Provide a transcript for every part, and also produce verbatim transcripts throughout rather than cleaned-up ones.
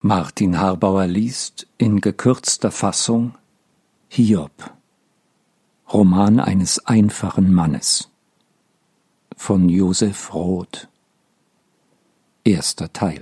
Martin Harbauer liest in gekürzter Fassung Hiob, Roman eines einfachen Mannes von Josef Roth. Erster Teil.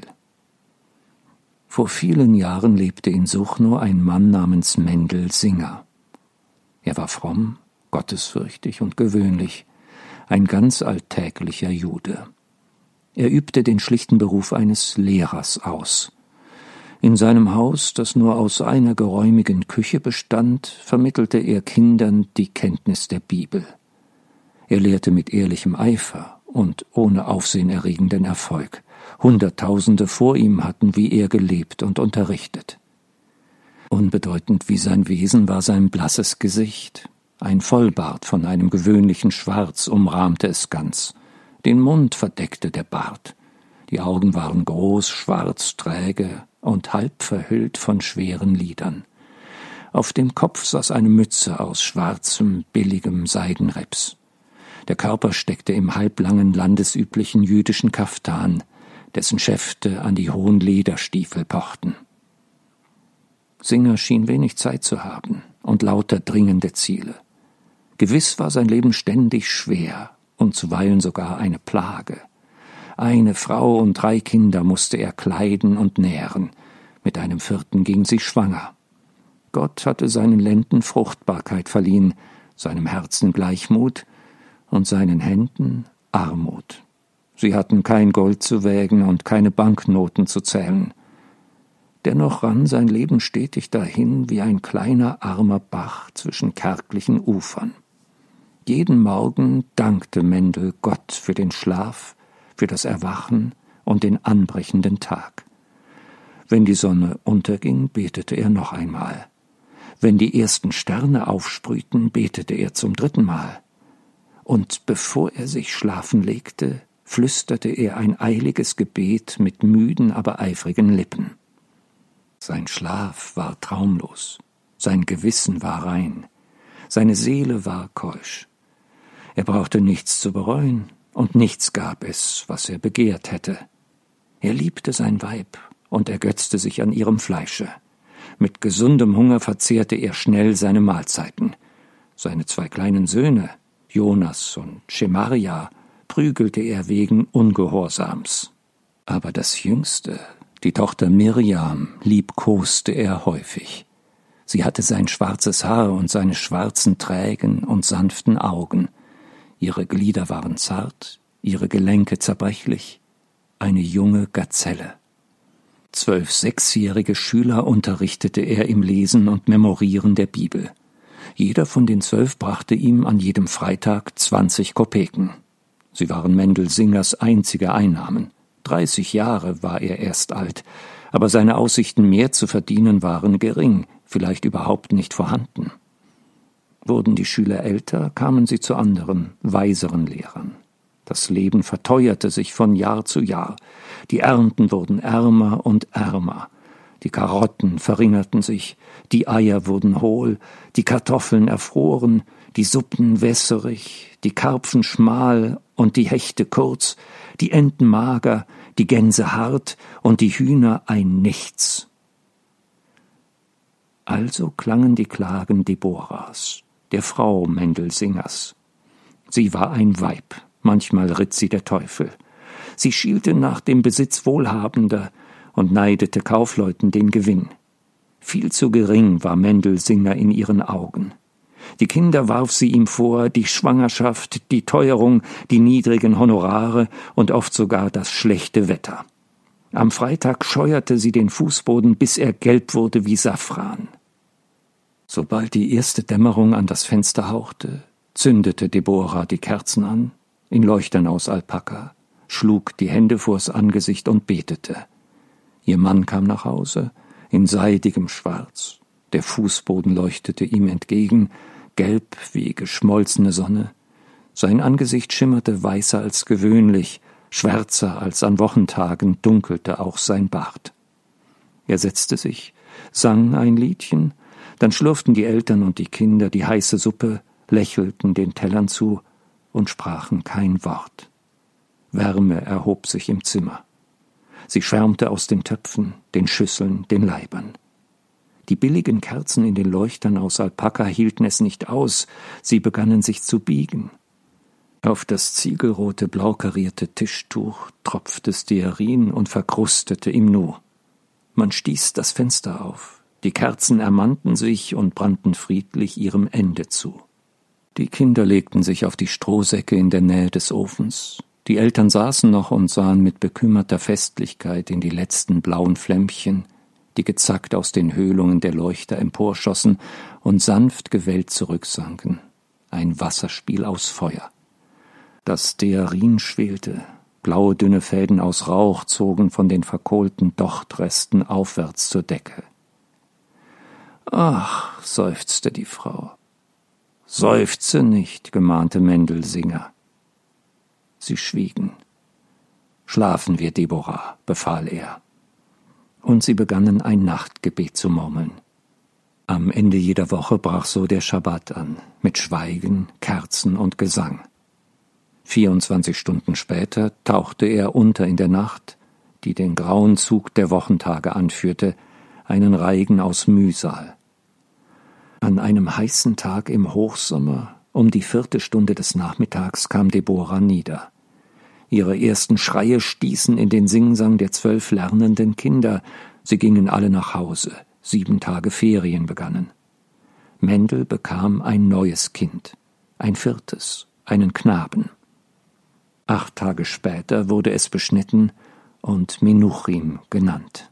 Vor vielen Jahren lebte in Suchnow ein Mann namens Mendel Singer. Er war fromm, gottesfürchtig und gewöhnlich, ein ganz alltäglicher Jude. Er übte den schlichten Beruf eines Lehrers aus. In seinem Haus, das nur aus einer geräumigen Küche bestand, vermittelte er Kindern die Kenntnis der Bibel. Er lehrte mit ehrlichem Eifer und ohne aufsehenerregenden Erfolg. Hunderttausende vor ihm hatten wie er gelebt und unterrichtet. Unbedeutend wie sein Wesen war sein blasses Gesicht. Ein Vollbart von einem gewöhnlichen Schwarz umrahmte es ganz. Den Mund verdeckte der Bart. Die Augen waren groß, schwarz, träge und halb verhüllt von schweren Lidern. Auf dem Kopf saß eine Mütze aus schwarzem, billigem Seidenreps. Der Körper steckte im halblangen landesüblichen jüdischen Kaftan, dessen Schäfte an die hohen Lederstiefel pochten. Singer schien wenig Zeit zu haben und lauter dringende Ziele. Gewiss war sein Leben ständig schwer und zuweilen sogar eine Plage. Eine Frau und drei Kinder musste er kleiden und nähren. Mit einem vierten ging sie schwanger. Gott hatte seinen Lenden Fruchtbarkeit verliehen, seinem Herzen Gleichmut und seinen Händen Armut. Sie hatten kein Gold zu wägen und keine Banknoten zu zählen. Dennoch rann sein Leben stetig dahin wie ein kleiner armer Bach zwischen kärglichen Ufern. Jeden Morgen dankte Mendel Gott für den Schlaf, für das Erwachen und den anbrechenden Tag. Wenn die Sonne unterging, betete er noch einmal. Wenn die ersten Sterne aufsprühten, betete er zum dritten Mal. Und bevor er sich schlafen legte, flüsterte er ein eiliges Gebet mit müden, aber eifrigen Lippen. Sein Schlaf war traumlos, sein Gewissen war rein, seine Seele war keusch. Er brauchte nichts zu bereuen, und nichts gab es, was er begehrt hätte. Er liebte sein Weib und ergötzte sich an ihrem Fleische. Mit gesundem Hunger verzehrte er schnell seine Mahlzeiten. Seine zwei kleinen Söhne, Jonas und Schemaria, prügelte er wegen Ungehorsams. Aber das Jüngste, die Tochter Mirjam, liebkoste er häufig. Sie hatte sein schwarzes Haar und seine schwarzen, trägen und sanften Augen. Ihre Glieder waren zart, ihre Gelenke zerbrechlich, eine junge Gazelle. Zwölf sechsjährige Schüler unterrichtete er im Lesen und Memorieren der Bibel. Jeder von den zwölf brachte ihm an jedem Freitag zwanzig Kopeken. Sie waren Mendel Singers einzige Einnahmen. Dreißig Jahre war er erst alt, aber seine Aussichten, mehr zu verdienen, waren gering, vielleicht überhaupt nicht vorhanden. Wurden die Schüler älter, kamen sie zu anderen, weiseren Lehrern. Das Leben verteuerte sich von Jahr zu Jahr. Die Ernten wurden ärmer und ärmer. Die Karotten verringerten sich, die Eier wurden hohl, die Kartoffeln erfroren, die Suppen wässerig, die Karpfen schmal und die Hechte kurz, die Enten mager, die Gänse hart und die Hühner ein Nichts. Also klangen die Klagen Deborahs, der Frau Mendel Singers. Sie war ein Weib, manchmal ritt sie der Teufel. Sie schielte nach dem Besitz Wohlhabender und neidete Kaufleuten den Gewinn. Viel zu gering war Mendel Singer in ihren Augen. Die Kinder warf sie ihm vor, die Schwangerschaft, die Teuerung, die niedrigen Honorare und oft sogar das schlechte Wetter. Am Freitag scheuerte sie den Fußboden, bis er gelb wurde wie Safran. Sobald die erste Dämmerung an das Fenster hauchte, zündete Deborah die Kerzen an, in Leuchtern aus Alpaka, schlug die Hände vors Angesicht und betete. Ihr Mann kam nach Hause, in seidigem Schwarz. Der Fußboden leuchtete ihm entgegen, gelb wie geschmolzene Sonne. Sein Angesicht schimmerte weißer als gewöhnlich, schwärzer als an Wochentagen dunkelte auch sein Bart. Er setzte sich, sang ein Liedchen, dann schlürften die Eltern und die Kinder die heiße Suppe, lächelten den Tellern zu und sprachen kein Wort. Wärme erhob sich im Zimmer. Sie schwärmte aus den Töpfen, den Schüsseln, den Leibern. Die billigen Kerzen in den Leuchtern aus Alpaka hielten es nicht aus, sie begannen sich zu biegen. Auf das ziegelrote, blau karierte Tischtuch tropfte Stearin und verkrustete im Nu. Man stieß das Fenster auf. Die Kerzen ermannten sich und brannten friedlich ihrem Ende zu. Die Kinder legten sich auf die Strohsäcke in der Nähe des Ofens. Die Eltern saßen noch und sahen mit bekümmerter Festlichkeit in die letzten blauen Flämmchen, die gezackt aus den Höhlungen der Leuchter emporschossen und sanft gewellt zurücksanken. Ein Wasserspiel aus Feuer. Das Stearin schwelte. Blaue dünne Fäden aus Rauch zogen von den verkohlten Dochtresten aufwärts zur Decke. »Ach«, seufzte die Frau. »Seufze nicht«, gemahnte Mendelsinger. Sie schwiegen. »Schlafen wir, Deborah«, befahl er. Und sie begannen ein Nachtgebet zu murmeln. Am Ende jeder Woche brach so der Schabbat an, mit Schweigen, Kerzen und Gesang. Vierundzwanzig Stunden später tauchte er unter in der Nacht, die den grauen Zug der Wochentage anführte, einen Reigen aus Mühsal. An einem heißen Tag im Hochsommer, um die vierte Stunde des Nachmittags, kam Deborah nieder. Ihre ersten Schreie stießen in den Singsang der zwölf lernenden Kinder. Sie gingen alle nach Hause. Sieben Tage Ferien begannen. Mendel bekam ein neues Kind, ein viertes, einen Knaben. Acht Tage später wurde es beschnitten und Menuchim genannt.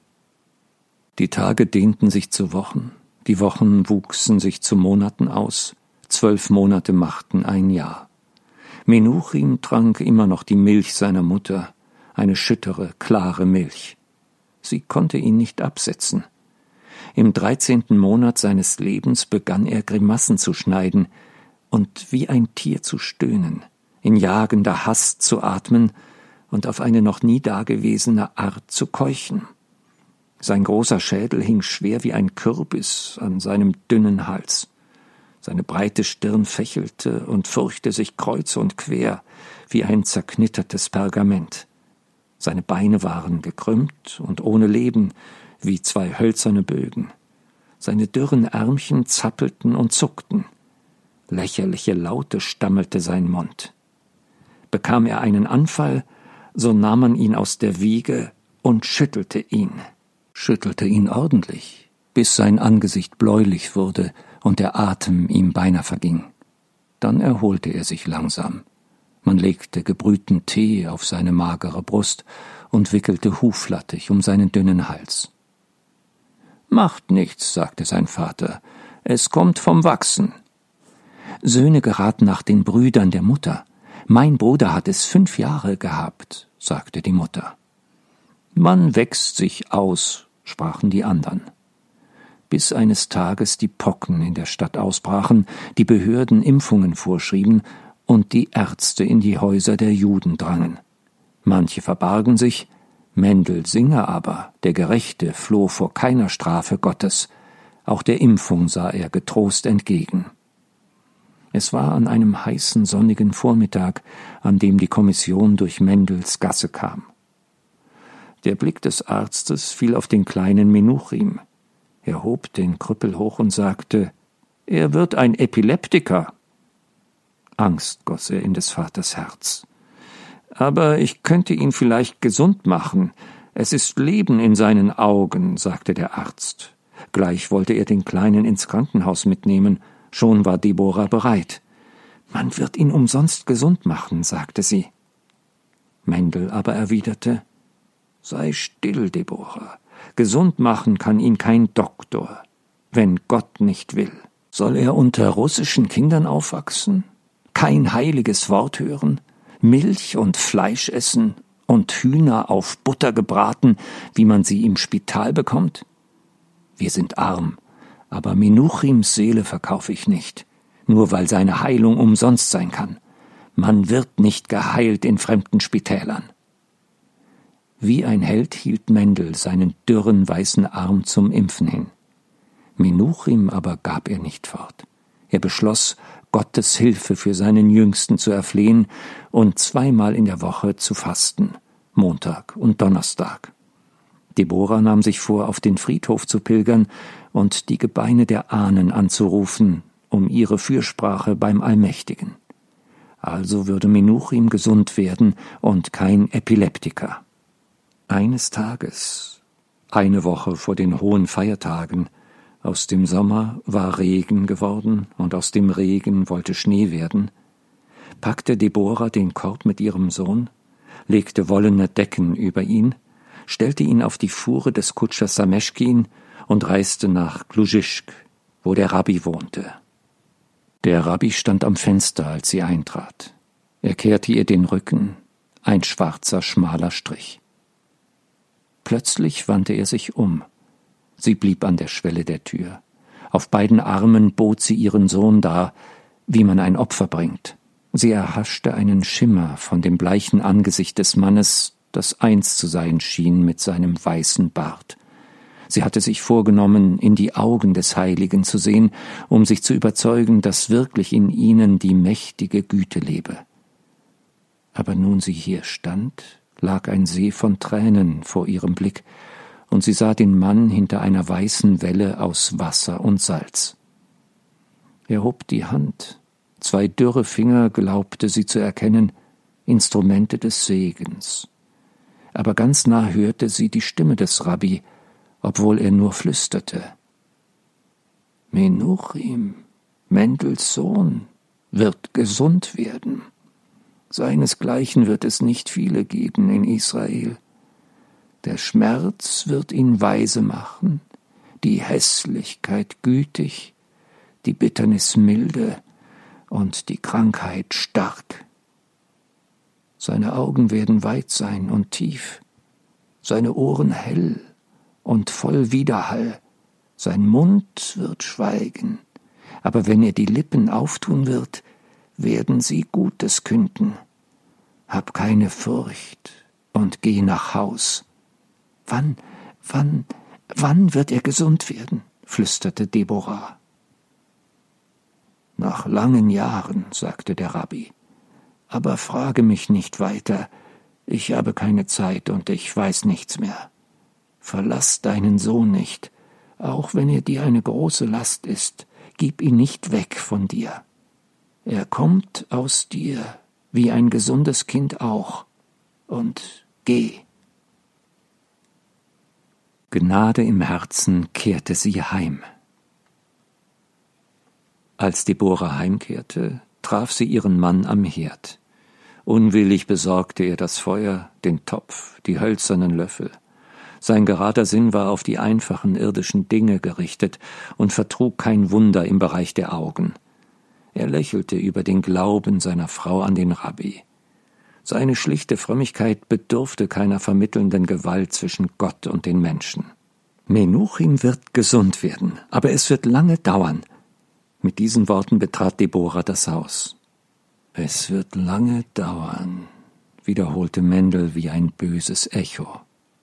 Die Tage dehnten sich zu Wochen, die Wochen wuchsen sich zu Monaten aus, zwölf Monate machten ein Jahr. Menuchim trank immer noch die Milch seiner Mutter, eine schüttere, klare Milch. Sie konnte ihn nicht absetzen. Im dreizehnten Monat seines Lebens begann er Grimassen zu schneiden und wie ein Tier zu stöhnen, in jagender Hast zu atmen und auf eine noch nie dagewesene Art zu keuchen. Sein großer Schädel hing schwer wie ein Kürbis an seinem dünnen Hals. Seine breite Stirn fächelte und furchte sich kreuz und quer wie ein zerknittertes Pergament. Seine Beine waren gekrümmt und ohne Leben wie zwei hölzerne Bögen. Seine dürren Ärmchen zappelten und zuckten. Lächerliche Laute stammelte sein Mund. Bekam er einen Anfall, so nahm man ihn aus der Wiege und schüttelte ihn. Schüttelte ihn ordentlich, bis sein Angesicht bläulich wurde und der Atem ihm beinahe verging. Dann erholte er sich langsam. Man legte gebrühten Tee auf seine magere Brust und wickelte Huflattich um seinen dünnen Hals. »Macht nichts«, sagte sein Vater, »es kommt vom Wachsen.« »Söhne geraten nach den Brüdern der Mutter. Mein Bruder hat es fünf Jahre gehabt«, sagte die Mutter. »Man wächst sich aus«, sprachen die anderen. Bis eines Tages die Pocken in der Stadt ausbrachen, die Behörden Impfungen vorschrieben und die Ärzte in die Häuser der Juden drangen. Manche verbargen sich, Mendelsinger aber, der Gerechte, floh vor keiner Strafe Gottes. Auch der Impfung sah er getrost entgegen. Es war an einem heißen, sonnigen Vormittag, an dem die Kommission durch Mendels Gasse kam. Der Blick des Arztes fiel auf den kleinen Menuchim. Er hob den Krüppel hoch und sagte, »Er wird ein Epileptiker.« Angst goss er in des Vaters Herz. »Aber ich könnte ihn vielleicht gesund machen. Es ist Leben in seinen Augen«, sagte der Arzt. Gleich wollte er den Kleinen ins Krankenhaus mitnehmen. Schon war Deborah bereit. »Man wird ihn umsonst gesund machen«, sagte sie. Mendel aber erwiderte, »Sei still, Deborah. Gesund machen kann ihn kein Doktor, wenn Gott nicht will. Soll er unter russischen Kindern aufwachsen? Kein heiliges Wort hören? Milch und Fleisch essen und Hühner auf Butter gebraten, wie man sie im Spital bekommt? Wir sind arm, aber Menuchims Seele verkaufe ich nicht, nur weil seine Heilung umsonst sein kann. Man wird nicht geheilt in fremden Spitälern.« Wie ein Held hielt Mendel seinen dürren weißen Arm zum Impfen hin. Menuchim aber gab er nicht fort. Er beschloss, Gottes Hilfe für seinen Jüngsten zu erflehen und zweimal in der Woche zu fasten, Montag und Donnerstag. Deborah nahm sich vor, auf den Friedhof zu pilgern und die Gebeine der Ahnen anzurufen, um ihre Fürsprache beim Allmächtigen. Also würde Menuchim gesund werden und kein Epileptiker. Eines Tages, eine Woche vor den hohen Feiertagen, aus dem Sommer war Regen geworden und aus dem Regen wollte Schnee werden, packte Deborah den Korb mit ihrem Sohn, legte wollene Decken über ihn, stellte ihn auf die Fuhre des Kutschers Sameschkin und reiste nach Gluzisk, wo der Rabbi wohnte. Der Rabbi stand am Fenster, als sie eintrat. Er kehrte ihr den Rücken, ein schwarzer, schmaler Strich. Plötzlich wandte er sich um. Sie blieb an der Schwelle der Tür. Auf beiden Armen bot sie ihren Sohn dar, wie man ein Opfer bringt. Sie erhaschte einen Schimmer von dem bleichen Angesicht des Mannes, das eins zu sein schien mit seinem weißen Bart. Sie hatte sich vorgenommen, in die Augen des Heiligen zu sehen, um sich zu überzeugen, dass wirklich in ihnen die mächtige Güte lebe. Aber nun sie hier stand, lag ein See von Tränen vor ihrem Blick, und sie sah den Mann hinter einer weißen Welle aus Wasser und Salz. Er hob die Hand, zwei dürre Finger glaubte sie zu erkennen, Instrumente des Segens. Aber ganz nah hörte sie die Stimme des Rabbi, obwohl er nur flüsterte. Menuchim, Mendels Sohn, wird gesund werden. Seinesgleichen wird es nicht viele geben in Israel. Der Schmerz wird ihn weise machen, die Hässlichkeit gütig, die Bitternis milde und die Krankheit stark. Seine Augen werden weit sein und tief, seine Ohren hell und voll Widerhall, sein Mund wird schweigen, aber wenn er die Lippen auftun wird, werden sie Gutes künden. Hab keine Furcht und geh nach Haus. Wann, wann, wann wird er gesund werden? Flüsterte Deborah. Nach langen Jahren, sagte der Rabbi. Aber frage mich nicht weiter, ich habe keine Zeit und ich weiß nichts mehr. Verlass deinen Sohn nicht, auch wenn er dir eine große Last ist, gib ihn nicht weg von dir. Er kommt aus dir, wie ein gesundes Kind auch, und geh. Gnade im Herzen kehrte sie heim. Als Deborah heimkehrte, traf sie ihren Mann am Herd. Unwillig besorgte er das Feuer, den Topf, die hölzernen Löffel. Sein gerader Sinn war auf die einfachen irdischen Dinge gerichtet und vertrug kein Wunder im Bereich der Augen. Er lächelte über den Glauben seiner Frau an den Rabbi. Seine schlichte Frömmigkeit bedurfte keiner vermittelnden Gewalt zwischen Gott und den Menschen. Menuchim wird gesund werden, aber es wird lange dauern. Mit diesen Worten betrat Deborah das Haus. Es wird lange dauern, wiederholte Mendel wie ein böses Echo.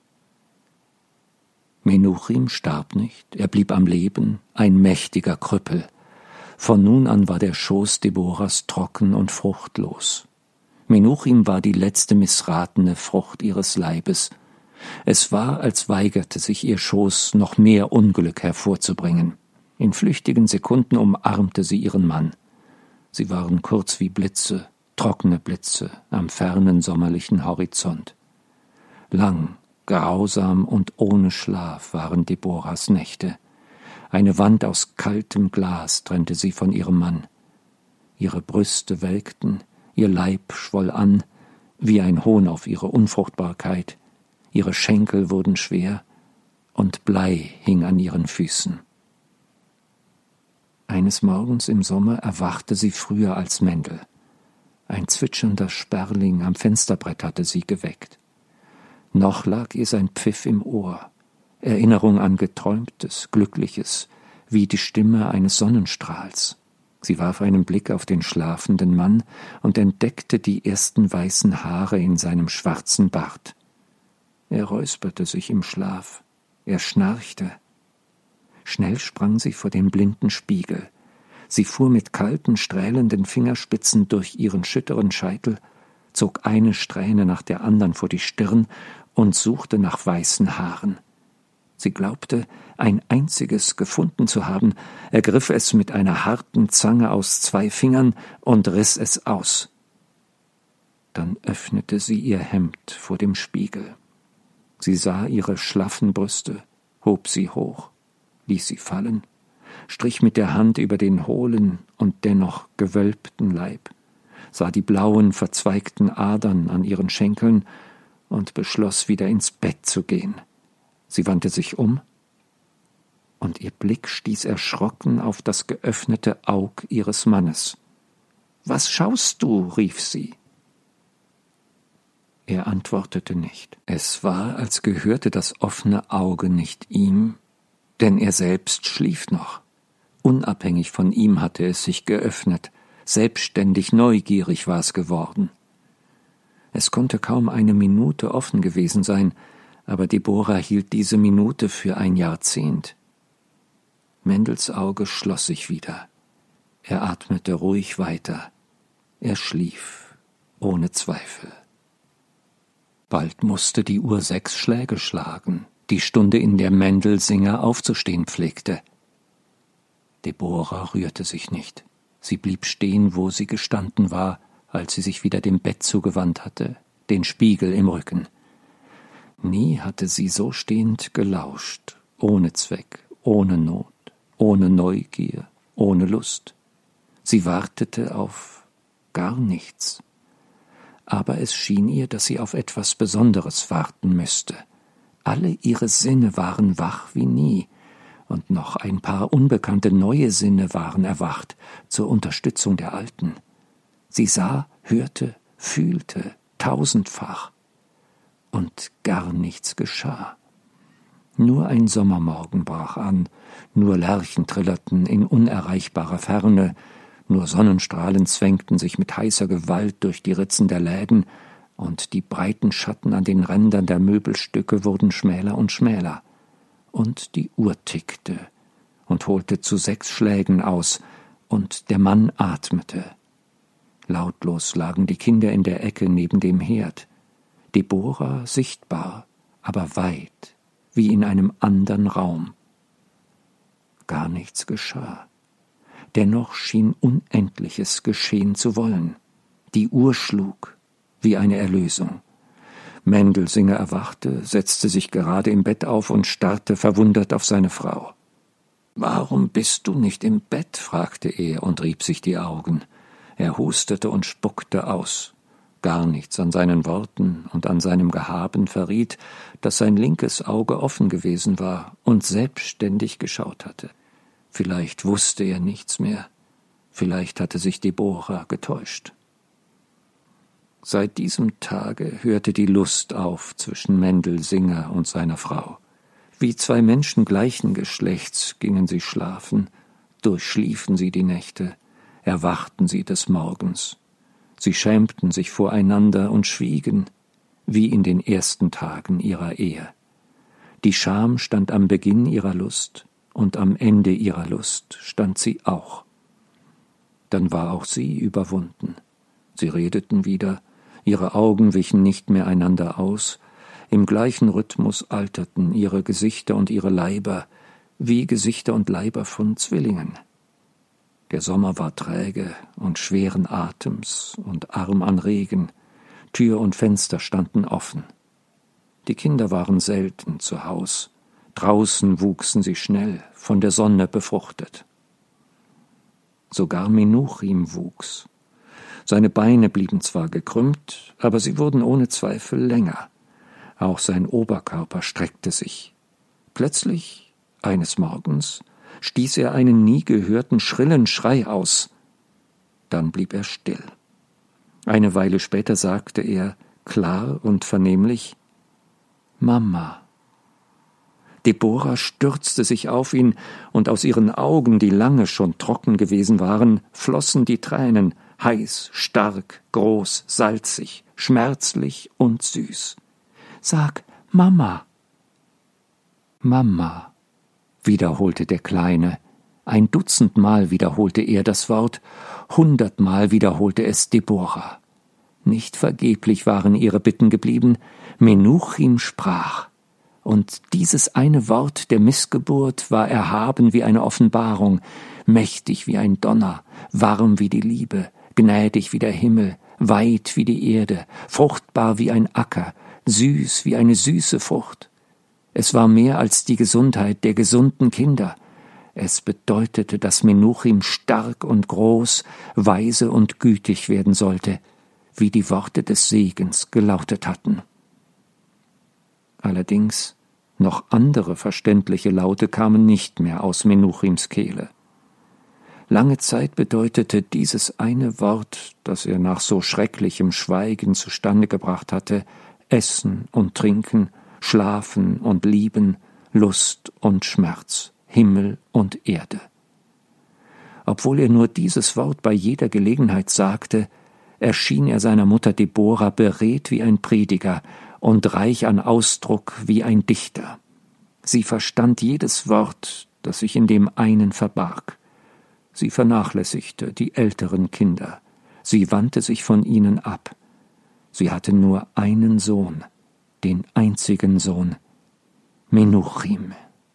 Menuchim starb nicht, er blieb am Leben, ein mächtiger Krüppel. Von nun an war der Schoß Deborahs trocken und fruchtlos. Menuchim war die letzte missratene Frucht ihres Leibes. Es war, als weigerte sich ihr Schoß, noch mehr Unglück hervorzubringen. In flüchtigen Sekunden umarmte sie ihren Mann. Sie waren kurz wie Blitze, trockene Blitze am fernen sommerlichen Horizont. Lang, grausam und ohne Schlaf waren Deborahs Nächte. Eine Wand aus kaltem Glas trennte sie von ihrem Mann. Ihre Brüste welkten, ihr Leib schwoll an, wie ein Hohn auf ihre Unfruchtbarkeit. Ihre Schenkel wurden schwer, und Blei hing an ihren Füßen. Eines Morgens im Sommer erwachte sie früher als Mendel. Ein zwitschernder Sperling am Fensterbrett hatte sie geweckt. Noch lag ihr sein Pfiff im Ohr, Erinnerung an Geträumtes, Glückliches, wie die Stimme eines Sonnenstrahls. Sie warf einen Blick auf den schlafenden Mann und entdeckte die ersten weißen Haare in seinem schwarzen Bart. Er räusperte sich im Schlaf, er schnarchte. Schnell sprang sie vor den blinden Spiegel. Sie fuhr mit kalten, strahlenden Fingerspitzen durch ihren schütteren Scheitel zog eine Strähne nach der anderen vor die Stirn und suchte nach weißen Haaren. Sie glaubte, ein einziges gefunden zu haben, ergriff es mit einer harten Zange aus zwei Fingern und riss es aus. Dann öffnete sie ihr Hemd vor dem Spiegel. Sie sah ihre schlaffen Brüste, hob sie hoch, ließ sie fallen, strich mit der Hand über den hohlen und dennoch gewölbten Leib, sah die blauen, verzweigten Adern an ihren Schenkeln und beschloss, wieder ins Bett zu gehen. Sie wandte sich um, und ihr Blick stieß erschrocken auf das geöffnete Aug ihres Mannes. »Was schaust du?« rief sie. Er antwortete nicht. Es war, als gehörte das offene Auge nicht ihm, denn er selbst schlief noch. Unabhängig von ihm hatte es sich geöffnet, selbstständig neugierig war es geworden. Es konnte kaum eine Minute offen gewesen sein, aber Deborah hielt diese Minute für ein Jahrzehnt. Mendels Auge schloss sich wieder. Er atmete ruhig weiter. Er schlief, ohne Zweifel. Bald musste die Uhr sechs Schläge schlagen, die Stunde, in der Mendelsinger aufzustehen pflegte. Deborah rührte sich nicht. Sie blieb stehen, wo sie gestanden war, als sie sich wieder dem Bett zugewandt hatte, den Spiegel im Rücken. Nie hatte sie so stehend gelauscht, ohne Zweck, ohne Not, ohne Neugier, ohne Lust. Sie wartete auf gar nichts. Aber es schien ihr, dass sie auf etwas Besonderes warten müsste. Alle ihre Sinne waren wach wie nie, und noch ein paar unbekannte neue Sinne waren erwacht zur Unterstützung der alten. Sie sah, hörte, fühlte tausendfach, und gar nichts geschah. Nur ein Sommermorgen brach an, nur Lerchen trillerten in unerreichbarer Ferne, nur Sonnenstrahlen zwängten sich mit heißer Gewalt durch die Ritzen der Läden, und die breiten Schatten an den Rändern der Möbelstücke wurden schmäler und schmäler. Und die Uhr tickte und holte zu sechs Schlägen aus, und der Mann atmete. Lautlos lagen die Kinder in der Ecke neben dem Herd. Deborah sichtbar, aber weit, wie in einem andern Raum. Gar nichts geschah. Dennoch schien Unendliches geschehen zu wollen. Die Uhr schlug, wie eine Erlösung. Mendelsinger erwachte, setzte sich gerade im Bett auf und starrte verwundert auf seine Frau. »Warum bist du nicht im Bett?« fragte er und rieb sich die Augen. Er hustete und spuckte aus. Gar nichts an seinen Worten und an seinem Gehaben verriet, dass sein linkes Auge offen gewesen war und selbstständig geschaut hatte. Vielleicht wusste er nichts mehr. Vielleicht hatte sich Deborah getäuscht. Seit diesem Tage hörte die Lust auf zwischen Mendelsinger und seiner Frau. Wie zwei Menschen gleichen Geschlechts gingen sie schlafen, durchschliefen sie die Nächte, erwachten sie des Morgens. Sie schämten sich voreinander und schwiegen, wie in den ersten Tagen ihrer Ehe. Die Scham stand am Beginn ihrer Lust, und am Ende ihrer Lust stand sie auch. Dann war auch sie überwunden. Sie redeten wieder, ihre Augen wichen nicht mehr einander aus, im gleichen Rhythmus alterten ihre Gesichter und ihre Leiber, wie Gesichter und Leiber von Zwillingen. Der Sommer war träge und schweren Atems und arm an Regen, Tür und Fenster standen offen. Die Kinder waren selten zu Haus, draußen wuchsen sie schnell, von der Sonne befruchtet. Sogar Menuchim wuchs. Seine Beine blieben zwar gekrümmt, aber sie wurden ohne Zweifel länger. Auch sein Oberkörper streckte sich. Plötzlich, eines Morgens, stieß er einen nie gehörten schrillen Schrei aus. Dann blieb er still. Eine Weile später sagte er, klar und vernehmlich, »Mama.« Deborah stürzte sich auf ihn, und aus ihren Augen, die lange schon trocken gewesen waren, flossen die Tränen, heiß, stark, groß, salzig, schmerzlich und süß. »Sag, Mama!« »Mama«, wiederholte der Kleine. Ein Dutzendmal wiederholte er das Wort, hundertmal wiederholte es Deborah. Nicht vergeblich waren ihre Bitten geblieben. Menuchim sprach. Und dieses eine Wort der Missgeburt war erhaben wie eine Offenbarung, mächtig wie ein Donner, warm wie die Liebe, gnädig wie der Himmel, weit wie die Erde, fruchtbar wie ein Acker, süß wie eine süße Frucht. Es war mehr als die Gesundheit der gesunden Kinder. Es bedeutete, dass Menuchim stark und groß, weise und gütig werden sollte, wie die Worte des Segens gelautet hatten. Allerdings noch andere verständliche Laute kamen nicht mehr aus Menuchims Kehle. Lange Zeit bedeutete dieses eine Wort, das er nach so schrecklichem Schweigen zustande gebracht hatte, Essen und Trinken, Schlafen und Lieben, Lust und Schmerz, Himmel und Erde. Obwohl er nur dieses Wort bei jeder Gelegenheit sagte, erschien er seiner Mutter Deborah beredt wie ein Prediger und reich an Ausdruck wie ein Dichter. Sie verstand jedes Wort, das sich in dem einen verbarg. Sie vernachlässigte die älteren Kinder. Sie wandte sich von ihnen ab. Sie hatte nur einen Sohn, den einzigen Sohn, Menuchim.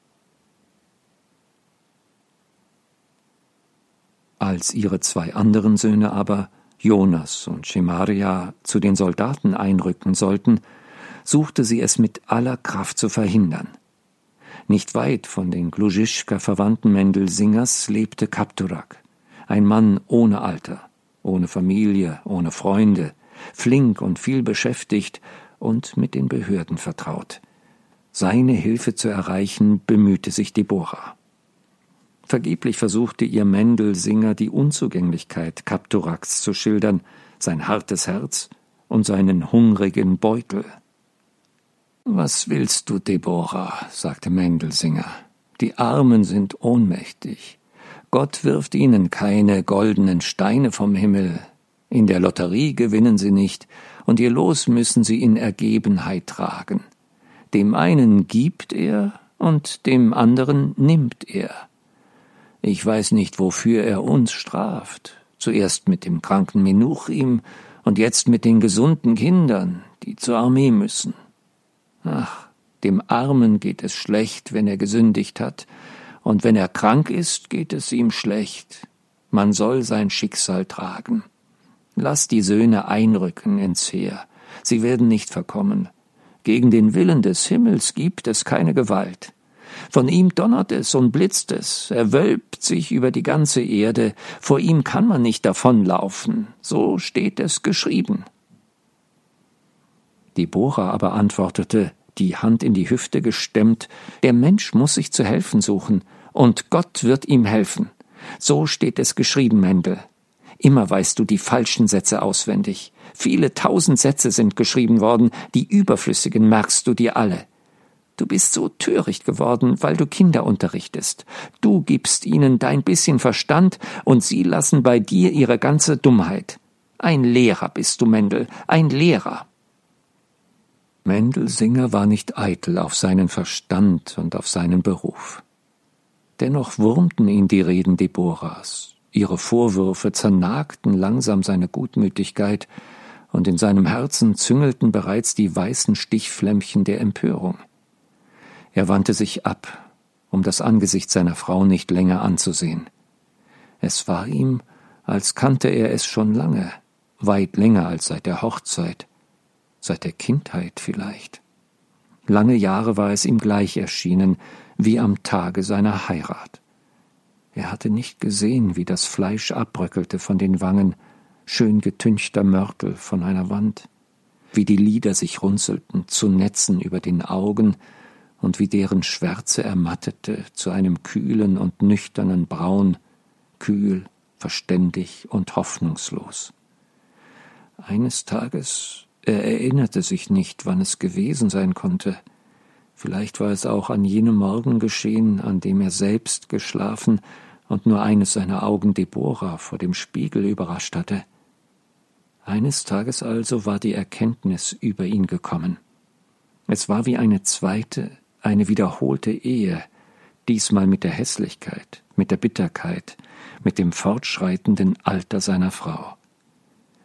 Als ihre zwei anderen Söhne aber, Jonas und Schemaria, zu den Soldaten einrücken sollten, suchte sie es mit aller Kraft zu verhindern. Nicht weit von den Gluzischka-Verwandten Mendel Singers lebte Kapturak, ein Mann ohne Alter, ohne Familie, ohne Freunde, flink und viel beschäftigt und mit den Behörden vertraut. Seine Hilfe zu erreichen, bemühte sich Deborah. Vergeblich versuchte ihr Mendel Singer die Unzugänglichkeit Kapturaks zu schildern, sein hartes Herz und seinen hungrigen Beutel. »Was willst du, Deborah?« sagte Mendel Singer. »Die Armen sind ohnmächtig. Gott wirft ihnen keine goldenen Steine vom Himmel. In der Lotterie gewinnen sie nicht, und ihr Los müssen sie in Ergebenheit tragen. Dem einen gibt er, und dem anderen nimmt er. Ich weiß nicht, wofür er uns straft, zuerst mit dem kranken Menuchim und jetzt mit den gesunden Kindern, die zur Armee müssen. Ach, dem Armen geht es schlecht, wenn er gesündigt hat, und wenn er krank ist, geht es ihm schlecht. Man soll sein Schicksal tragen. Lass die Söhne einrücken ins Heer, sie werden nicht verkommen. Gegen den Willen des Himmels gibt es keine Gewalt. Von ihm donnert es und blitzt es, er wölbt sich über die ganze Erde, vor ihm kann man nicht davonlaufen, so steht es geschrieben.« Deborah aber antwortete, die Hand in die Hüfte gestemmt, »Der Mensch muss sich zu helfen suchen, und Gott wird ihm helfen. So steht es geschrieben, Mendel. Immer weißt du die falschen Sätze auswendig. Viele tausend Sätze sind geschrieben worden, die überflüssigen merkst du dir alle. Du bist so töricht geworden, weil du Kinder unterrichtest. Du gibst ihnen dein bisschen Verstand, und sie lassen bei dir ihre ganze Dummheit. Ein Lehrer bist du, Mendel, ein Lehrer.« Mendel Singer war nicht eitel auf seinen Verstand und auf seinen Beruf. Dennoch wurmten ihn die Reden Deborahs. Ihre Vorwürfe zernagten langsam seine Gutmütigkeit, und in seinem Herzen züngelten bereits die weißen Stichflämmchen der Empörung. Er wandte sich ab, um das Angesicht seiner Frau nicht länger anzusehen. Es war ihm, als kannte er es schon lange, weit länger als seit der Hochzeit, seit der Kindheit vielleicht. Lange Jahre war es ihm gleich erschienen, wie am Tage seiner Heirat. Er hatte nicht gesehen, wie das Fleisch abbröckelte von den Wangen, schön getünchter Mörtel von einer Wand, wie die Lider sich runzelten zu Netzen über den Augen und wie deren Schwärze ermattete zu einem kühlen und nüchternen Braun, kühl, verständig und hoffnungslos. Eines Tages, er erinnerte sich nicht, wann es gewesen sein konnte. Vielleicht war es auch an jenem Morgen geschehen, an dem er selbst geschlafen und nur eines seiner Augen Deborah vor dem Spiegel überrascht hatte. Eines Tages also war die Erkenntnis über ihn gekommen. Es war wie eine zweite, eine wiederholte Ehe, diesmal mit der Hässlichkeit, mit der Bitterkeit, mit dem fortschreitenden Alter seiner Frau.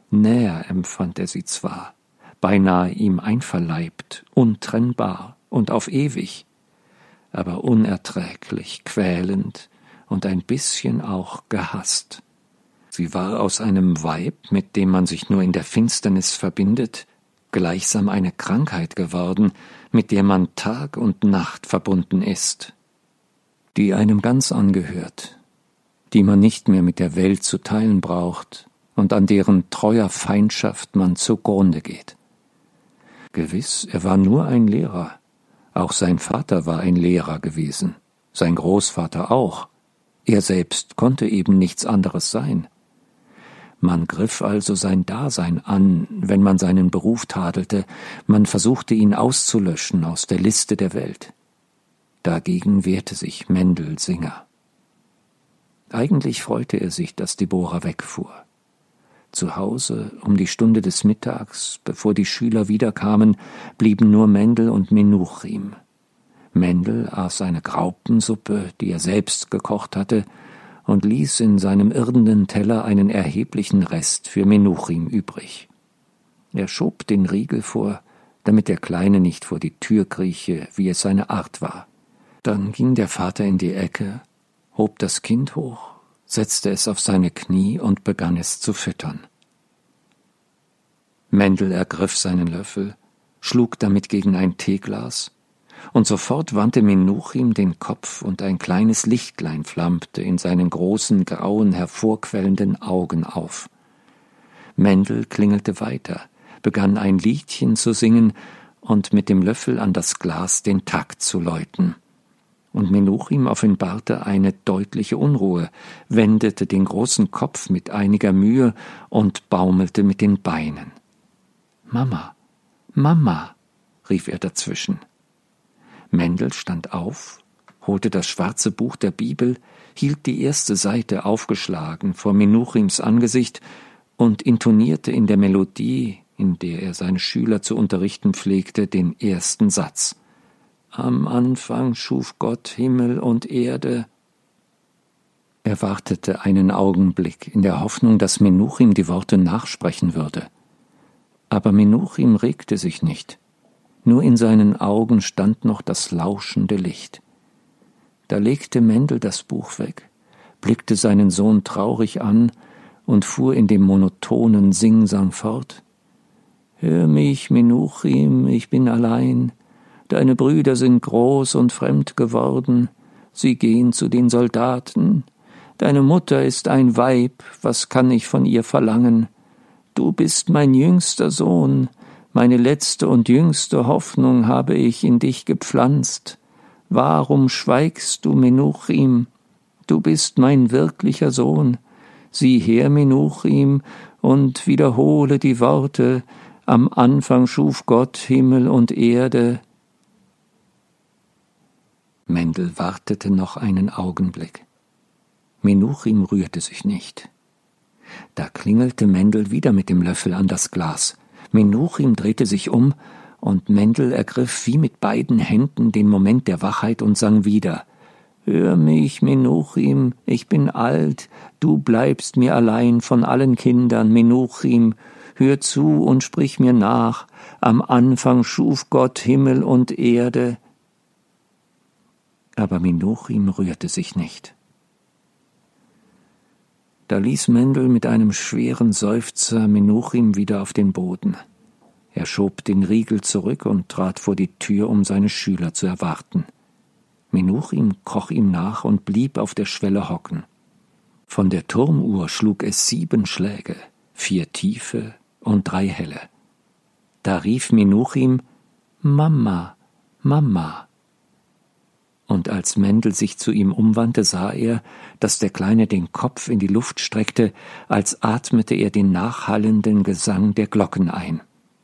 Näher empfand er sie zwar, beinahe ihm einverleibt, untrennbar und auf ewig, aber unerträglich, quälend und ein bisschen auch gehasst. Sie war aus einem Weib, mit dem man sich nur in der Finsternis verbindet, gleichsam eine Krankheit geworden, mit der man Tag und Nacht verbunden ist, die einem ganz angehört, die man nicht mehr mit der Welt zu teilen braucht und an deren treuer Feindschaft man zugrunde geht. Gewiss, er war nur ein Lehrer, auch sein Vater war ein Lehrer gewesen, sein Großvater auch, er selbst konnte eben nichts anderes sein. Man griff also sein Dasein an, wenn man seinen Beruf tadelte, man versuchte ihn auszulöschen aus der Liste der Welt. Dagegen wehrte sich Mendel Singer. Eigentlich freute er sich, dass Deborah wegfuhr. Zu Hause, um die Stunde des Mittags, bevor die Schüler wiederkamen, blieben nur Mendel und Menuchrim. Mendel aß eine Graupensuppe, die er selbst gekocht hatte, und ließ in seinem irdenen Teller einen erheblichen Rest für Menuchrim übrig. Er schob den Riegel vor, damit der Kleine nicht vor die Tür krieche, wie es seine Art war. Dann ging der Vater in die Ecke, hob das Kind hoch, setzte es auf seine Knie und begann es zu füttern. Mendel ergriff seinen Löffel, schlug damit gegen ein Teeglas, und sofort wandte Menuchrim den Kopf und ein kleines Lichtlein flammte in seinen großen, grauen, hervorquellenden Augen auf. Mendel klingelte weiter, begann ein Liedchen zu singen und mit dem Löffel an das Glas den Takt zu läuten. Und Menuchrim offenbarte eine deutliche Unruhe, wendete den großen Kopf mit einiger Mühe und baumelte mit den Beinen. »Mama, Mama«, rief er dazwischen. Mendel stand auf, holte das schwarze Buch der Bibel, hielt die erste Seite aufgeschlagen vor Menuchrims Angesicht und intonierte in der Melodie, in der er seine Schüler zu unterrichten pflegte, den ersten Satz. »Am Anfang schuf Gott Himmel und Erde.« Er wartete einen Augenblick in der Hoffnung, dass Menuchrim die Worte nachsprechen würde. Aber Menuchrim regte sich nicht. Nur in seinen Augen stand noch das lauschende Licht. Da legte Mendel das Buch weg, blickte seinen Sohn traurig an und fuhr in dem monotonen Singsang fort. »Hör mich, Menuchrim, ich bin allein. Deine Brüder sind groß und fremd geworden. Sie gehen zu den Soldaten. Deine Mutter ist ein Weib, was kann ich von ihr verlangen? Du bist mein jüngster Sohn. Meine letzte und jüngste Hoffnung habe ich in dich gepflanzt. Warum schweigst du, Menuchrim? Du bist mein wirklicher Sohn. Sieh her, Menuchrim, und wiederhole die Worte. Am Anfang schuf Gott Himmel und Erde.« Mendel wartete noch einen Augenblick. Menuchrim rührte sich nicht. Da klingelte Mendel wieder mit dem Löffel an das Glas. Menuchrim drehte sich um, und Mendel ergriff wie mit beiden Händen den Moment der Wachheit und sang wieder. »Hör mich, Menuchrim, ich bin alt, du bleibst mir allein von allen Kindern, Menuchrim, hör zu und sprich mir nach, am Anfang schuf Gott Himmel und Erde.« Aber Menuchrim rührte sich nicht. Da ließ Mendel mit einem schweren Seufzer Menuchrim wieder auf den Boden. Er schob den Riegel zurück und trat vor die Tür, um seine Schüler zu erwarten. Menuchrim kroch ihm nach und blieb auf der Schwelle hocken. Von der Turmuhr schlug es sieben Schläge, vier tiefe und drei helle. Da rief Menuchrim, »Mama, Mama!« Und als Mendel sich zu ihm umwandte, sah er, dass der Kleine den Kopf in die Luft streckte, als atmete er den nachhallenden Gesang der Glocken ein.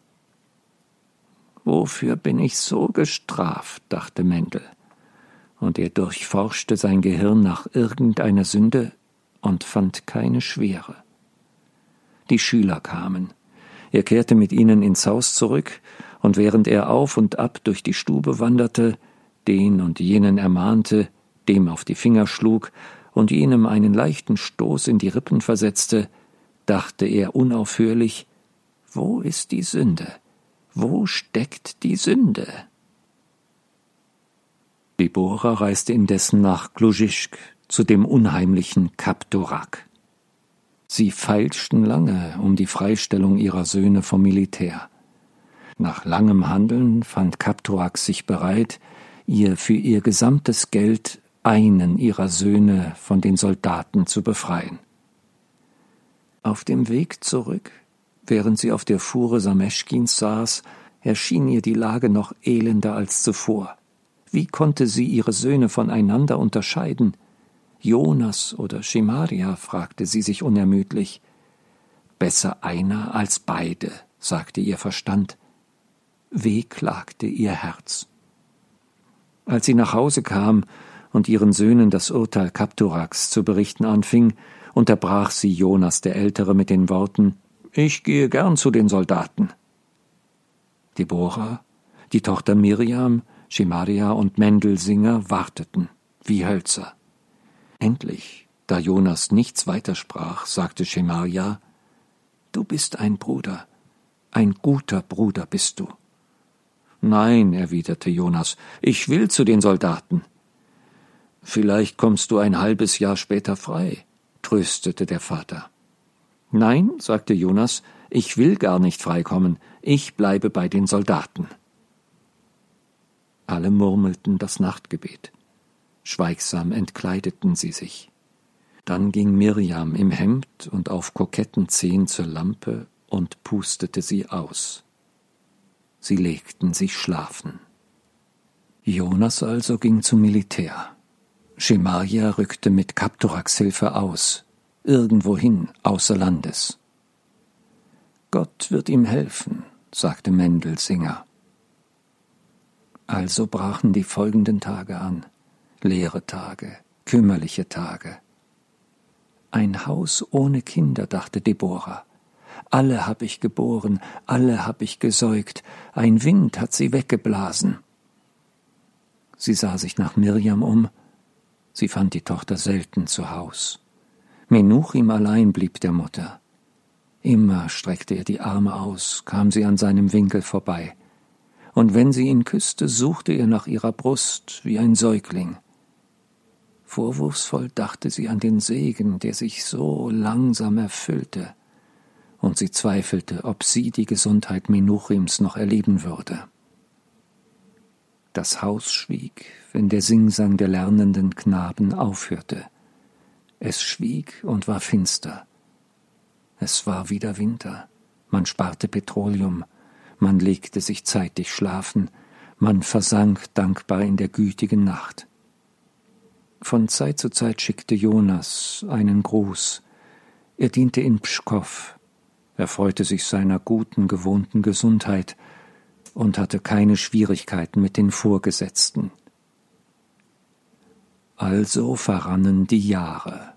»Wofür bin ich so gestraft?« dachte Mendel, und er durchforschte sein Gehirn nach irgendeiner Sünde und fand keine schwere. Die Schüler kamen. Er kehrte mit ihnen ins Haus zurück, und während er auf und ab durch die Stube wanderte, den und jenen ermahnte, dem auf die Finger schlug und jenem einen leichten Stoß in die Rippen versetzte, dachte er unaufhörlich, wo ist die Sünde? Wo steckt die Sünde? Debora reiste indessen nach Glužišk, zu dem unheimlichen Kaptorak. Sie feilschten lange um die Freistellung ihrer Söhne vom Militär. Nach langem Handeln fand Kaptorak sich bereit, ihr für ihr gesamtes Geld einen ihrer Söhne von den Soldaten zu befreien. Auf dem Weg zurück, während sie auf der Fuhre Sameschkins saß, erschien ihr die Lage noch elender als zuvor. Wie konnte sie ihre Söhne voneinander unterscheiden? Jonas oder Schemaria, fragte sie sich unermüdlich. Besser einer als beide, sagte ihr Verstand. Wehklagte ihr Herz. Als sie nach Hause kam und ihren Söhnen das Urteil Kaptoraks zu berichten anfing, unterbrach sie Jonas der Ältere mit den Worten: »Ich gehe gern zu den Soldaten.« Debora, die Tochter Mirjam, Schemaria und Mendelsinger warteten, wie Hölzer. Endlich, da Jonas nichts weitersprach, sagte Schemaria: »Du bist ein Bruder, ein guter Bruder bist du.« »Nein«, erwiderte Jonas, »ich will zu den Soldaten.« »Vielleicht kommst du ein halbes Jahr später frei«, tröstete der Vater. »Nein«, sagte Jonas, »ich will gar nicht freikommen, ich bleibe bei den Soldaten.« Alle murmelten das Nachtgebet. Schweigsam entkleideten sie sich. Dann ging Mirjam im Hemd und auf koketten Zehen zur Lampe und pustete sie aus. Sie legten sich schlafen. Jonas also ging zum Militär. Schemaria rückte mit Kaptoraks Hilfe aus, irgendwohin außer Landes. »Gott wird ihm helfen«, sagte Mendelsinger. Also brachen die folgenden Tage an, leere Tage, kümmerliche Tage. Ein Haus ohne Kinder, dachte Debora. Alle hab ich geboren, alle hab ich gesäugt, ein Wind hat sie weggeblasen. Sie sah sich nach Mirjam um, sie fand die Tochter selten zu Haus. Menuchim allein blieb der Mutter. Immer streckte er die Arme aus, kam sie an seinem Winkel vorbei. Und wenn sie ihn küsste, suchte er nach ihrer Brust wie ein Säugling. Vorwurfsvoll dachte sie an den Segen, der sich so langsam erfüllte, und sie zweifelte, ob sie die Gesundheit Menuchims noch erleben würde. Das Haus schwieg, wenn der Singsang der lernenden Knaben aufhörte. Es schwieg und war finster. Es war wieder Winter. Man sparte Petroleum, man legte sich zeitig schlafen, man versank dankbar in der gütigen Nacht. Von Zeit zu Zeit schickte Jonas einen Gruß. Er diente in Pschkow. Er freute sich seiner guten, gewohnten Gesundheit und hatte keine Schwierigkeiten mit den Vorgesetzten. Also verrannen die Jahre.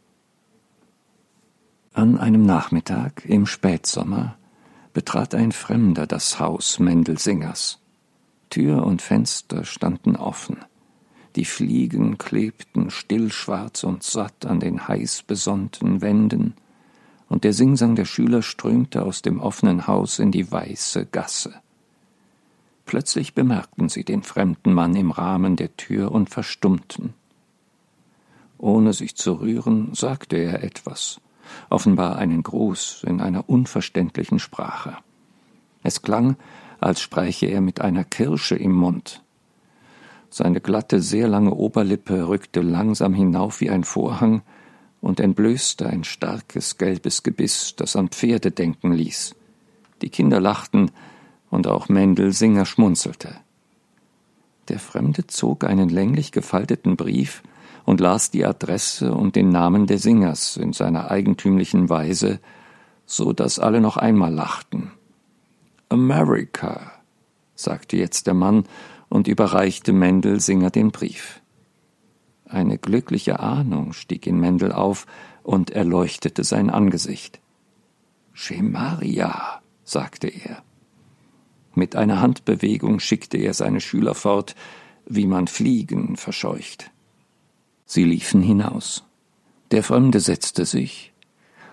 An einem Nachmittag im Spätsommer betrat ein Fremder das Haus Mendelsingers. Tür und Fenster standen offen. Die Fliegen klebten stillschwarz und satt an den heiß besonnten Wänden, und der Singsang der Schüler strömte aus dem offenen Haus in die weiße Gasse. Plötzlich bemerkten sie den fremden Mann im Rahmen der Tür und verstummten. Ohne sich zu rühren, sagte er etwas, offenbar einen Gruß in einer unverständlichen Sprache. Es klang, als spräche er mit einer Kirsche im Mund. Seine glatte, sehr lange Oberlippe rückte langsam hinauf wie ein Vorhang und entblößte ein starkes, gelbes Gebiss, das an Pferde denken ließ. Die Kinder lachten, und auch Mendelsinger schmunzelte. Der Fremde zog einen länglich gefalteten Brief und las die Adresse und den Namen der Singers in seiner eigentümlichen Weise, so dass alle noch einmal lachten. »America«, sagte jetzt der Mann und überreichte Mendelsinger den Brief. Eine glückliche Ahnung stieg in Mendel auf und erleuchtete sein Angesicht. »Schemaria«, sagte er. Mit einer Handbewegung schickte er seine Schüler fort, wie man Fliegen verscheucht. Sie liefen hinaus. Der Fremde setzte sich,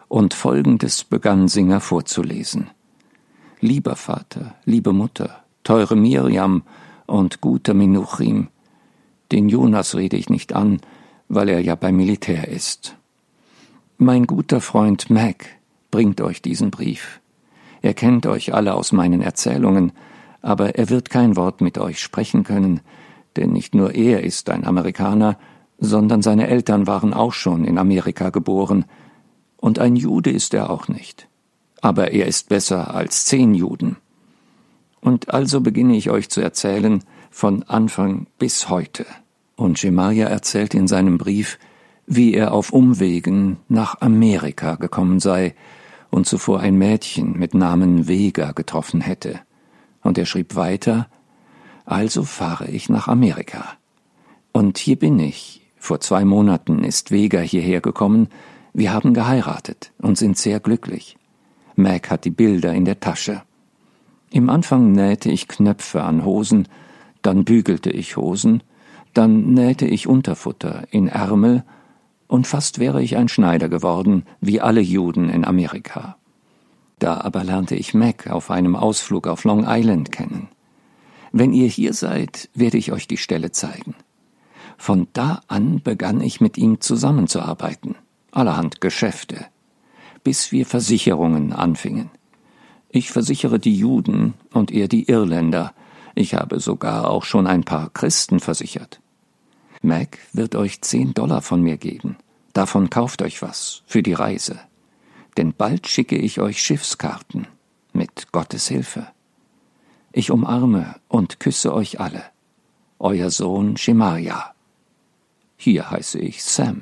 und Folgendes begann Singer vorzulesen. »Lieber Vater, liebe Mutter, teure Miriam und guter Menuchim, den Jonas rede ich nicht an, weil er ja beim Militär ist. Mein guter Freund Mac bringt euch diesen Brief. Er kennt euch alle aus meinen Erzählungen, aber er wird kein Wort mit euch sprechen können, denn nicht nur er ist ein Amerikaner, sondern seine Eltern waren auch schon in Amerika geboren, und ein Jude ist er auch nicht. Aber er ist besser als zehn Juden. Und also beginne ich euch zu erzählen, von Anfang bis heute.« Und Schemaja erzählt in seinem Brief, wie er auf Umwegen nach Amerika gekommen sei und zuvor ein Mädchen mit Namen Vega getroffen hätte. Und er schrieb weiter, »Also fahre ich nach Amerika. Und hier bin ich. Vor zwei Monaten ist Vega hierher gekommen. Wir haben geheiratet und sind sehr glücklich. Mac hat die Bilder in der Tasche. Im Anfang nähte ich Knöpfe an Hosen, dann bügelte ich Hosen, dann nähte ich Unterfutter in Ärmel, und fast wäre ich ein Schneider geworden, wie alle Juden in Amerika. Da aber lernte ich Mac auf einem Ausflug auf Long Island kennen. Wenn ihr hier seid, werde ich euch die Stelle zeigen. Von da an begann ich mit ihm zusammenzuarbeiten, allerhand Geschäfte, bis wir Versicherungen anfingen. Ich versichere die Juden und er die Irländer. Ich habe sogar auch schon ein paar Christen versichert. Mac wird euch zehn Dollar von mir geben. Davon kauft euch was für die Reise. Denn bald schicke ich euch Schiffskarten mit Gottes Hilfe. Ich umarme und küsse euch alle. Euer Sohn Schemaja. Hier heiße ich Sam.«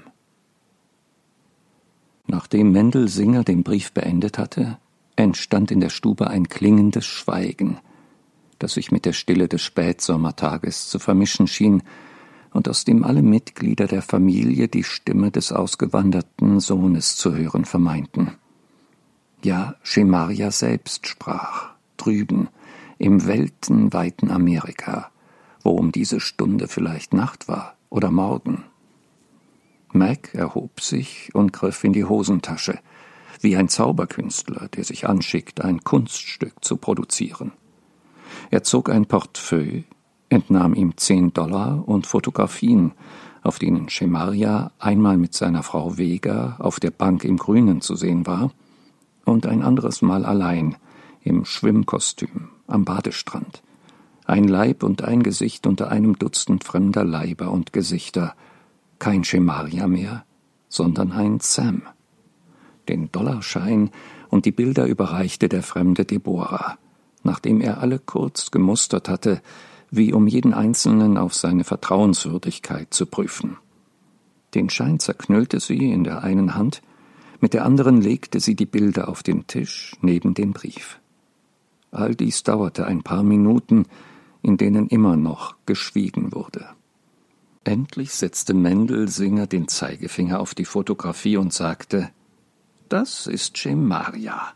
Nachdem Mendel Singer den Brief beendet hatte, entstand in der Stube ein klingendes Schweigen, das sich mit der Stille des Spätsommertages zu vermischen schien und aus dem alle Mitglieder der Familie die Stimme des ausgewanderten Sohnes zu hören vermeinten. Ja, Schemaja selbst sprach, drüben, im weltenweiten Amerika, wo um diese Stunde vielleicht Nacht war oder Morgen. Mac erhob sich und griff in die Hosentasche, wie ein Zauberkünstler, der sich anschickt, ein Kunststück zu produzieren. Er zog ein Portefeuille, entnahm ihm zehn Dollar und Fotografien, auf denen Schemaja einmal mit seiner Frau Vega auf der Bank im Grünen zu sehen war und ein anderes Mal allein im Schwimmkostüm am Badestrand. Ein Leib und ein Gesicht unter einem Dutzend fremder Leiber und Gesichter. Kein Schemaja mehr, sondern ein Sam. Den Dollarschein und die Bilder überreichte der fremde Deborah, nachdem er alle kurz gemustert hatte, wie um jeden Einzelnen auf seine Vertrauenswürdigkeit zu prüfen. Den Schein zerknüllte sie in der einen Hand, mit der anderen legte sie die Bilder auf den Tisch neben den Brief. All dies dauerte ein paar Minuten, in denen immer noch geschwiegen wurde. Endlich setzte Mendel Singer den Zeigefinger auf die Fotografie und sagte, »Das ist Schemaja.«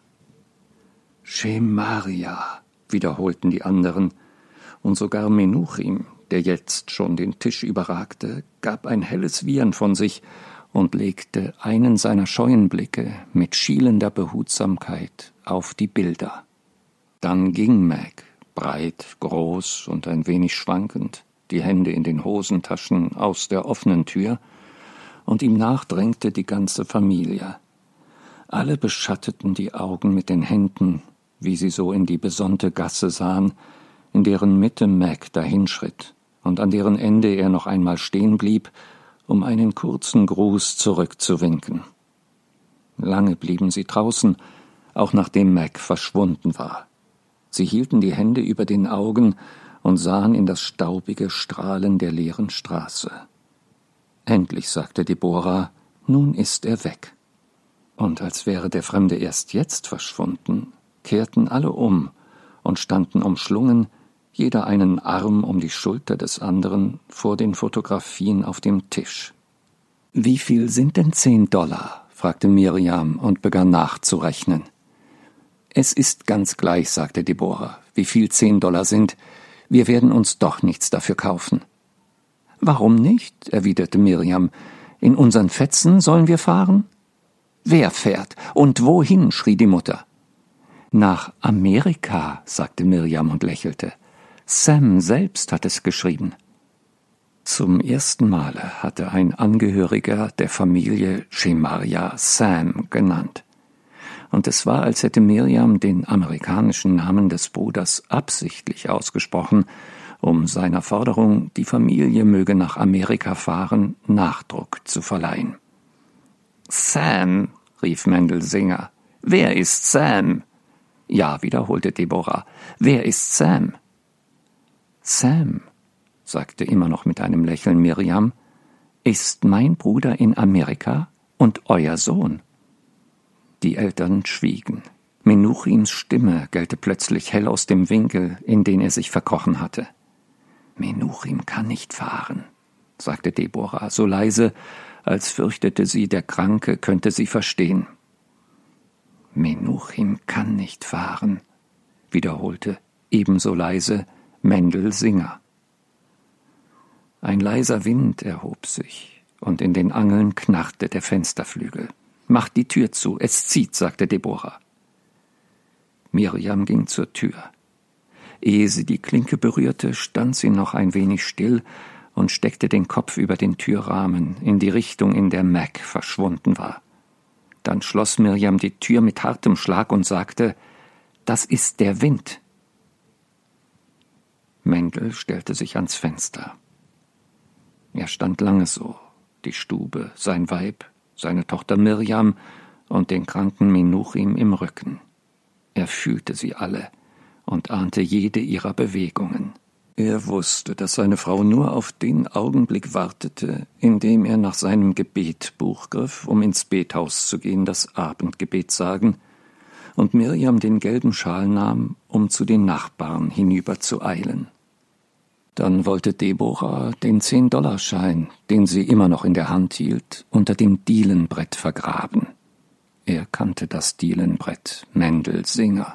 »Schemaja«, wiederholten die anderen, und sogar Menuchim, der jetzt schon den Tisch überragte, gab ein helles Wiehern von sich und legte einen seiner scheuen Blicke mit schielender Behutsamkeit auf die Bilder. Dann ging Mac, breit, groß und ein wenig schwankend, die Hände in den Hosentaschen aus der offenen Tür, und ihm nachdrängte die ganze Familie. Alle beschatteten die Augen mit den Händen, wie sie so in die besonnte Gasse sahen, in deren Mitte Mac dahinschritt und an deren Ende er noch einmal stehen blieb, um einen kurzen Gruß zurückzuwinken. Lange blieben sie draußen, auch nachdem Mac verschwunden war. Sie hielten die Hände über den Augen und sahen in das staubige Strahlen der leeren Straße. Endlich sagte Deborah, nun ist er weg. Und als wäre der Fremde erst jetzt verschwunden, kehrten alle um und standen umschlungen, jeder einen Arm um die Schulter des anderen, vor den Fotografien auf dem Tisch. »Wie viel sind denn zehn Dollar?« fragte Miriam und begann nachzurechnen. »Es ist ganz gleich«, sagte Deborah, »wie viel zehn Dollar sind. Wir werden uns doch nichts dafür kaufen.« »Warum nicht?«, erwiderte Miriam. »In unseren Fetzen sollen wir fahren?« »Wer fährt? Und wohin?« schrie die Mutter. »Nach Amerika«, sagte Mirjam und lächelte. »Sam selbst hat es geschrieben.« Zum ersten Male hatte ein Angehöriger der Familie Schemaria Sam genannt. Und es war, als hätte Mirjam den amerikanischen Namen des Bruders absichtlich ausgesprochen, um seiner Forderung, die Familie möge nach Amerika fahren, Nachdruck zu verleihen. »Sam«, rief Mendel Singer. »Wer ist Sam?« »Ja«, wiederholte Deborah. »Wer ist Sam?« »Sam«, sagte immer noch mit einem Lächeln Mirjam, »ist mein Bruder in Amerika und euer Sohn.« Die Eltern schwiegen. Menuchims Stimme gellte plötzlich hell aus dem Winkel, in den er sich verkrochen hatte. »Menuchim kann nicht fahren«, sagte Deborah, so leise, als fürchtete sie, der Kranke könnte sie verstehen. »Menuchim kann nicht fahren«, wiederholte, ebenso leise, Mendel Singer. Ein leiser Wind erhob sich, und in den Angeln knarrte der Fensterflügel. »Macht die Tür zu, es zieht«, sagte Deborah. Mirjam ging zur Tür. Ehe sie die Klinke berührte, stand sie noch ein wenig still und steckte den Kopf über den Türrahmen in die Richtung, in der Mac verschwunden war. Dann schloss Mirjam die Tür mit hartem Schlag und sagte, »Das ist der Wind.« Mendel stellte sich ans Fenster. Er stand lange so, die Stube, sein Weib, seine Tochter Mirjam und den kranken Menuchim im Rücken. Er fühlte sie alle und ahnte jede ihrer Bewegungen. Er wusste, dass seine Frau nur auf den Augenblick wartete, in dem er nach seinem Gebetbuch griff, um ins Bethaus zu gehen, das Abendgebet sagen, und Mirjam den gelben Schal nahm, um zu den Nachbarn hinüber zu eilen. Dann wollte Deborah den Zehn-Dollar-Schein, den sie immer noch in der Hand hielt, unter dem Dielenbrett vergraben. Er kannte das Dielenbrett, Mendel Singer.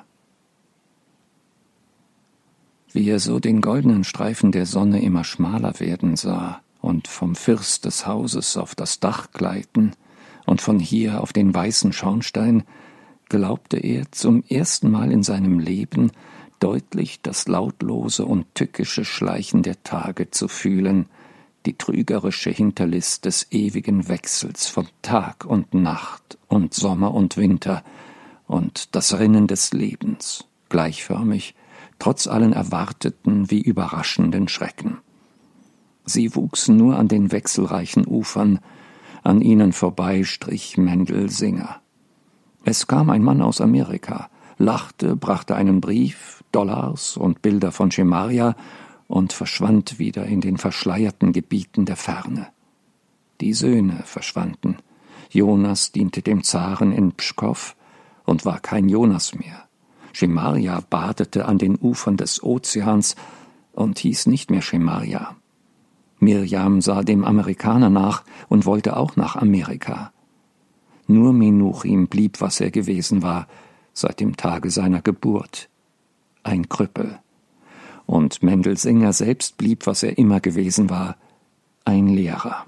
Wie er so den goldenen Streifen der Sonne immer schmaler werden sah und vom First des Hauses auf das Dach gleiten und von hier auf den weißen Schornstein, glaubte er zum ersten Mal in seinem Leben deutlich das lautlose und tückische Schleichen der Tage zu fühlen, die trügerische Hinterlist des ewigen Wechsels von Tag und Nacht und Sommer und Winter und das Rinnen des Lebens, gleichförmig, trotz allen erwarteten wie überraschenden Schrecken. Sie wuchsen nur an den wechselreichen Ufern, an ihnen vorbei strich Mendel Singer. Es kam ein Mann aus Amerika, lachte, brachte einen Brief, Dollars und Bilder von Schemaria und verschwand wieder in den verschleierten Gebieten der Ferne. Die Söhne verschwanden. Jonas diente dem Zaren in Pschkow und war kein Jonas mehr. Schemaria badete an den Ufern des Ozeans und hieß nicht mehr Schemaria. Mirjam sah dem Amerikaner nach und wollte auch nach Amerika. Nur Menuchim blieb, was er gewesen war, seit dem Tage seiner Geburt. Ein Krüppel. Und Mendel Singer selbst blieb, was er immer gewesen war, ein Lehrer.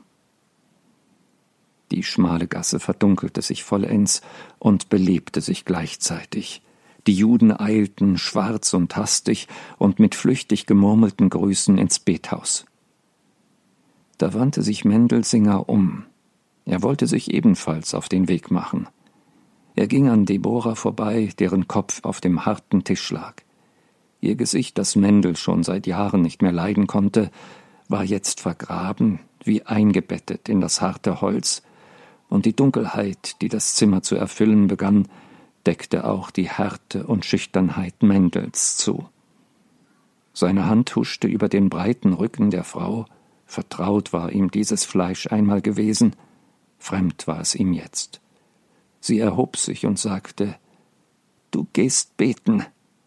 Die schmale Gasse verdunkelte sich vollends und belebte sich gleichzeitig. Die Juden eilten schwarz und hastig und mit flüchtig gemurmelten Grüßen ins Bethaus. Da wandte sich Mendel Singer um. Er wollte sich ebenfalls auf den Weg machen. Er ging an Deborah vorbei, deren Kopf auf dem harten Tisch lag. Ihr Gesicht, das Mendel schon seit Jahren nicht mehr leiden konnte, war jetzt vergraben, wie eingebettet in das harte Holz, und die Dunkelheit, die das Zimmer zu erfüllen begann, deckte auch die Härte und Schüchternheit Mendels zu. Seine Hand huschte über den breiten Rücken der Frau, vertraut war ihm dieses Fleisch einmal gewesen, fremd war es ihm jetzt. Sie erhob sich und sagte, »Du gehst beten.«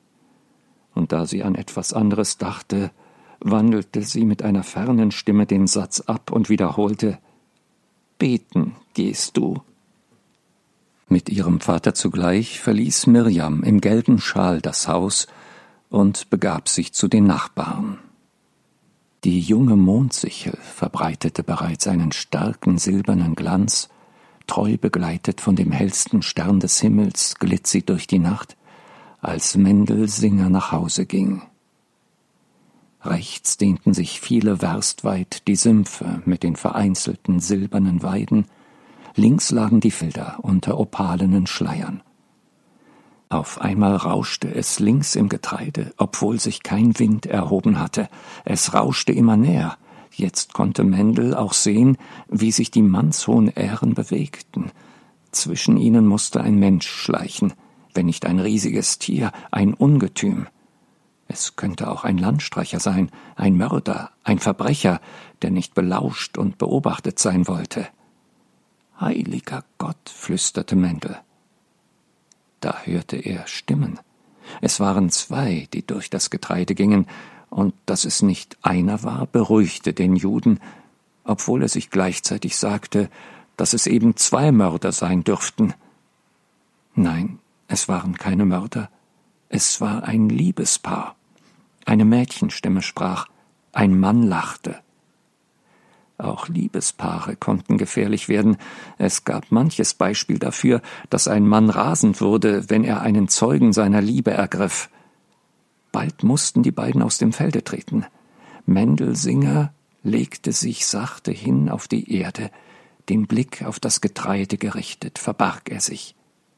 Und da sie an etwas anderes dachte, wandelte sie mit einer fernen Stimme den Satz ab und wiederholte, »Beten gehst du.« Mit ihrem Vater zugleich verließ Mirjam im gelben Schal das Haus und begab sich zu den Nachbarn. Die junge Mondsichel verbreitete bereits einen starken silbernen Glanz, treu begleitet von dem hellsten Stern des Himmels, glitt sie durch die Nacht, als Mendelsinger nach Hause ging. Rechts dehnten sich viele Werst weit die Sümpfe mit den vereinzelten silbernen Weiden, links lagen die Felder unter opalenen Schleiern. Auf einmal rauschte es links im Getreide, obwohl sich kein Wind erhoben hatte. Es rauschte immer näher. Jetzt konnte Mendel auch sehen, wie sich die mannshohen Ähren bewegten. Zwischen ihnen musste ein Mensch schleichen, wenn nicht ein riesiges Tier, ein Ungetüm. Es könnte auch ein Landstreicher sein, ein Mörder, ein Verbrecher, der nicht belauscht und beobachtet sein wollte. »Heiliger Gott«, flüsterte Mendel. Da hörte er Stimmen. Es waren zwei, die durch das Getreide gingen, und dass es nicht einer war, beruhigte den Juden, obwohl er sich gleichzeitig sagte, dass es eben zwei Mörder sein dürften. Nein, es waren keine Mörder, es war ein Liebespaar. Eine Mädchenstimme sprach, ein Mann lachte. Auch Liebespaare konnten gefährlich werden. Es gab manches Beispiel dafür, dass ein Mann rasend wurde, wenn er einen Zeugen seiner Liebe ergriff. Bald mussten die beiden aus dem Felde treten. Mendelsinger legte sich sachte hin auf die Erde, den Blick auf das Getreide gerichtet, verbarg er sich.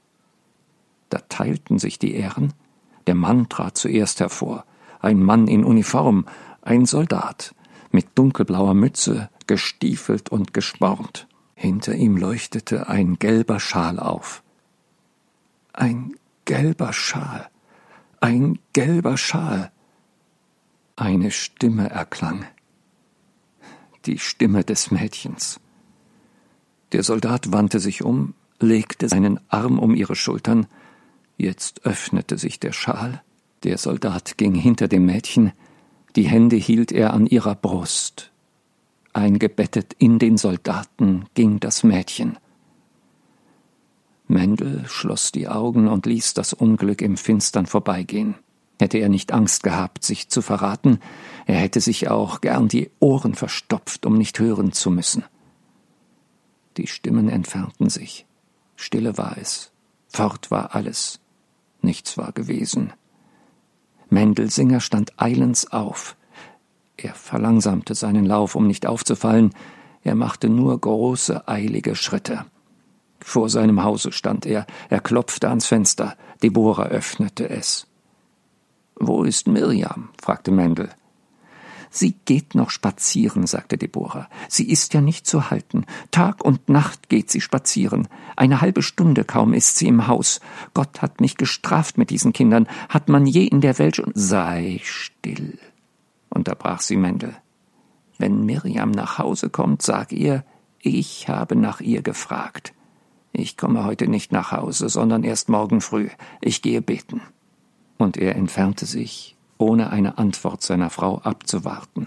Da teilten sich die Ähren. Der Mann trat zuerst hervor, ein Mann in Uniform, ein Soldat, mit dunkelblauer Mütze, gestiefelt und gespornt. Hinter ihm leuchtete ein gelber Schal auf. Ein gelber Schal, ein gelber Schal. Eine Stimme erklang. Die Stimme des Mädchens. Der Soldat wandte sich um, legte seinen Arm um ihre Schultern. Jetzt öffnete sich der Schal. Der Soldat ging hinter dem Mädchen. Die Hände hielt er an ihrer Brust. Eingebettet in den Soldaten ging das Mädchen. Mendel schloss die Augen und ließ das Unglück im Finstern vorbeigehen. Hätte er nicht Angst gehabt, sich zu verraten, er hätte sich auch gern die Ohren verstopft, um nicht hören zu müssen. Die Stimmen entfernten sich. Stille war es. Fort war alles. Nichts war gewesen. Mendelsinger stand eilends auf. Er verlangsamte seinen Lauf, um nicht aufzufallen. Er machte nur große, eilige Schritte. Vor seinem Hause stand er. Er klopfte ans Fenster. Deborah öffnete es. »Wo ist Mirjam?« fragte Mendel. »Sie geht noch spazieren«, sagte Deborah. »Sie ist ja nicht zu halten. Tag und Nacht geht sie spazieren. Eine halbe Stunde kaum ist sie im Haus. Gott hat mich gestraft mit diesen Kindern. Hat man je in der Welt schon...« »Sei still«, unterbrach sie Mendel. »Wenn Mirjam nach Hause kommt, sag ihr, ich habe nach ihr gefragt. Ich komme heute nicht nach Hause, sondern erst morgen früh. Ich gehe beten.« Und er entfernte sich, ohne eine Antwort seiner Frau abzuwarten.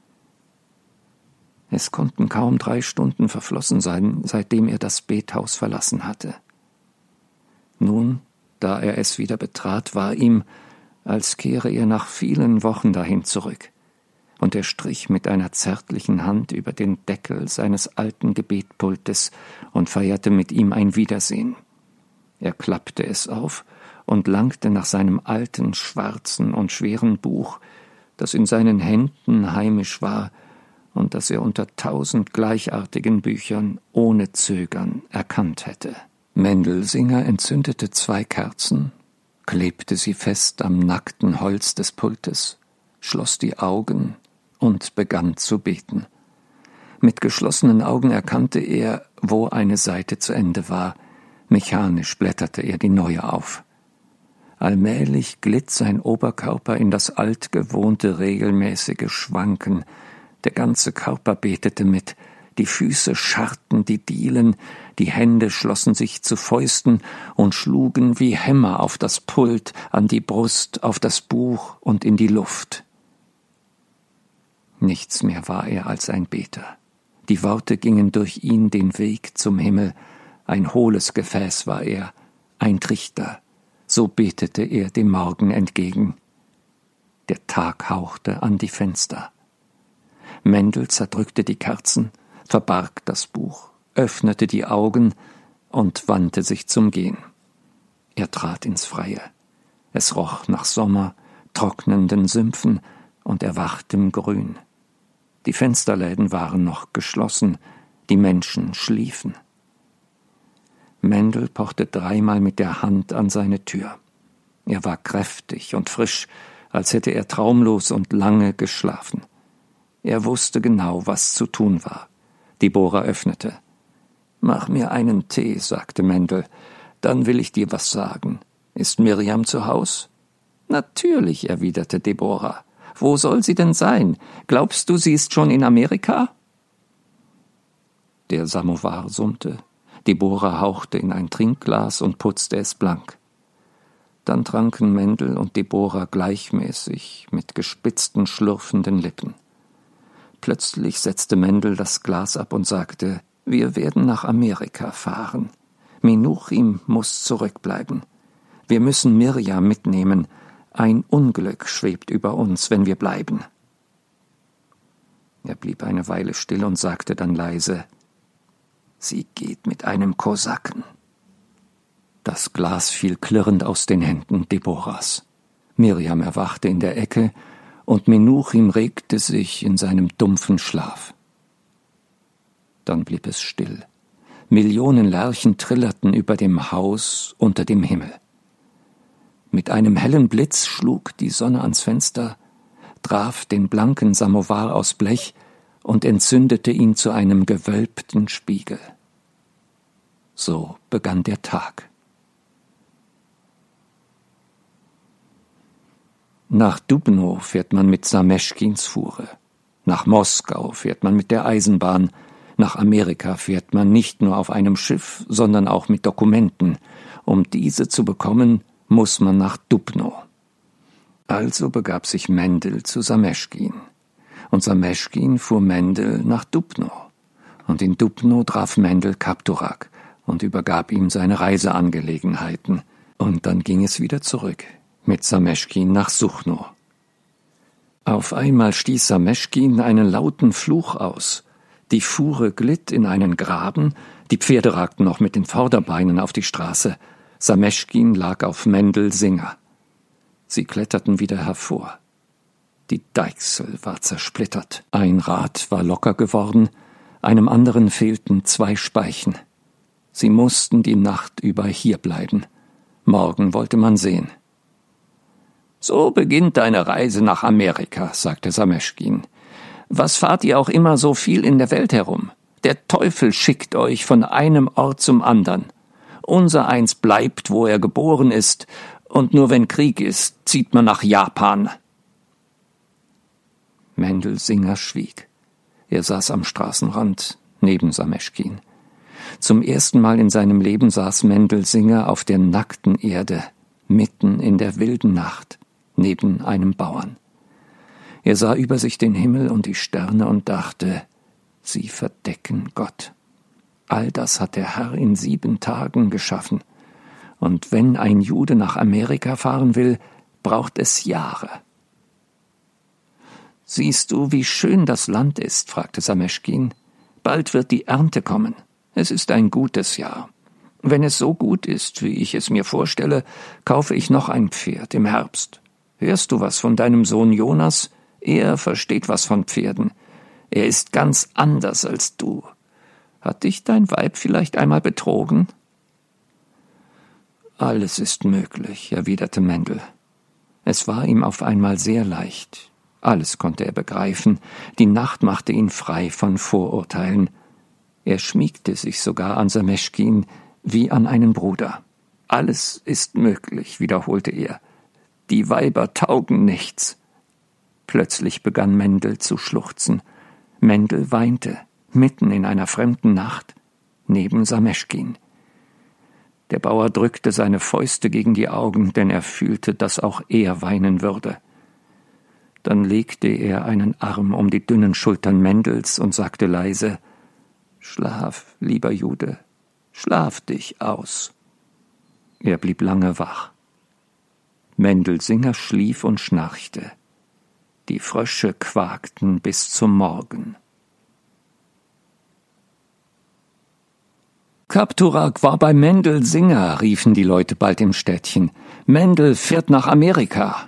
Es konnten kaum drei Stunden verflossen sein, seitdem er das Bethaus verlassen hatte. Nun, da er es wieder betrat, war ihm, als kehre er nach vielen Wochen dahin zurück, und er strich mit einer zärtlichen Hand über den Deckel seines alten Gebetpultes und feierte mit ihm ein Wiedersehen. Er klappte es auf und langte nach seinem alten, schwarzen und schweren Buch, das in seinen Händen heimisch war und das er unter tausend gleichartigen Büchern ohne Zögern erkannt hätte. Mendelsinger entzündete zwei Kerzen, klebte sie fest am nackten Holz des Pultes, schloss die Augen und begann zu beten. Mit geschlossenen Augen erkannte er, wo eine Seite zu Ende war. Mechanisch blätterte er die neue auf. Allmählich glitt sein Oberkörper in das altgewohnte, regelmäßige Schwanken. Der ganze Körper betete mit, die Füße scharrten die Dielen, die Hände schlossen sich zu Fäusten und schlugen wie Hämmer auf das Pult, an die Brust, auf das Buch und in die Luft. Nichts mehr war er als ein Beter. Die Worte gingen durch ihn den Weg zum Himmel. Ein hohles Gefäß war er, ein Trichter. So betete er dem Morgen entgegen. Der Tag hauchte an die Fenster. Mendel zerdrückte die Kerzen, verbarg das Buch, öffnete die Augen und wandte sich zum Gehen. Er trat ins Freie. Es roch nach Sommer, trocknenden Sümpfen und erwachtem Grün. Die Fensterläden waren noch geschlossen, die Menschen schliefen. Mendel pochte dreimal mit der Hand an seine Tür. Er war kräftig und frisch, als hätte er traumlos und lange geschlafen. Er wusste genau, was zu tun war. Deborah öffnete. »Mach mir einen Tee«, sagte Mendel, »dann will ich dir was sagen. Ist Miriam zu Haus?« »Natürlich«, erwiderte Deborah. »Wo soll sie denn sein? Glaubst du, sie ist schon in Amerika?« Der Samowar summte. Deborah hauchte in ein Trinkglas und putzte es blank. Dann tranken Mendel und Deborah gleichmäßig mit gespitzten, schlürfenden Lippen. Plötzlich setzte Mendel das Glas ab und sagte, »Wir werden nach Amerika fahren. Menuchim muss zurückbleiben. Wir müssen Mirjam mitnehmen. Ein Unglück schwebt über uns, wenn wir bleiben.« Er blieb eine Weile still und sagte dann leise, »Sie geht mit einem Kosaken.« Das Glas fiel klirrend aus den Händen Deborahs. Mirjam erwachte in der Ecke und Menuchim regte sich in seinem dumpfen Schlaf. Dann blieb es still. Millionen Lerchen trillerten über dem Haus unter dem Himmel. Mit einem hellen Blitz schlug die Sonne ans Fenster, traf den blanken Samowar aus Blech und entzündete ihn zu einem gewölbten Spiegel. So begann der Tag. Nach Dubno fährt man mit Sameschkins Fuhre. Nach Moskau fährt man mit der Eisenbahn. Nach Amerika fährt man nicht nur auf einem Schiff, sondern auch mit Dokumenten. Um diese zu bekommen, muss man nach Dubno. Also begab sich Mendel zu Sameschkin. Und Sameschkin fuhr Mendel nach Dubno. Und in Dubno traf Mendel Kapturak und übergab ihm seine Reiseangelegenheiten. Und dann ging es wieder zurück, mit Sameschkin nach Suchno. Auf einmal stieß Sameschkin einen lauten Fluch aus. Die Fuhre glitt in einen Graben, die Pferde ragten noch mit den Vorderbeinen auf die Straße. Sameschkin lag auf Mendel Singer. Sie kletterten wieder hervor. Die Deichsel war zersplittert. Ein Rad war locker geworden, einem anderen fehlten zwei Speichen. Sie mussten die Nacht über hier bleiben. Morgen wollte man sehen. »So beginnt deine Reise nach Amerika«, sagte Sameschkin. »Was fahrt ihr auch immer so viel in der Welt herum? Der Teufel schickt euch von einem Ort zum anderen. Unsereins bleibt, wo er geboren ist, und nur wenn Krieg ist, zieht man nach Japan.« Mendel Singer schwieg. Er saß am Straßenrand neben Sameschkin. Zum ersten Mal in seinem Leben saß Mendel Singer auf der nackten Erde, mitten in der wilden Nacht, neben einem Bauern. Er sah über sich den Himmel und die Sterne und dachte, sie verdecken Gott. All das hat der Herr in sieben Tagen geschaffen. Und wenn ein Jude nach Amerika fahren will, braucht es Jahre. »Siehst du, wie schön das Land ist?« fragte Sameschkin. »Bald wird die Ernte kommen. Es ist ein gutes Jahr. Wenn es so gut ist, wie ich es mir vorstelle, kaufe ich noch ein Pferd im Herbst. Hörst du was von deinem Sohn Jonas? Er versteht was von Pferden. Er ist ganz anders als du. Hat dich dein Weib vielleicht einmal betrogen?« »Alles ist möglich«, erwiderte Mendel. Es war ihm auf einmal sehr leicht. Alles konnte er begreifen. Die Nacht machte ihn frei von Vorurteilen. Er schmiegte sich sogar an Sameschkin wie an einen Bruder. »Alles ist möglich«, wiederholte er. »Die Weiber taugen nichts.« Plötzlich begann Mendel zu schluchzen. Mendel weinte, mitten in einer fremden Nacht, neben Sameschkin. Der Bauer drückte seine Fäuste gegen die Augen, denn er fühlte, dass auch er weinen würde. Dann legte er einen Arm um die dünnen Schultern Mendels und sagte leise, »Schlaf, lieber Jude, schlaf dich aus.« Er blieb lange wach. Mendel Singer schlief und schnarchte. Die Frösche quakten bis zum Morgen. Kapturak war bei Mendel Singer, riefen die Leute bald im Städtchen. Mendel fährt nach Amerika.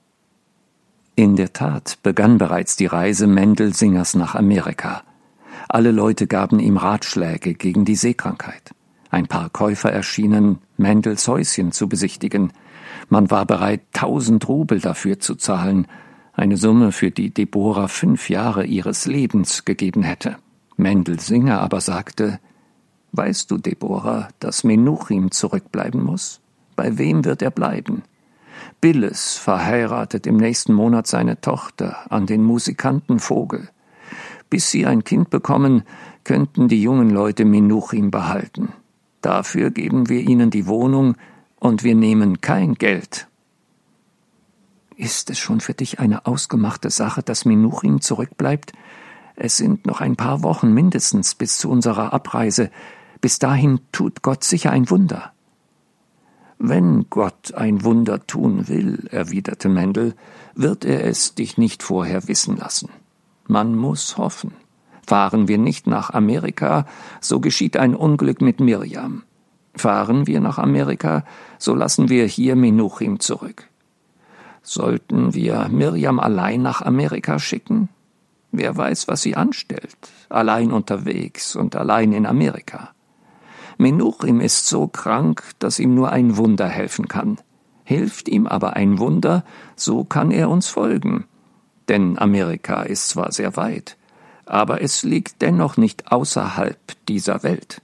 In der Tat begann bereits die Reise Mendel Singers nach Amerika. Alle Leute gaben ihm Ratschläge gegen die Seekrankheit. Ein paar Käufer erschienen, Mendels Häuschen zu besichtigen. Man war bereit, tausend Rubel dafür zu zahlen, eine Summe, für die Deborah fünf Jahre ihres Lebens gegeben hätte. Mendel Singer aber sagte: »Weißt du, Deborah, dass Menuchim zurückbleiben muss? Bei wem wird er bleiben? Billes verheiratet im nächsten Monat seine Tochter an den Musikanten Vogel. Bis sie ein Kind bekommen, könnten die jungen Leute Menuchim behalten. Dafür geben wir ihnen die Wohnung und wir nehmen kein Geld.« »Ist es schon für dich eine ausgemachte Sache, dass Menuchim zurückbleibt? Es sind noch ein paar Wochen mindestens bis zu unserer Abreise. Bis dahin tut Gott sicher ein Wunder.« »Wenn Gott ein Wunder tun will«, erwiderte Mendel, »wird er es dich nicht vorher wissen lassen. Man muss hoffen. Fahren wir nicht nach Amerika, so geschieht ein Unglück mit Mirjam. Fahren wir nach Amerika, so lassen wir hier Menuchim zurück. Sollten wir Mirjam allein nach Amerika schicken? Wer weiß, was sie anstellt, allein unterwegs und allein in Amerika. Menuchim ist so krank, dass ihm nur ein Wunder helfen kann. Hilft ihm aber ein Wunder, so kann er uns folgen. Denn Amerika ist zwar sehr weit, aber es liegt dennoch nicht außerhalb dieser Welt.«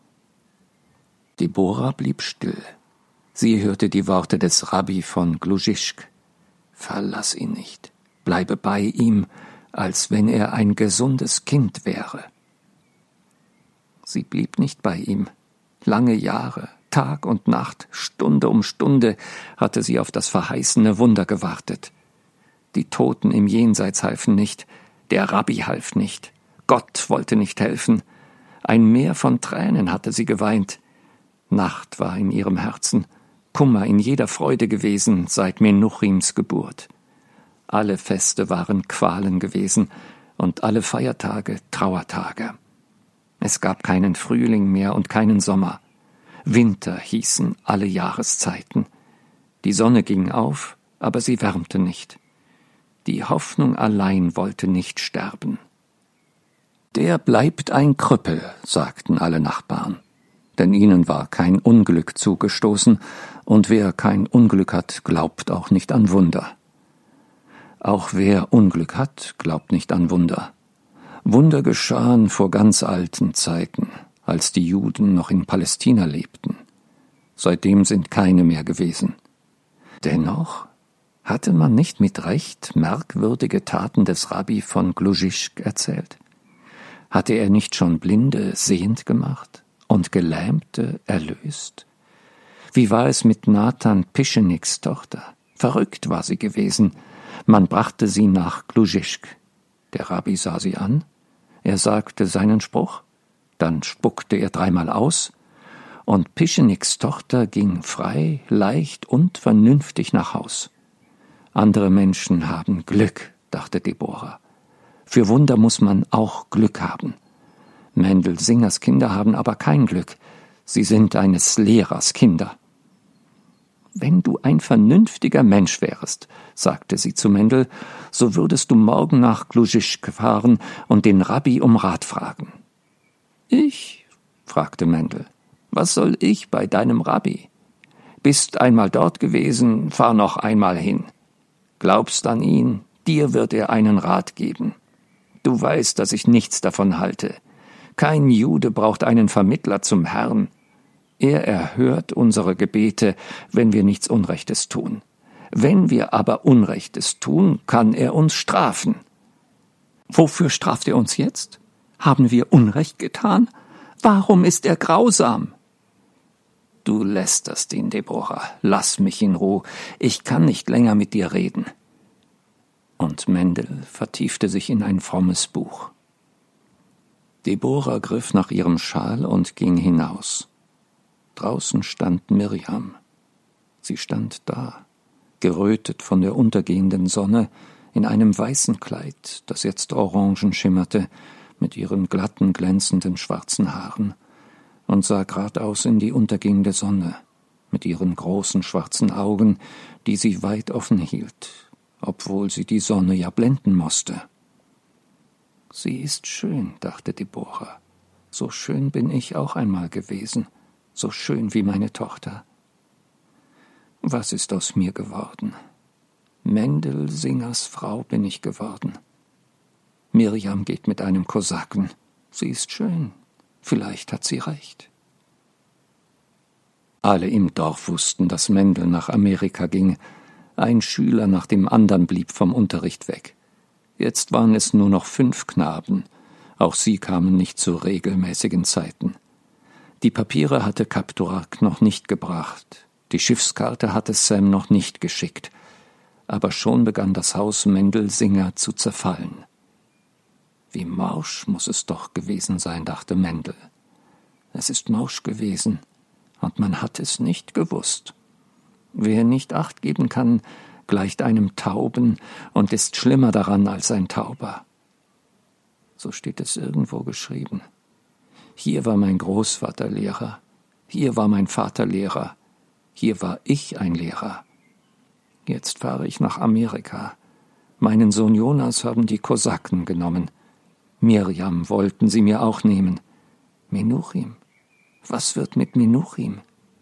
Deborah blieb still. Sie hörte die Worte des Rabbi von Gluzisk. »Verlass ihn nicht, bleibe bei ihm, als wenn er ein gesundes Kind wäre.« Sie blieb nicht bei ihm. Lange Jahre, Tag und Nacht, Stunde um Stunde hatte sie auf das verheißene Wunder gewartet. Die Toten im Jenseits halfen nicht, der Rabbi half nicht, Gott wollte nicht helfen. Ein Meer von Tränen hatte sie geweint. Nacht war in ihrem Herzen, Kummer in jeder Freude gewesen seit Menuchims Geburt. Alle Feste waren Qualen gewesen und alle Feiertage Trauertage. Es gab keinen Frühling mehr und keinen Sommer. Winter hießen alle Jahreszeiten. Die Sonne ging auf, aber sie wärmte nicht. Die Hoffnung allein wollte nicht sterben. »Der bleibt ein Krüppel«, sagten alle Nachbarn. Denn ihnen war kein Unglück zugestoßen, und wer kein Unglück hat, glaubt auch nicht an Wunder. Auch wer Unglück hat, glaubt nicht an Wunder. Wunder geschahen vor ganz alten Zeiten, als die Juden noch in Palästina lebten. Seitdem sind keine mehr gewesen. Dennoch hatte man nicht mit Recht merkwürdige Taten des Rabbi von Gluzisk erzählt? Hatte er nicht schon Blinde sehend gemacht und Gelähmte erlöst? Wie war es mit Nathan Pischeniks Tochter? Verrückt war sie gewesen. Man brachte sie nach Gluzisk. Der Rabbi sah sie an. Er sagte seinen Spruch, dann spuckte er dreimal aus, und Pischeniks Tochter ging frei, leicht und vernünftig nach Haus. Andere Menschen haben Glück, dachte Deborah. Für Wunder muss man auch Glück haben. Mendel Singers Kinder haben aber kein Glück. Sie sind eines Lehrers Kinder. »Wenn du ein vernünftiger Mensch wärst«, sagte sie zu Mendel, »so würdest du morgen nach Gluzisk fahren und den Rabbi um Rat fragen.« »Ich?« fragte Mendel. »Was soll ich bei deinem Rabbi? Bist einmal dort gewesen, fahr noch einmal hin. Glaubst an ihn, dir wird er einen Rat geben. Du weißt, dass ich nichts davon halte. Kein Jude braucht einen Vermittler zum Herrn. Er erhört unsere Gebete, wenn wir nichts Unrechtes tun. Wenn wir aber Unrechtes tun, kann er uns strafen.« »Wofür straft er uns jetzt? Haben wir Unrecht getan? Warum ist er grausam?« »Du lästerst ihn, Deborah. Lass mich in Ruhe. Ich kann nicht länger mit dir reden.« Und Mendel vertiefte sich in ein frommes Buch. Deborah griff nach ihrem Schal und ging hinaus. Draußen stand Mirjam. Sie stand da, gerötet von der untergehenden Sonne, in einem weißen Kleid, das jetzt orangen schimmerte, mit ihren glatten, glänzenden schwarzen Haaren. und sah geradeaus in die untergehende Sonne mit ihren großen schwarzen Augen, die sie weit offen hielt, obwohl sie die Sonne ja blenden musste. »Sie ist schön«, dachte Deborah. »So schön bin ich auch einmal gewesen, so schön wie meine Tochter. Was ist aus mir geworden? Mendelsingers Frau bin ich geworden. Mirjam geht mit einem Kosaken. Sie ist schön. Vielleicht hat sie recht.« Alle im Dorf wussten, dass Mendel nach Amerika ging. Ein Schüler nach dem andern blieb vom Unterricht weg. Jetzt waren es nur noch fünf Knaben. Auch sie kamen nicht zu regelmäßigen Zeiten. Die Papiere hatte Kapturak noch nicht gebracht. Die Schiffskarte hatte Sam noch nicht geschickt. Aber schon begann das Haus Mendelsinger zu zerfallen. Wie morsch muss es doch gewesen sein, dachte Mendel. Es ist morsch gewesen, und man hat es nicht gewusst. Wer nicht Acht geben kann, gleicht einem Tauben und ist schlimmer daran als ein Tauber. So steht es irgendwo geschrieben. Hier war mein Großvater Lehrer, hier war mein Vater Lehrer, hier war ich ein Lehrer. Jetzt fahre ich nach Amerika. Meinen Sohn Jonas haben die Kosaken genommen. Mirjam wollten sie mir auch nehmen. Menuchim, was wird mit Menuchim?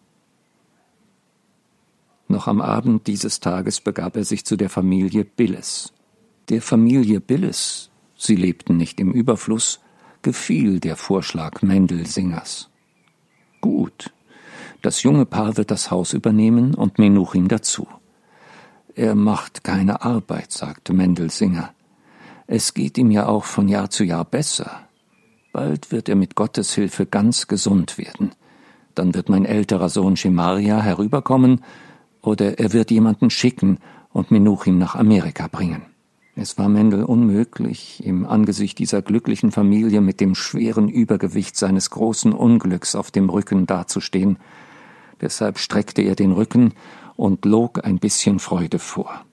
Noch am Abend dieses Tages begab er sich zu der Familie Billes. Der Familie Billes, sie lebten nicht im Überfluss, gefiel der Vorschlag Mendelsingers. Gut, das junge Paar wird das Haus übernehmen und Menuchim dazu. Er macht keine Arbeit, sagte Mendelsinger. Es geht ihm ja auch von Jahr zu Jahr besser. Bald wird er mit Gottes Hilfe ganz gesund werden. Dann wird mein älterer Sohn Schemaria herüberkommen, oder er wird jemanden schicken und Menuchim nach Amerika bringen. Es war Mendel unmöglich, im Angesicht dieser glücklichen Familie mit dem schweren Übergewicht seines großen Unglücks auf dem Rücken dazustehen. Deshalb streckte er den Rücken und log ein bisschen Freude vor.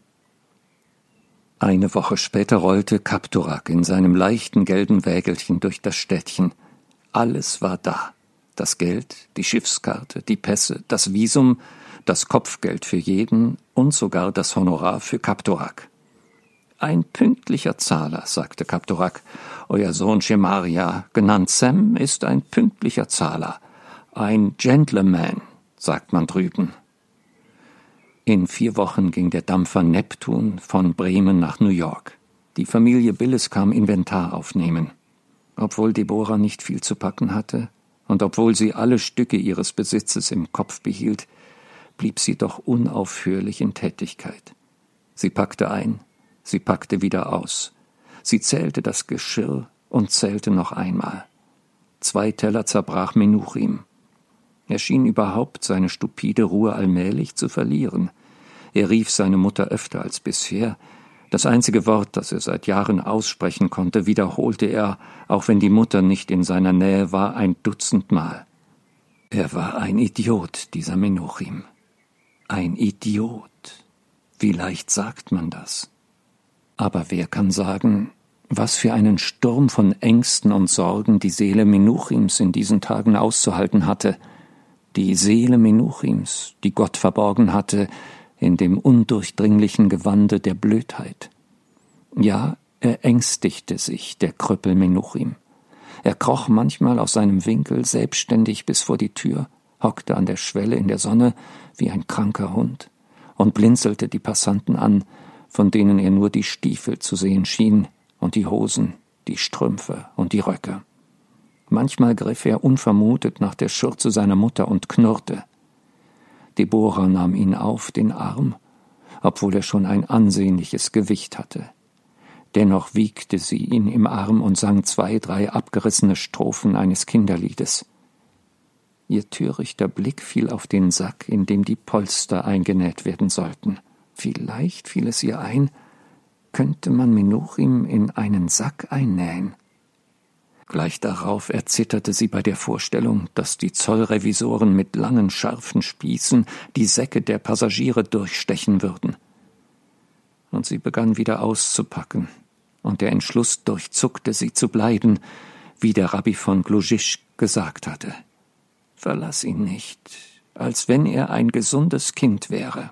Eine Woche später rollte Kapturak in seinem leichten gelben Wägelchen durch das Städtchen. Alles war da. Das Geld, die Schiffskarte, die Pässe, das Visum, das Kopfgeld für jeden und sogar das Honorar für Kapturak. »Ein pünktlicher Zahler«, sagte Kapturak. »Euer Sohn Schemaria, genannt Sam, ist ein pünktlicher Zahler. Ein Gentleman, sagt man drüben.« In vier Wochen ging der Dampfer Neptun von Bremen nach New York. Die Familie Billes kam Inventar aufnehmen. Obwohl Deborah nicht viel zu packen hatte und obwohl sie alle Stücke ihres Besitzes im Kopf behielt, blieb sie doch unaufhörlich in Tätigkeit. Sie packte ein, sie packte wieder aus. Sie zählte das Geschirr und zählte noch einmal. Zwei Teller zerbrach Menuchim. Er schien überhaupt seine stupide Ruhe allmählich zu verlieren. Er rief seine Mutter öfter als bisher. Das einzige Wort, das er seit Jahren aussprechen konnte, wiederholte er, auch wenn die Mutter nicht in seiner Nähe war, ein Dutzend Mal. Er war ein Idiot, dieser Menuchim. Ein Idiot. Wie leicht sagt man das? Aber wer kann sagen, was für einen Sturm von Ängsten und Sorgen die Seele Menuchims in diesen Tagen auszuhalten hatte, die Seele Menuchims, die Gott verborgen hatte in dem undurchdringlichen Gewande der Blödheit. Ja, er ängstigte sich, der Krüppel Menuchim. Er kroch manchmal aus seinem Winkel selbstständig bis vor die Tür, hockte an der Schwelle in der Sonne wie ein kranker Hund und blinzelte die Passanten an, von denen er nur die Stiefel zu sehen schien und die Hosen, die Strümpfe und die Röcke. Manchmal griff er unvermutet nach der Schürze seiner Mutter und knurrte. Deborah nahm ihn auf den Arm, obwohl er schon ein ansehnliches Gewicht hatte. Dennoch wiegte sie ihn im Arm und sang zwei, drei abgerissene Strophen eines Kinderliedes. Ihr törichter Blick fiel auf den Sack, in dem die Polster eingenäht werden sollten. Vielleicht fiel es ihr ein, könnte man Menuchim in einen Sack einnähen. Gleich darauf erzitterte sie bei der Vorstellung, dass die Zollrevisoren mit langen, scharfen Spießen die Säcke der Passagiere durchstechen würden. Und sie begann wieder auszupacken, und der Entschluss durchzuckte sie zu bleiben, wie der Rabbi von Glujisch gesagt hatte. verlass ihn nicht, als wenn er ein gesundes Kind wäre.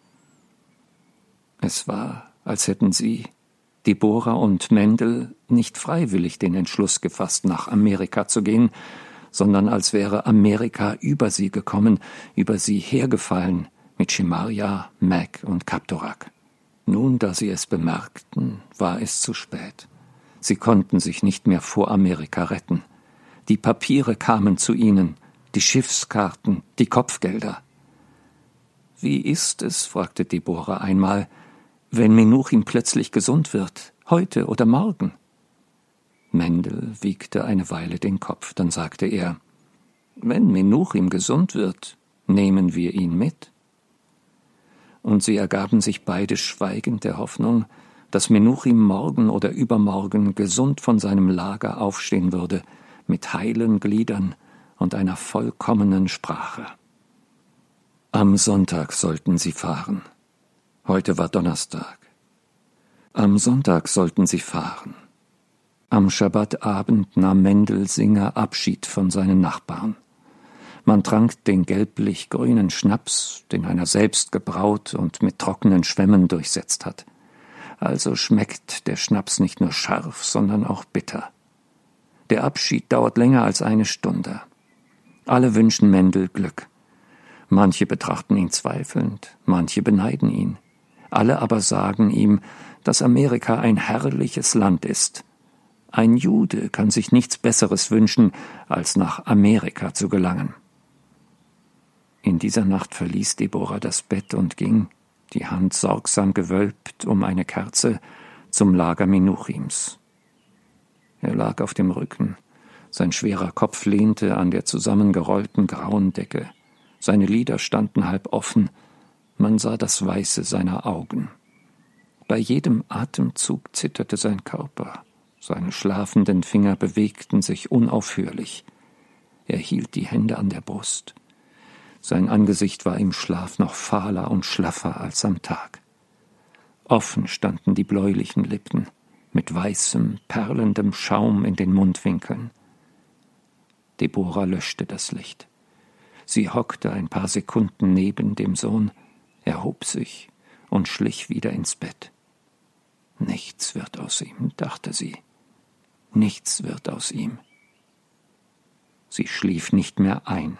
Es war, als hätten sie, Deborah und Mendel, nicht freiwillig den Entschluss gefasst, nach Amerika zu gehen, sondern als wäre Amerika über sie gekommen, über sie hergefallen, mit Schemaria, Mac und Kaptorak. Nun, da sie es bemerkten, war es zu spät. Sie konnten sich nicht mehr vor Amerika retten. Die Papiere kamen zu ihnen, die Schiffskarten, die Kopfgelder. »Wie ist es?« fragte Deborah einmal, »wenn Menuchim plötzlich gesund wird, heute oder morgen?« Mendel wiegte eine Weile den Kopf, dann sagte er, »Wenn Menuchim gesund wird, nehmen wir ihn mit.« Und sie ergaben sich beide schweigend der Hoffnung, dass Menuchim morgen oder übermorgen gesund von seinem Lager aufstehen würde, mit heilen Gliedern und einer vollkommenen Sprache. Am Sonntag sollten sie fahren. Heute war Donnerstag. Am Sonntag sollten sie fahren. Am Schabbatabend nahm Mendel Singer Abschied von seinen Nachbarn. Man trank den gelblich-grünen Schnaps, den einer selbst gebraut und mit trockenen Schwämmen durchsetzt hat. Also schmeckt der Schnaps nicht nur scharf, sondern auch bitter. Der Abschied dauert länger als eine Stunde. Alle wünschen Mendel Glück. Manche betrachten ihn zweifelnd, manche beneiden ihn. Alle aber sagen ihm, dass Amerika ein herrliches Land ist. Ein Jude kann sich nichts Besseres wünschen, als nach Amerika zu gelangen. In dieser Nacht verließ Deborah das Bett und ging, die Hand sorgsam gewölbt um eine Kerze, zum Lager Menuchims. Er lag auf dem Rücken, sein schwerer Kopf lehnte an der zusammengerollten grauen Decke, seine Lider standen halb offen, man sah das Weiße seiner Augen. Bei jedem Atemzug zitterte sein Körper, seine schlafenden Finger bewegten sich unaufhörlich. Er hielt die Hände an der Brust. Sein Angesicht war im Schlaf noch fahler und schlaffer als am Tag. Offen standen die bläulichen Lippen, mit weißem, perlendem Schaum in den Mundwinkeln. Deborah löschte das Licht. Sie hockte ein paar Sekunden neben dem Sohn, erhob sich und schlich wieder ins Bett. Nichts wird aus ihm, dachte sie. Nichts wird aus ihm. Sie schlief nicht mehr ein.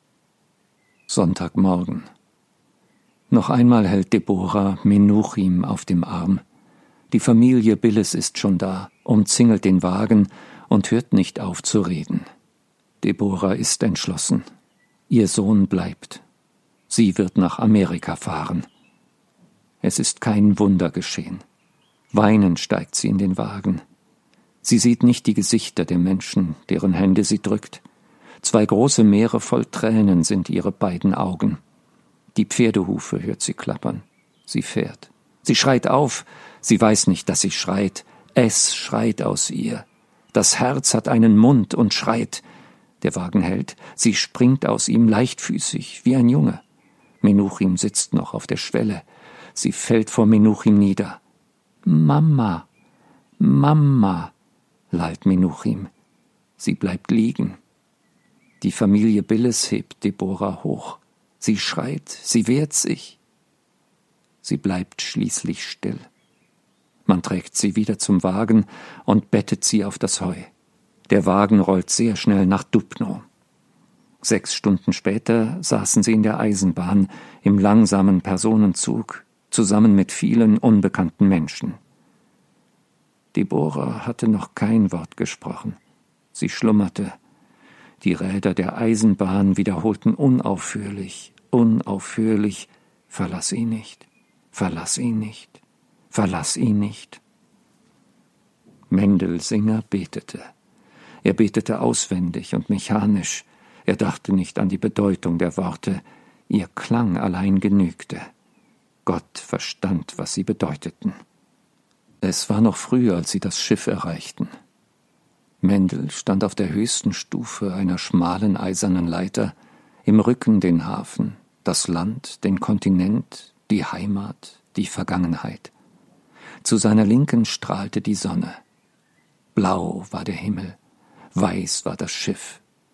Sonntagmorgen. Noch einmal hält Deborah Menuchim auf dem Arm. Die Familie Billes ist schon da, umzingelt den Wagen und hört nicht auf zu reden. Deborah ist entschlossen. Ihr Sohn bleibt. Sie wird nach Amerika fahren. Es ist kein Wunder geschehen. Weinend steigt sie in den Wagen. Sie sieht nicht die Gesichter der Menschen, deren Hände sie drückt. Zwei große Meere voll Tränen sind ihre beiden Augen. Die Pferdehufe hört sie klappern. Sie fährt. Sie schreit auf. Sie weiß nicht, dass sie schreit. Es schreit aus ihr. Das Herz hat einen Mund und schreit. Der Wagen hält. Sie springt aus ihm leichtfüßig, wie ein Junge. Menuchim sitzt noch auf der Schwelle. Sie fällt vor Menuchim nieder. »Mama, Mama«, lallt Menuchim. Sie bleibt liegen. Die Familie Billes hebt Deborah hoch. Sie schreit, sie wehrt sich. Sie bleibt schließlich still. Man trägt sie wieder zum Wagen und bettet sie auf das Heu. Der Wagen rollt sehr schnell nach Dubno. Sechs Stunden später saßen sie in der Eisenbahn im langsamen Personenzug, zusammen mit vielen unbekannten Menschen. Deborah hatte noch kein Wort gesprochen. Sie schlummerte. Die Räder der Eisenbahn wiederholten unaufhörlich, unaufhörlich, »Verlass ihn nicht, verlass ihn nicht, verlass ihn nicht.« Mendel Singer betete. Er betete auswendig und mechanisch. Er dachte nicht an die Bedeutung der Worte. Ihr Klang allein genügte. Gott verstand, was sie bedeuteten. Es war noch früh, als sie das Schiff erreichten. Mendel stand auf der höchsten Stufe einer schmalen eisernen Leiter, im Rücken den Hafen, das Land, den Kontinent, die Heimat, die Vergangenheit. Zu seiner Linken strahlte die Sonne. Blau war der Himmel, weiß war das Schiff.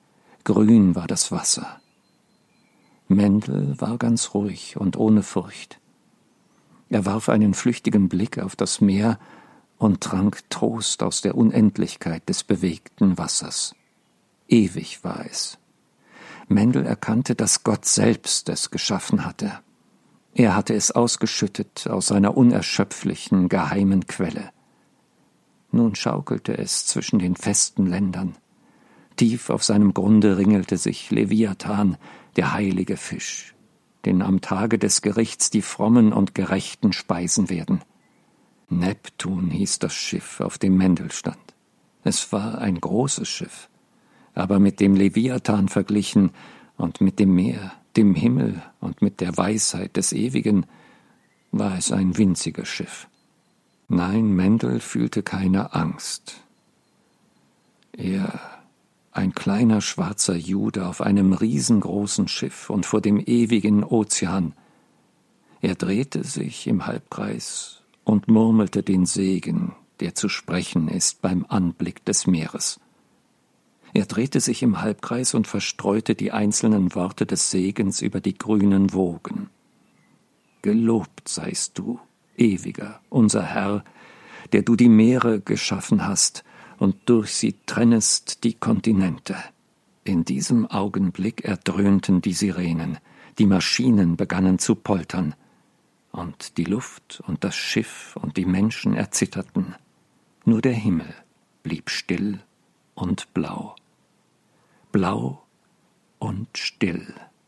grün war das Wasser. Mendel war ganz ruhig und ohne Furcht. Er warf einen flüchtigen Blick auf das Meer und trank Trost aus der Unendlichkeit des bewegten Wassers. Ewig war es. Mendel erkannte, dass Gott selbst es geschaffen hatte. Er hatte es ausgeschüttet aus seiner unerschöpflichen, geheimen Quelle. Nun schaukelte es zwischen den festen Ländern. Tief auf seinem Grunde ringelte sich Leviathan, der heilige Fisch, den am Tage des Gerichts die Frommen und Gerechten speisen werden. Neptun hieß das Schiff, auf dem Mendel stand. Es war ein großes Schiff, aber mit dem Leviathan verglichen und mit dem Meer, dem Himmel und mit der Weisheit des Ewigen war es ein winziges Schiff. Nein, Mendel fühlte keine Angst. Er, ein kleiner schwarzer Jude auf einem riesengroßen Schiff und vor dem ewigen Ozean, er drehte sich im Halbkreis und murmelte den Segen, der zu sprechen ist beim Anblick des Meeres. Er drehte sich im Halbkreis und verstreute die einzelnen Worte des Segens über die grünen Wogen. Gelobt seist du, Ewiger, unser Herr, der du die Meere geschaffen hast und durch sie trennest die Kontinente. In diesem Augenblick erdröhnten die Sirenen, die Maschinen begannen zu poltern, und die Luft und das Schiff und die Menschen erzitterten. Nur der Himmel blieb still und blau. Blau und still.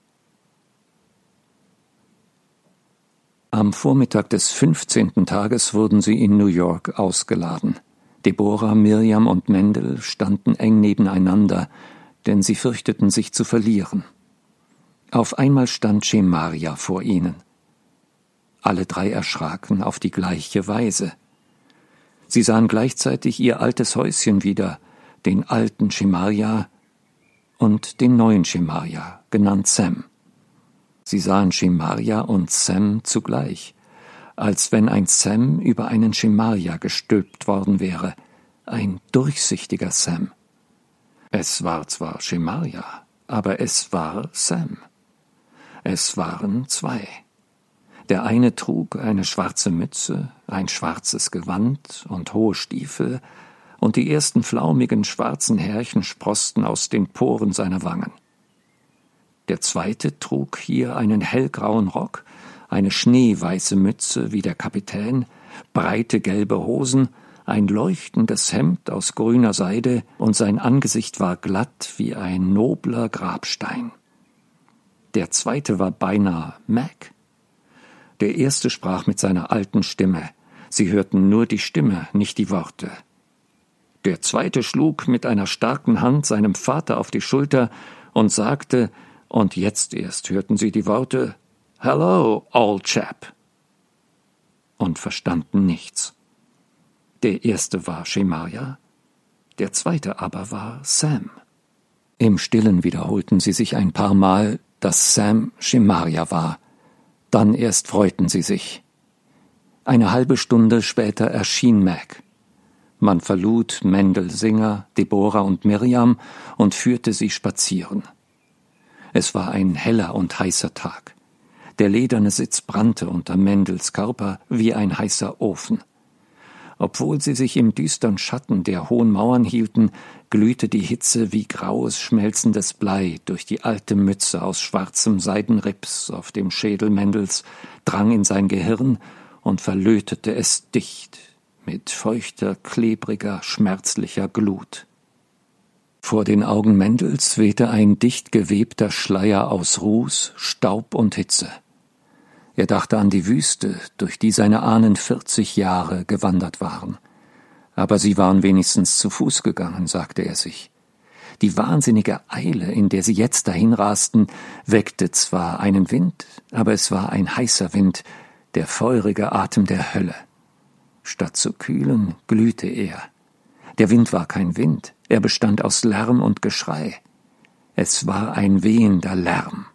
Am Vormittag des fünfzehnten Tages wurden sie in New York ausgeladen. Deborah, Miriam und Mendel standen eng nebeneinander, denn sie fürchteten, sich zu verlieren. Auf einmal stand Schemaria vor ihnen. Alle drei erschraken auf die gleiche Weise. Sie sahen gleichzeitig ihr altes Häuschen wieder, den alten Schemaria und den neuen Schemaria, genannt Sam. Sie sahen Schemaria und Sam zugleich, als wenn ein Sam über einen Schemaria gestülpt worden wäre, ein durchsichtiger Sam. Es war zwar Schemaria, aber es war Sam. Es waren zwei. Der eine trug eine schwarze Mütze, ein schwarzes Gewand und hohe Stiefel, und die ersten flaumigen schwarzen Härchen sproßten aus den Poren seiner Wangen. Der zweite trug hier einen hellgrauen Rock, eine schneeweiße Mütze wie der Kapitän, breite gelbe Hosen, ein leuchtendes Hemd aus grüner Seide, und sein Angesicht war glatt wie ein nobler Grabstein. Der zweite war beinahe Mac. Der erste sprach mit seiner alten Stimme. Sie hörten nur die Stimme, nicht die Worte. Der zweite schlug mit einer starken Hand seinem Vater auf die Schulter und sagte, und jetzt erst hörten sie die Worte, »Hello, old chap«, und verstanden nichts. Der erste war Schemaria, der zweite aber war Sam. Im Stillen wiederholten sie sich ein paar Mal, dass Sam Schemaria war. Dann erst freuten sie sich. Eine halbe Stunde später erschien Mac. Man verlud Mendel Singer, Deborah und Miriam und führte sie spazieren. Es war ein heller und heißer Tag. Der lederne Sitz brannte unter Mendels Körper wie ein heißer Ofen. Obwohl sie sich im düsteren Schatten der hohen Mauern hielten, glühte die Hitze wie graues, schmelzendes Blei durch die alte Mütze aus schwarzem Seidenrips auf dem Schädel Mendels, drang in sein Gehirn und verlötete es dicht mit feuchter, klebriger, schmerzlicher Glut. Vor den Augen Mendels wehte ein dicht gewebter Schleier aus Ruß, Staub und Hitze. Er dachte an die Wüste, durch die seine Ahnen vierzig Jahre gewandert waren. Aber sie waren wenigstens zu Fuß gegangen, sagte er sich. Die wahnsinnige Eile, in der sie jetzt dahinrasten, weckte zwar einen Wind, aber es war ein heißer Wind, der feurige Atem der Hölle. Statt zu kühlen, glühte er. Der Wind war kein Wind, er bestand aus Lärm und Geschrei. Es war ein wehender Lärm.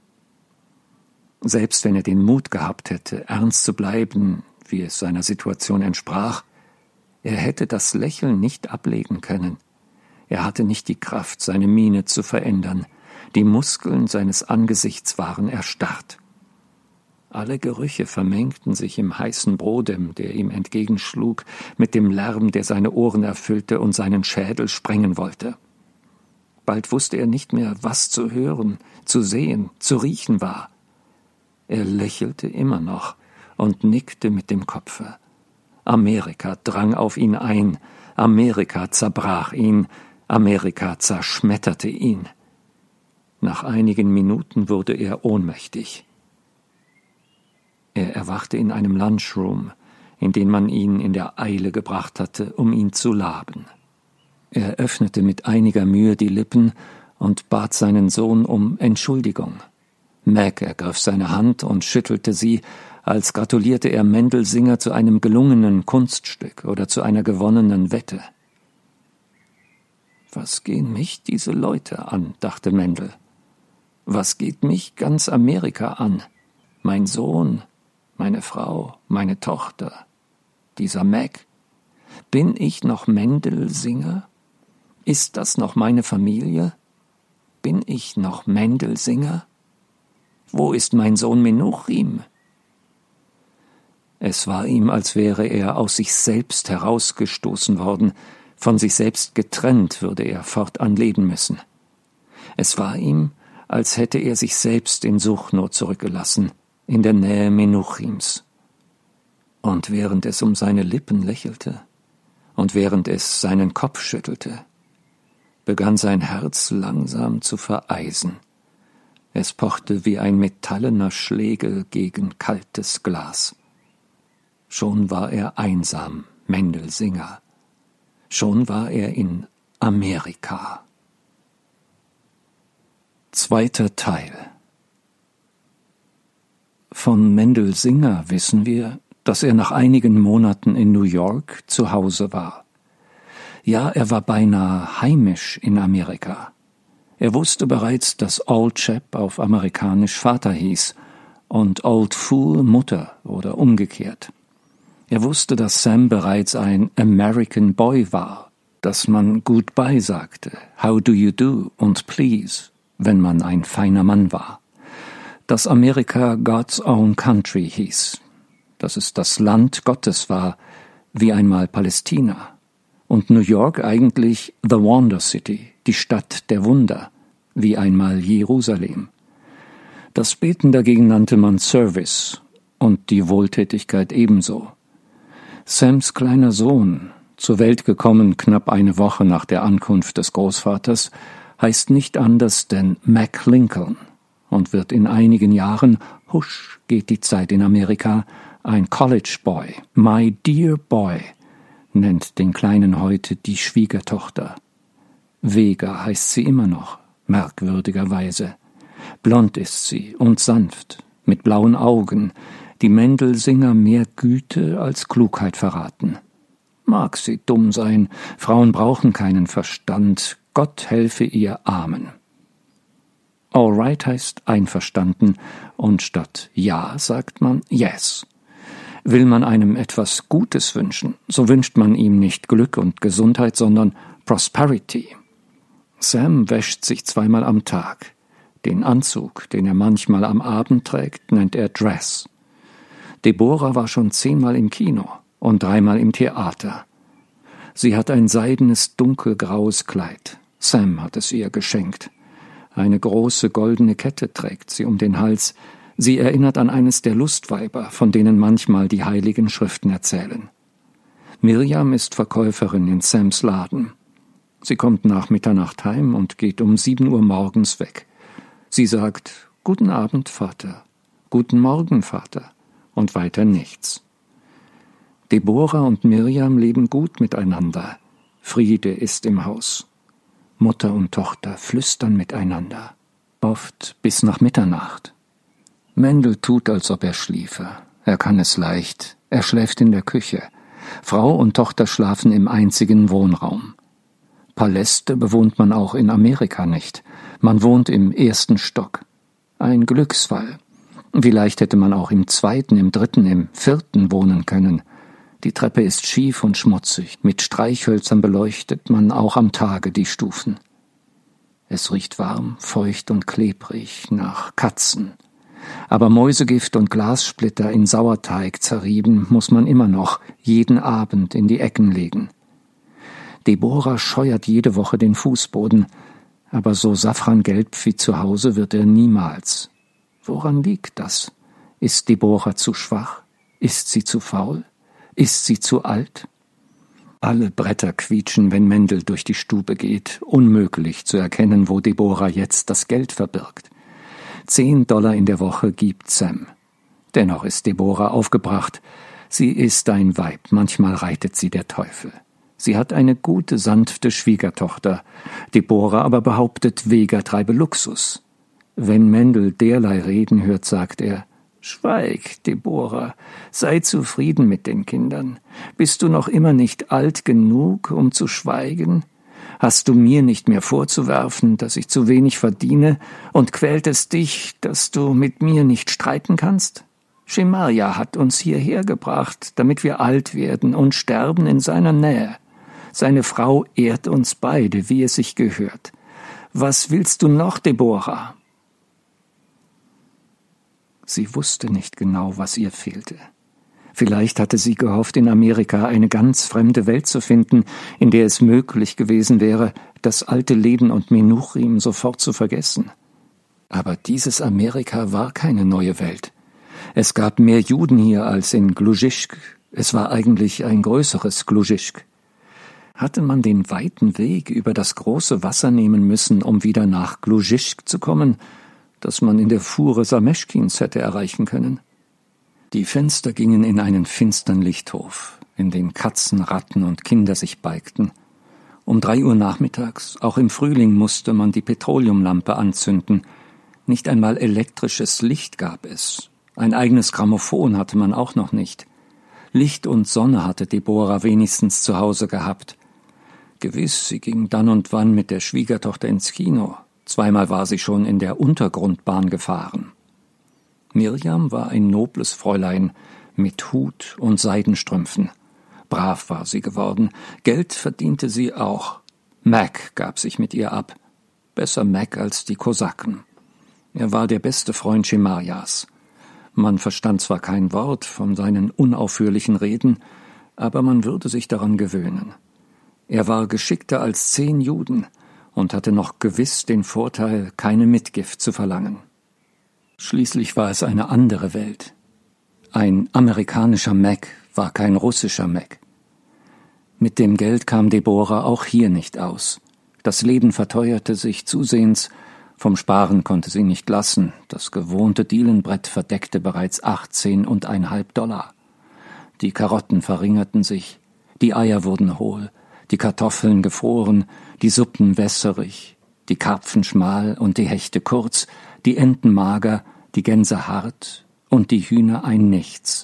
Selbst wenn er den Mut gehabt hätte, ernst zu bleiben, wie es seiner Situation entsprach, er hätte das Lächeln nicht ablegen können. Er hatte nicht die Kraft, seine Miene zu verändern. Die Muskeln seines Angesichts waren erstarrt. Alle Gerüche vermengten sich im heißen Brodem, der ihm entgegenschlug, mit dem Lärm, der seine Ohren erfüllte und seinen Schädel sprengen wollte. Bald wusste er nicht mehr, was zu hören, zu sehen, zu riechen war. Er lächelte immer noch und nickte mit dem Kopfe. Amerika drang auf ihn ein, Amerika zerbrach ihn, Amerika zerschmetterte ihn. Nach einigen Minuten wurde er ohnmächtig. Er erwachte in einem Lunchroom, in den man ihn in der Eile gebracht hatte, um ihn zu laben. Er öffnete mit einiger Mühe die Lippen und bat seinen Sohn um Entschuldigung. Mac ergriff seine Hand und schüttelte sie, als gratulierte er Mendelsinger zu einem gelungenen Kunststück oder zu einer gewonnenen Wette. »Was gehen mich diese Leute an?« dachte Mendel. »Was geht mich ganz Amerika an? Mein Sohn, meine Frau, meine Tochter, dieser Mac. Bin ich noch Mendelsinger? Ist das noch meine Familie? Bin ich noch Mendelsinger? Wo ist mein Sohn Menuchim?« Es war ihm, als wäre er aus sich selbst herausgestoßen worden, von sich selbst getrennt würde er fortan leben müssen. Es war ihm, als hätte er sich selbst in Suchnot zurückgelassen, in der Nähe Menuchims. Und während es um seine Lippen lächelte und während es seinen Kopf schüttelte, begann sein Herz langsam zu vereisen. Es pochte wie ein metallener Schlegel gegen kaltes Glas. Schon war er einsam, Mendelsinger. Schon war er in Amerika. Zweiter Teil. Von Mendelsinger wissen wir, dass er nach einigen Monaten in New York zu Hause war. Ja, er war beinahe heimisch in Amerika. Er wusste bereits, dass Old Chap auf amerikanisch Vater hieß und Old Fool Mutter oder umgekehrt. Er wusste, dass Sam bereits ein American Boy war, dass man Goodbye sagte, How do you do und Please, wenn man ein feiner Mann war. Dass Amerika God's Own Country hieß, dass es das Land Gottes war, wie einmal Palästina, und New York eigentlich The Wonder City, die Stadt der Wunder, wie einmal Jerusalem. Das Beten dagegen nannte man Service und die Wohltätigkeit ebenso. Sams kleiner Sohn, zur Welt gekommen knapp eine Woche nach der Ankunft des Großvaters, heißt nicht anders denn Mac Lincoln und wird in einigen Jahren, husch geht die Zeit in Amerika, ein College Boy, my dear boy, nennt den Kleinen heute die Schwiegertochter. Vega heißt sie immer noch, merkwürdigerweise. Blond ist sie und sanft, mit blauen Augen, die Mendelsinger mehr Güte als Klugheit verraten. Mag sie dumm sein, Frauen brauchen keinen Verstand, Gott helfe ihr Amen. All right heißt einverstanden, und statt ja sagt man yes. Will man einem etwas Gutes wünschen, so wünscht man ihm nicht Glück und Gesundheit, sondern Prosperity. Sam wäscht sich zweimal am Tag. Den Anzug, den er manchmal am Abend trägt, nennt er Dress. Deborah war schon zehnmal im Kino und dreimal im Theater. Sie hat ein seidenes, dunkelgraues Kleid. Sam hat es ihr geschenkt. Eine große goldene Kette trägt sie um den Hals. Sie erinnert an eines der Lustweiber, von denen manchmal die heiligen Schriften erzählen. Miriam ist Verkäuferin in Sams Laden. Sie kommt nach Mitternacht heim und geht um sieben Uhr morgens weg. Sie sagt, »Guten Abend, Vater«, »Guten Morgen, Vater« und weiter nichts. Deborah und Miriam leben gut miteinander. Friede ist im Haus. Mutter und Tochter flüstern miteinander, oft bis nach Mitternacht. Mendel tut, als ob er schliefe. Er kann es leicht. Er schläft in der Küche. Frau und Tochter schlafen im einzigen Wohnraum. Paläste bewohnt man auch in Amerika nicht. Man wohnt im ersten Stock. Ein Glücksfall. Vielleicht hätte man auch im zweiten, im dritten, im vierten wohnen können. Die Treppe ist schief und schmutzig. Mit Streichhölzern beleuchtet man auch am Tage die Stufen. Es riecht warm, feucht und klebrig nach Katzen. Aber Mäusegift und Glassplitter in Sauerteig zerrieben muss man immer noch jeden Abend in die Ecken legen. Deborah scheuert jede Woche den Fußboden, aber so safrangelb wie zu Hause wird er niemals. Woran liegt das? Ist Deborah zu schwach? Ist sie zu faul? Ist sie zu alt? Alle Bretter quietschen, wenn Mendel durch die Stube geht, unmöglich zu erkennen, wo Deborah jetzt das Geld verbirgt. Zehn Dollar in der Woche gibt Sam. Dennoch ist Deborah aufgebracht. Sie ist ein Weib, manchmal reitet sie der Teufel. Sie hat eine gute, sanfte Schwiegertochter. Deborah aber behauptet, Vega treibe Luxus. Wenn Mendel derlei reden hört, sagt er: »Schweig, Deborah, sei zufrieden mit den Kindern. Bist du noch immer nicht alt genug, um zu schweigen? Hast du mir nicht mehr vorzuwerfen, dass ich zu wenig verdiene, und quält es dich, dass du mit mir nicht streiten kannst? Schemaja hat uns hierher gebracht, damit wir alt werden und sterben in seiner Nähe. Seine Frau ehrt uns beide, wie es sich gehört. Was willst du noch, Deborah?« Sie wusste nicht genau, was ihr fehlte. Vielleicht hatte sie gehofft, in Amerika eine ganz fremde Welt zu finden, in der es möglich gewesen wäre, das alte Leben und Menuchim sofort zu vergessen. Aber dieses Amerika war keine neue Welt. Es gab mehr Juden hier als in Gluzisk. Es war eigentlich ein größeres Gluzisk. Hatte man den weiten Weg über das große Wasser nehmen müssen, um wieder nach Gluzisk zu kommen, das man in der Fuhre Sameschkins hätte erreichen können? Die Fenster gingen in einen finstern Lichthof, in den Katzen, Ratten und Kinder sich balgten. Um drei Uhr nachmittags, auch im Frühling, musste man die Petroleumlampe anzünden. Nicht einmal elektrisches Licht gab es. Ein eigenes Grammophon hatte man auch noch nicht. Licht und Sonne hatte Deborah wenigstens zu Hause gehabt. Gewiss, sie ging dann und wann mit der Schwiegertochter ins Kino. Zweimal war sie schon in der Untergrundbahn gefahren. Mirjam war ein nobles Fräulein mit Hut und Seidenstrümpfen. Brav war sie geworden, Geld verdiente sie auch. Mac gab sich mit ihr ab. Besser Mac als die Kosaken. Er war der beste Freund Schemajas. Man verstand zwar kein Wort von seinen unaufhörlichen Reden, aber man würde sich daran gewöhnen. Er war geschickter als zehn Juden und hatte noch gewiss den Vorteil, keine Mitgift zu verlangen. Schließlich war es eine andere Welt. Ein amerikanischer Mac war kein russischer Mac. Mit dem Geld kam Deborah auch hier nicht aus. Das Leben verteuerte sich zusehends, vom Sparen konnte sie nicht lassen, das gewohnte Dielenbrett verdeckte bereits achtzehn und ein halb Dollar. Die Karotten verringerten sich, die Eier wurden hohl, die Kartoffeln gefroren, die Suppen wässerig, die Karpfen schmal und die Hechte kurz, die Enten mager, die Gänse hart und die Hühner ein Nichts.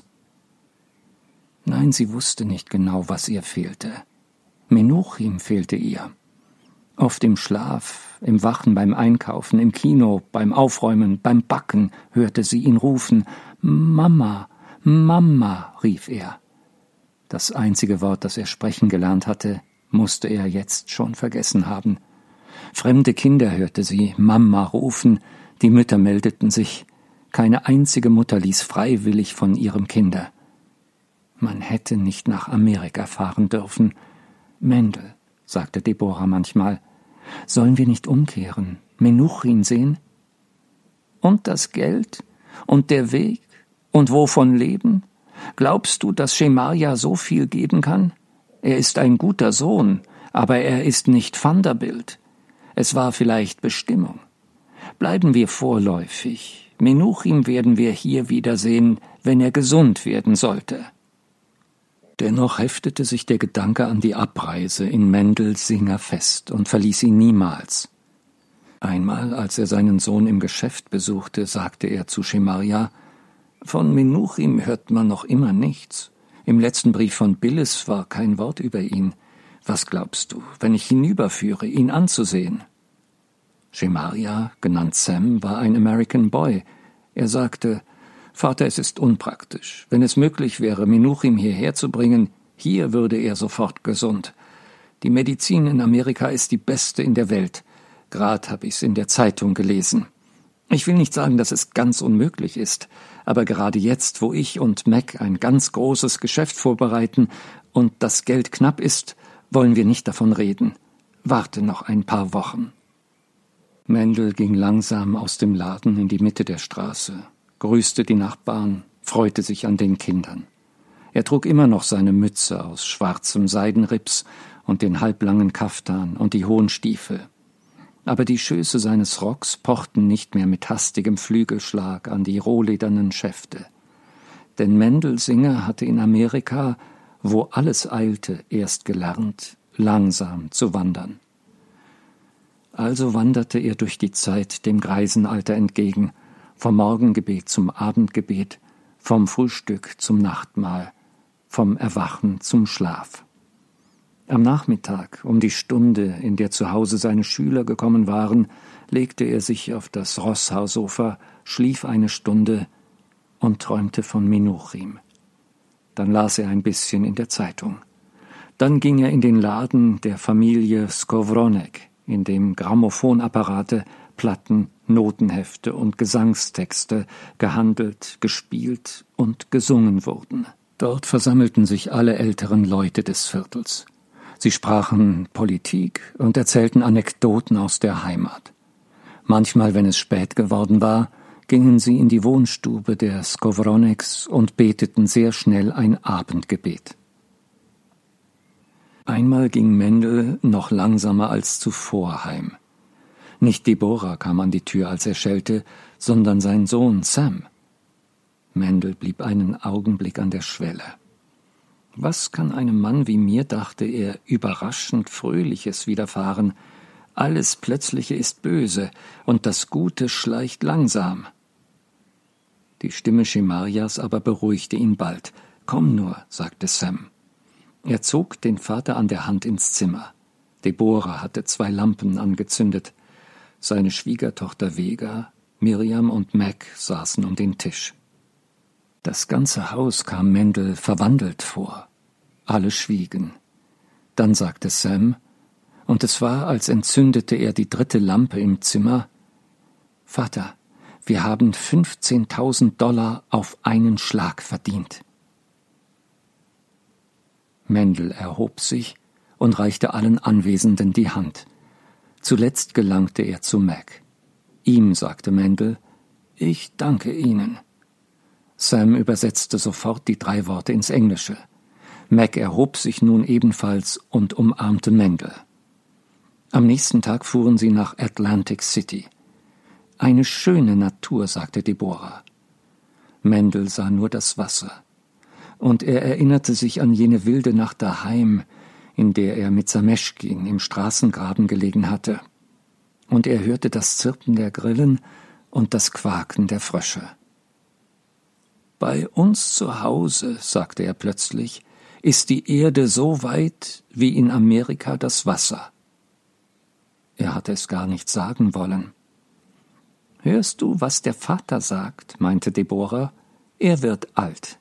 Nein, sie wusste nicht genau, was ihr fehlte. Menuchim fehlte ihr. Oft im Schlaf, im Wachen, beim Einkaufen, im Kino, beim Aufräumen, beim Backen hörte sie ihn rufen. »Mama, Mama«, rief er. Das einzige Wort, das er sprechen gelernt hatte, musste er jetzt schon vergessen haben. Fremde Kinder hörte sie Mama rufen, die Mütter meldeten sich. Keine einzige Mutter ließ freiwillig von ihrem Kinder. Man hätte nicht nach Amerika fahren dürfen. »Mendel«, sagte Deborah manchmal, »sollen wir nicht umkehren, Menuchim sehen? Und das Geld? Und der Weg? Und wovon leben? Glaubst du, dass Schemaja so viel geben kann? Er ist ein guter Sohn, aber er ist nicht Vanderbilt. Es war vielleicht Bestimmung. Bleiben wir vorläufig. Menuchim werden wir hier wiedersehen, wenn er gesund werden sollte.« Dennoch heftete sich der Gedanke an die Abreise in Mendels Singer fest und verließ ihn niemals. Einmal, als er seinen Sohn im Geschäft besuchte, sagte er zu Schemaja: »Von Menuchim hört man noch immer nichts. Im letzten Brief von Billis war kein Wort über ihn. Was glaubst du, wenn ich hinüberführe, ihn anzusehen?« Schemaja, genannt Sam, war ein American Boy. Er sagte: »Vater, es ist unpraktisch. Wenn es möglich wäre, Menuchim hierher zu bringen, hier würde er sofort gesund. Die Medizin in Amerika ist die beste in der Welt. Grad habe ich's in der Zeitung gelesen. Ich will nicht sagen, dass es ganz unmöglich ist, aber gerade jetzt, wo ich und Mac ein ganz großes Geschäft vorbereiten und das Geld knapp ist, wollen wir nicht davon reden. Warte noch ein paar Wochen.« Mendel ging langsam aus dem Laden in die Mitte der Straße, grüßte die Nachbarn, freute sich an den Kindern. Er trug immer noch seine Mütze aus schwarzem Seidenrips und den halblangen Kaftan und die hohen Stiefel. Aber die Schöße seines Rocks pochten nicht mehr mit hastigem Flügelschlag an die rohledernen Schäfte. Denn Mendel Singer hatte in Amerika, wo alles eilte, erst gelernt, langsam zu wandern. Also wanderte er durch die Zeit dem Greisenalter entgegen, vom Morgengebet zum Abendgebet, vom Frühstück zum Nachtmahl, vom Erwachen zum Schlaf. Am Nachmittag, um die Stunde, in der zu Hause seine Schüler gekommen waren, legte er sich auf das Rosshaarsofa, schlief eine Stunde und träumte von Menuchim. Dann las er ein bisschen in der Zeitung. Dann ging er in den Laden der Familie Skowronek, in dem Grammophonapparate, Platten, Notenhefte und Gesangstexte gehandelt, gespielt und gesungen wurden. Dort versammelten sich alle älteren Leute des Viertels. Sie sprachen Politik und erzählten Anekdoten aus der Heimat. Manchmal, wenn es spät geworden war, gingen sie in die Wohnstube der Skowroneks und beteten sehr schnell ein Abendgebet. Einmal ging Mendel noch langsamer als zuvor heim. Nicht Deborah kam an die Tür, als er schellte, sondern sein Sohn Sam. Mendel blieb einen Augenblick an der Schwelle. Was kann einem Mann wie mir, dachte er, überraschend Fröhliches widerfahren? Alles Plötzliche ist böse, und das Gute schleicht langsam. Die Stimme Schemarias aber beruhigte ihn bald. »Komm nur«, sagte Sam. Er zog den Vater an der Hand ins Zimmer. Deborah hatte zwei Lampen angezündet. Seine Schwiegertochter Vega, Miriam und Mac saßen um den Tisch. Das ganze Haus kam Mendel verwandelt vor. Alle schwiegen. Dann sagte Sam, und es war, als entzündete er die dritte Lampe im Zimmer: »Vater, wir haben fünfzehntausend Dollar auf einen Schlag verdient.« Mendel erhob sich und reichte allen Anwesenden die Hand. Zuletzt gelangte er zu Mac. Ihm sagte Mendel: »Ich danke Ihnen.« Sam übersetzte sofort die drei Worte ins Englische. Mac erhob sich nun ebenfalls und umarmte Mendel. Am nächsten Tag fuhren sie nach Atlantic City. »Eine schöne Natur«, sagte Deborah. Mendel sah nur das Wasser. Und er erinnerte sich an jene wilde Nacht daheim, in der er mit Sameschkin im Straßengraben gelegen hatte. Und er hörte das Zirpen der Grillen und das Quaken der Frösche. »Bei uns zu Hause«, sagte er plötzlich, »ist die Erde so weit wie in Amerika das Wasser.« Er hatte es gar nicht sagen wollen. »Hörst du, was der Vater sagt?«, meinte Deborah. »Er wird alt.«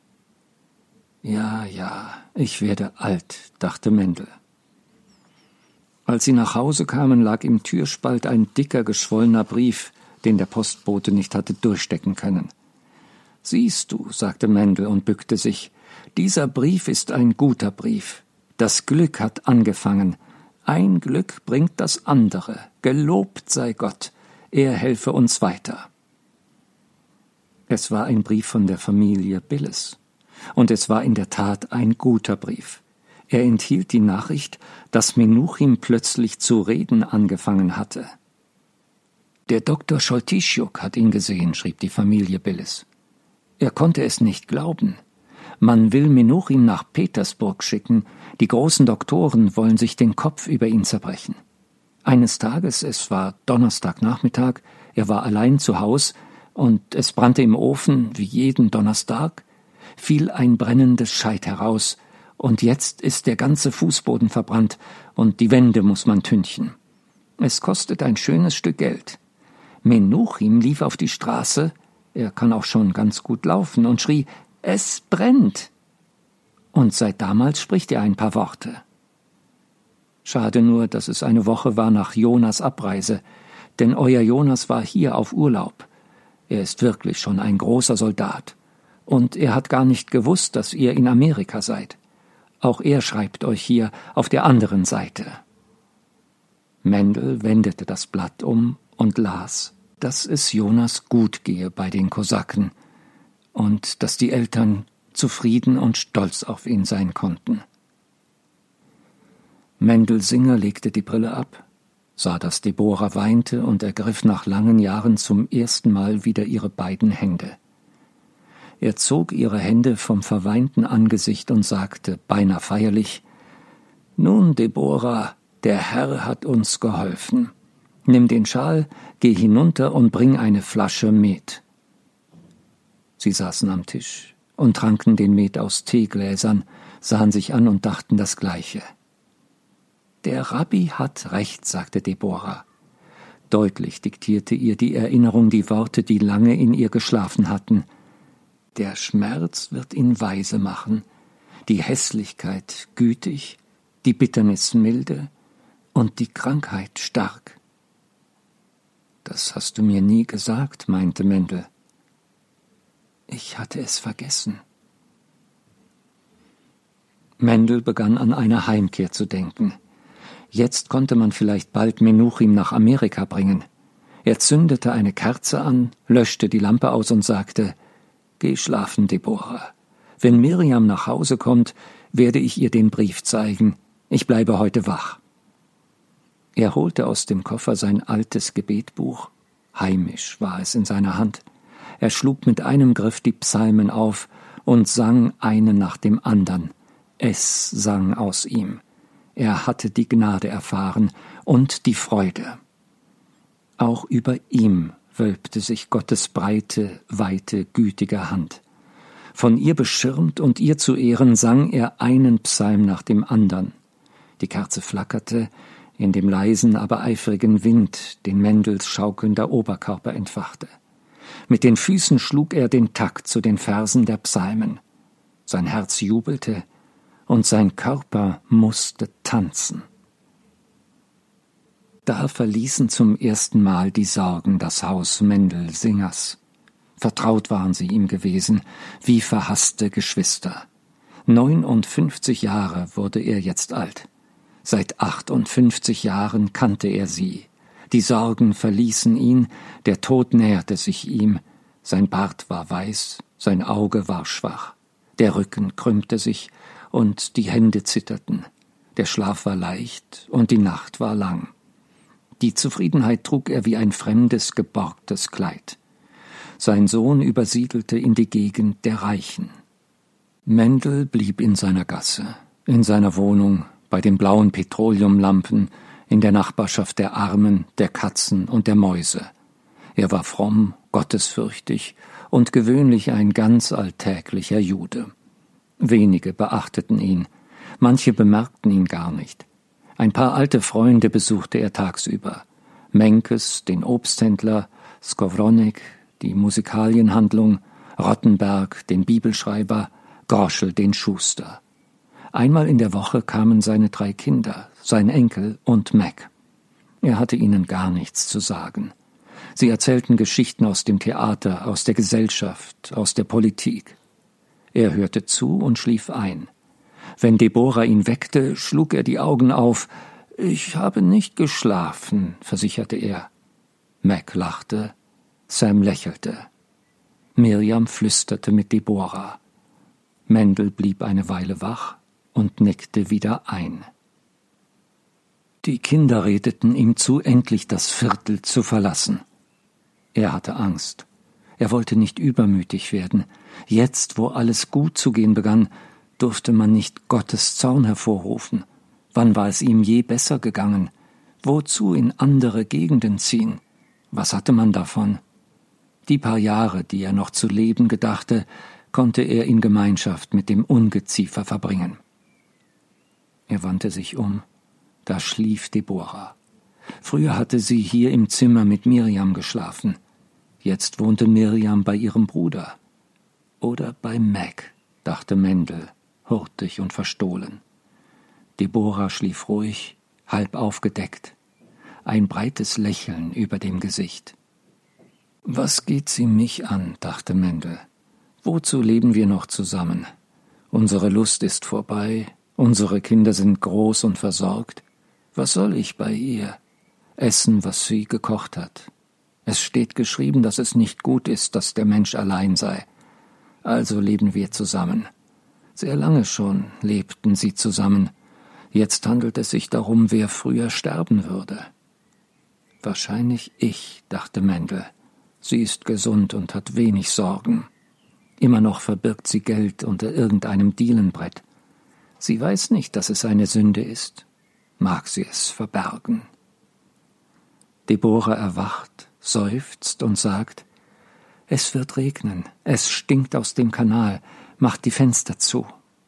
»Ja, ja, ich werde alt«, dachte Mendel. Als sie nach Hause kamen, lag im Türspalt ein dicker, geschwollener Brief, den der Postbote nicht hatte durchstecken können. »Siehst du«, sagte Mendel und bückte sich, »dieser Brief ist ein guter Brief. Das Glück hat angefangen. Ein Glück bringt das andere. Gelobt sei Gott. Er helfe uns weiter.« Es war ein Brief von der Familie Billes. Und es war in der Tat ein guter Brief. Er enthielt die Nachricht, dass Menuchim plötzlich zu reden angefangen hatte. »Der Doktor Scholtischuk hat ihn gesehen«, schrieb die Familie Billes. Er konnte es nicht glauben. Man will Menuchim nach Petersburg schicken, die großen Doktoren wollen sich den Kopf über ihn zerbrechen. Eines Tages, es war Donnerstagnachmittag, er war allein zu Haus, und es brannte im Ofen wie jeden Donnerstag, fiel ein brennendes Scheit heraus, und jetzt ist der ganze Fußboden verbrannt, und die Wände muss man tünchen. Es kostet ein schönes Stück Geld. Menuchim lief auf die Straße, er kann auch schon ganz gut laufen, und schrie, »Es brennt!« Und seit damals spricht er ein paar Worte. Schade nur, dass es eine Woche war nach Jonas' Abreise, denn euer Jonas war hier auf Urlaub. Er ist wirklich schon ein großer Soldat. Und er hat gar nicht gewusst, dass ihr in Amerika seid. Auch er schreibt euch hier auf der anderen Seite. Mendel wendete das Blatt um und las, dass es Jonas gut gehe bei den Kosaken und dass die Eltern zufrieden und stolz auf ihn sein konnten. Mendel Singer legte die Brille ab, sah, dass Deborah weinte und ergriff nach langen Jahren zum ersten Mal wieder ihre beiden Hände. Er zog ihre Hände vom verweinten Angesicht und sagte, beinahe feierlich, »Nun, Deborah, der Herr hat uns geholfen. Nimm den Schal, geh hinunter und bring eine Flasche Met.« Sie saßen am Tisch und tranken den Met aus Teegläsern, sahen sich an und dachten das Gleiche. »Der Rabbi hat recht«, sagte Deborah. Deutlich diktierte ihr die Erinnerung die Worte, die lange in ihr geschlafen hatten. »Der Schmerz wird ihn weise machen, die Hässlichkeit gütig, die Bitternis milde und die Krankheit stark.« »Das hast du mir nie gesagt«, meinte Mendel. »Ich hatte es vergessen.« Mendel begann an eine Heimkehr zu denken. Jetzt konnte man vielleicht bald Menuchim nach Amerika bringen. Er zündete eine Kerze an, löschte die Lampe aus und sagte, »Geh schlafen, Deborah. Wenn Miriam nach Hause kommt, werde ich ihr den Brief zeigen. Ich bleibe heute wach.« Er holte aus dem Koffer sein altes Gebetbuch. Heimisch war es in seiner Hand. Er schlug mit einem Griff die Psalmen auf und sang einen nach dem andern. Es sang aus ihm. Er hatte die Gnade erfahren und die Freude. Auch über ihm wölbte sich Gottes breite, weite, gütige Hand. Von ihr beschirmt und ihr zu Ehren sang er einen Psalm nach dem andern. Die Kerze flackerte in dem leisen, aber eifrigen Wind, den Mendels schaukelnder Oberkörper entfachte. Mit den Füßen schlug er den Takt zu den Versen der Psalmen. Sein Herz jubelte und sein Körper musste tanzen. Da verließen zum ersten Mal die Sorgen das Haus Mendel Singers. Vertraut waren sie ihm gewesen, wie verhasste Geschwister. Neunundfünfzig Jahre wurde er jetzt alt. Seit achtundfünfzig Jahren kannte er sie. Die Sorgen verließen ihn, der Tod näherte sich ihm. Sein Bart war weiß, sein Auge war schwach. Der Rücken krümmte sich und die Hände zitterten. Der Schlaf war leicht und die Nacht war lang. Die Zufriedenheit trug er wie ein fremdes, geborgtes Kleid. Sein Sohn übersiedelte in die Gegend der Reichen. Mendel blieb in seiner Gasse, in seiner Wohnung, bei den blauen Petroleumlampen, in der Nachbarschaft der Armen, der Katzen und der Mäuse. Er war fromm, gottesfürchtig und gewöhnlich ein ganz alltäglicher Jude. Wenige beachteten ihn, manche bemerkten ihn gar nicht. Ein paar alte Freunde besuchte er tagsüber. Menkes, den Obsthändler, Skowronek, die Musikalienhandlung, Rottenberg, den Bibelschreiber, Groschel, den Schuster. Einmal in der Woche kamen seine drei Kinder, sein Enkel und Mac. Er hatte ihnen gar nichts zu sagen. Sie erzählten Geschichten aus dem Theater, aus der Gesellschaft, aus der Politik. Er hörte zu und schlief ein. Wenn Deborah ihn weckte, schlug er die Augen auf. »Ich habe nicht geschlafen«, versicherte er. Mac lachte, Sam lächelte. Miriam flüsterte mit Deborah. Mendel blieb eine Weile wach und nickte wieder ein. Die Kinder redeten ihm zu, endlich das Viertel zu verlassen. Er hatte Angst. Er wollte nicht übermütig werden. Jetzt, wo alles gut zu gehen begann, durfte man nicht Gottes Zorn hervorrufen. Wann war es ihm je besser gegangen? Wozu in andere Gegenden ziehen? Was hatte man davon? Die paar Jahre, die er noch zu leben gedachte, konnte er in Gemeinschaft mit dem Ungeziefer verbringen. Er wandte sich um. Da schlief Deborah. Früher hatte sie hier im Zimmer mit Miriam geschlafen. Jetzt wohnte Miriam bei ihrem Bruder. Oder bei Mac, dachte Mendel, hurtig und verstohlen. Deborah schlief ruhig, halb aufgedeckt, ein breites Lächeln über dem Gesicht. »Was geht sie mich an?« dachte Mendel. »Wozu leben wir noch zusammen? Unsere Lust ist vorbei, unsere Kinder sind groß und versorgt. Was soll ich bei ihr? Essen, was sie gekocht hat. Es steht geschrieben, dass es nicht gut ist, dass der Mensch allein sei. Also leben wir zusammen. Sehr lange schon lebten sie zusammen. Jetzt handelt es sich darum, wer früher sterben würde.« »Wahrscheinlich ich«, dachte Mendel. »Sie ist gesund und hat wenig Sorgen. Immer noch verbirgt sie Geld unter irgendeinem Dielenbrett. Sie weiß nicht, dass es eine Sünde ist. Mag sie es verbergen?« Deborah erwacht, seufzt und sagt: »Es wird regnen, es stinkt aus dem Kanal, macht die Fenster zu.«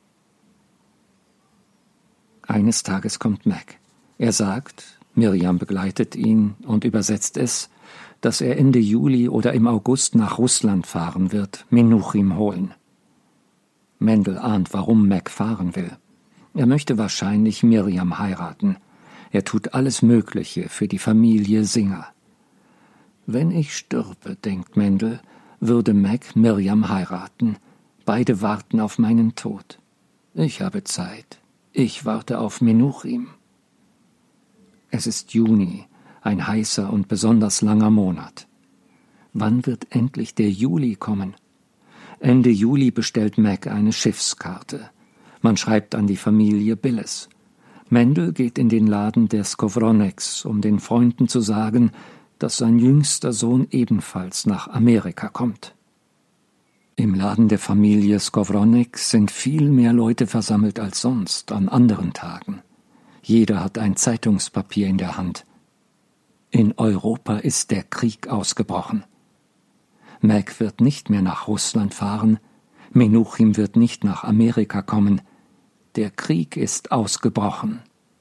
Eines Tages kommt Mac. Er sagt, Miriam begleitet ihn und übersetzt es, dass er Ende Juli oder im August nach Russland fahren wird, Menuchim holen. Mendel ahnt, warum Mac fahren will. Er möchte wahrscheinlich Miriam heiraten. Er tut alles Mögliche für die Familie Singer. Wenn ich stürbe, denkt Mendel, würde Mac Miriam heiraten. Beide warten auf meinen Tod. Ich habe Zeit. Ich warte auf Menuchim. Es ist Juni, ein heißer und besonders langer Monat. Wann wird endlich der Juli kommen? Ende Juli bestellt Mac eine Schiffskarte. Man schreibt an die Familie Billes. Mendel geht in den Laden der Skowroneks, um den Freunden zu sagen, dass sein jüngster Sohn ebenfalls nach Amerika kommt. Im Laden der Familie Skowronek sind viel mehr Leute versammelt als sonst an anderen Tagen. Jeder hat ein Zeitungspapier in der Hand. In Europa ist der Krieg ausgebrochen. Mac wird nicht mehr nach Russland fahren, Menuchim wird nicht nach Amerika kommen. Der Krieg ist ausgebrochen.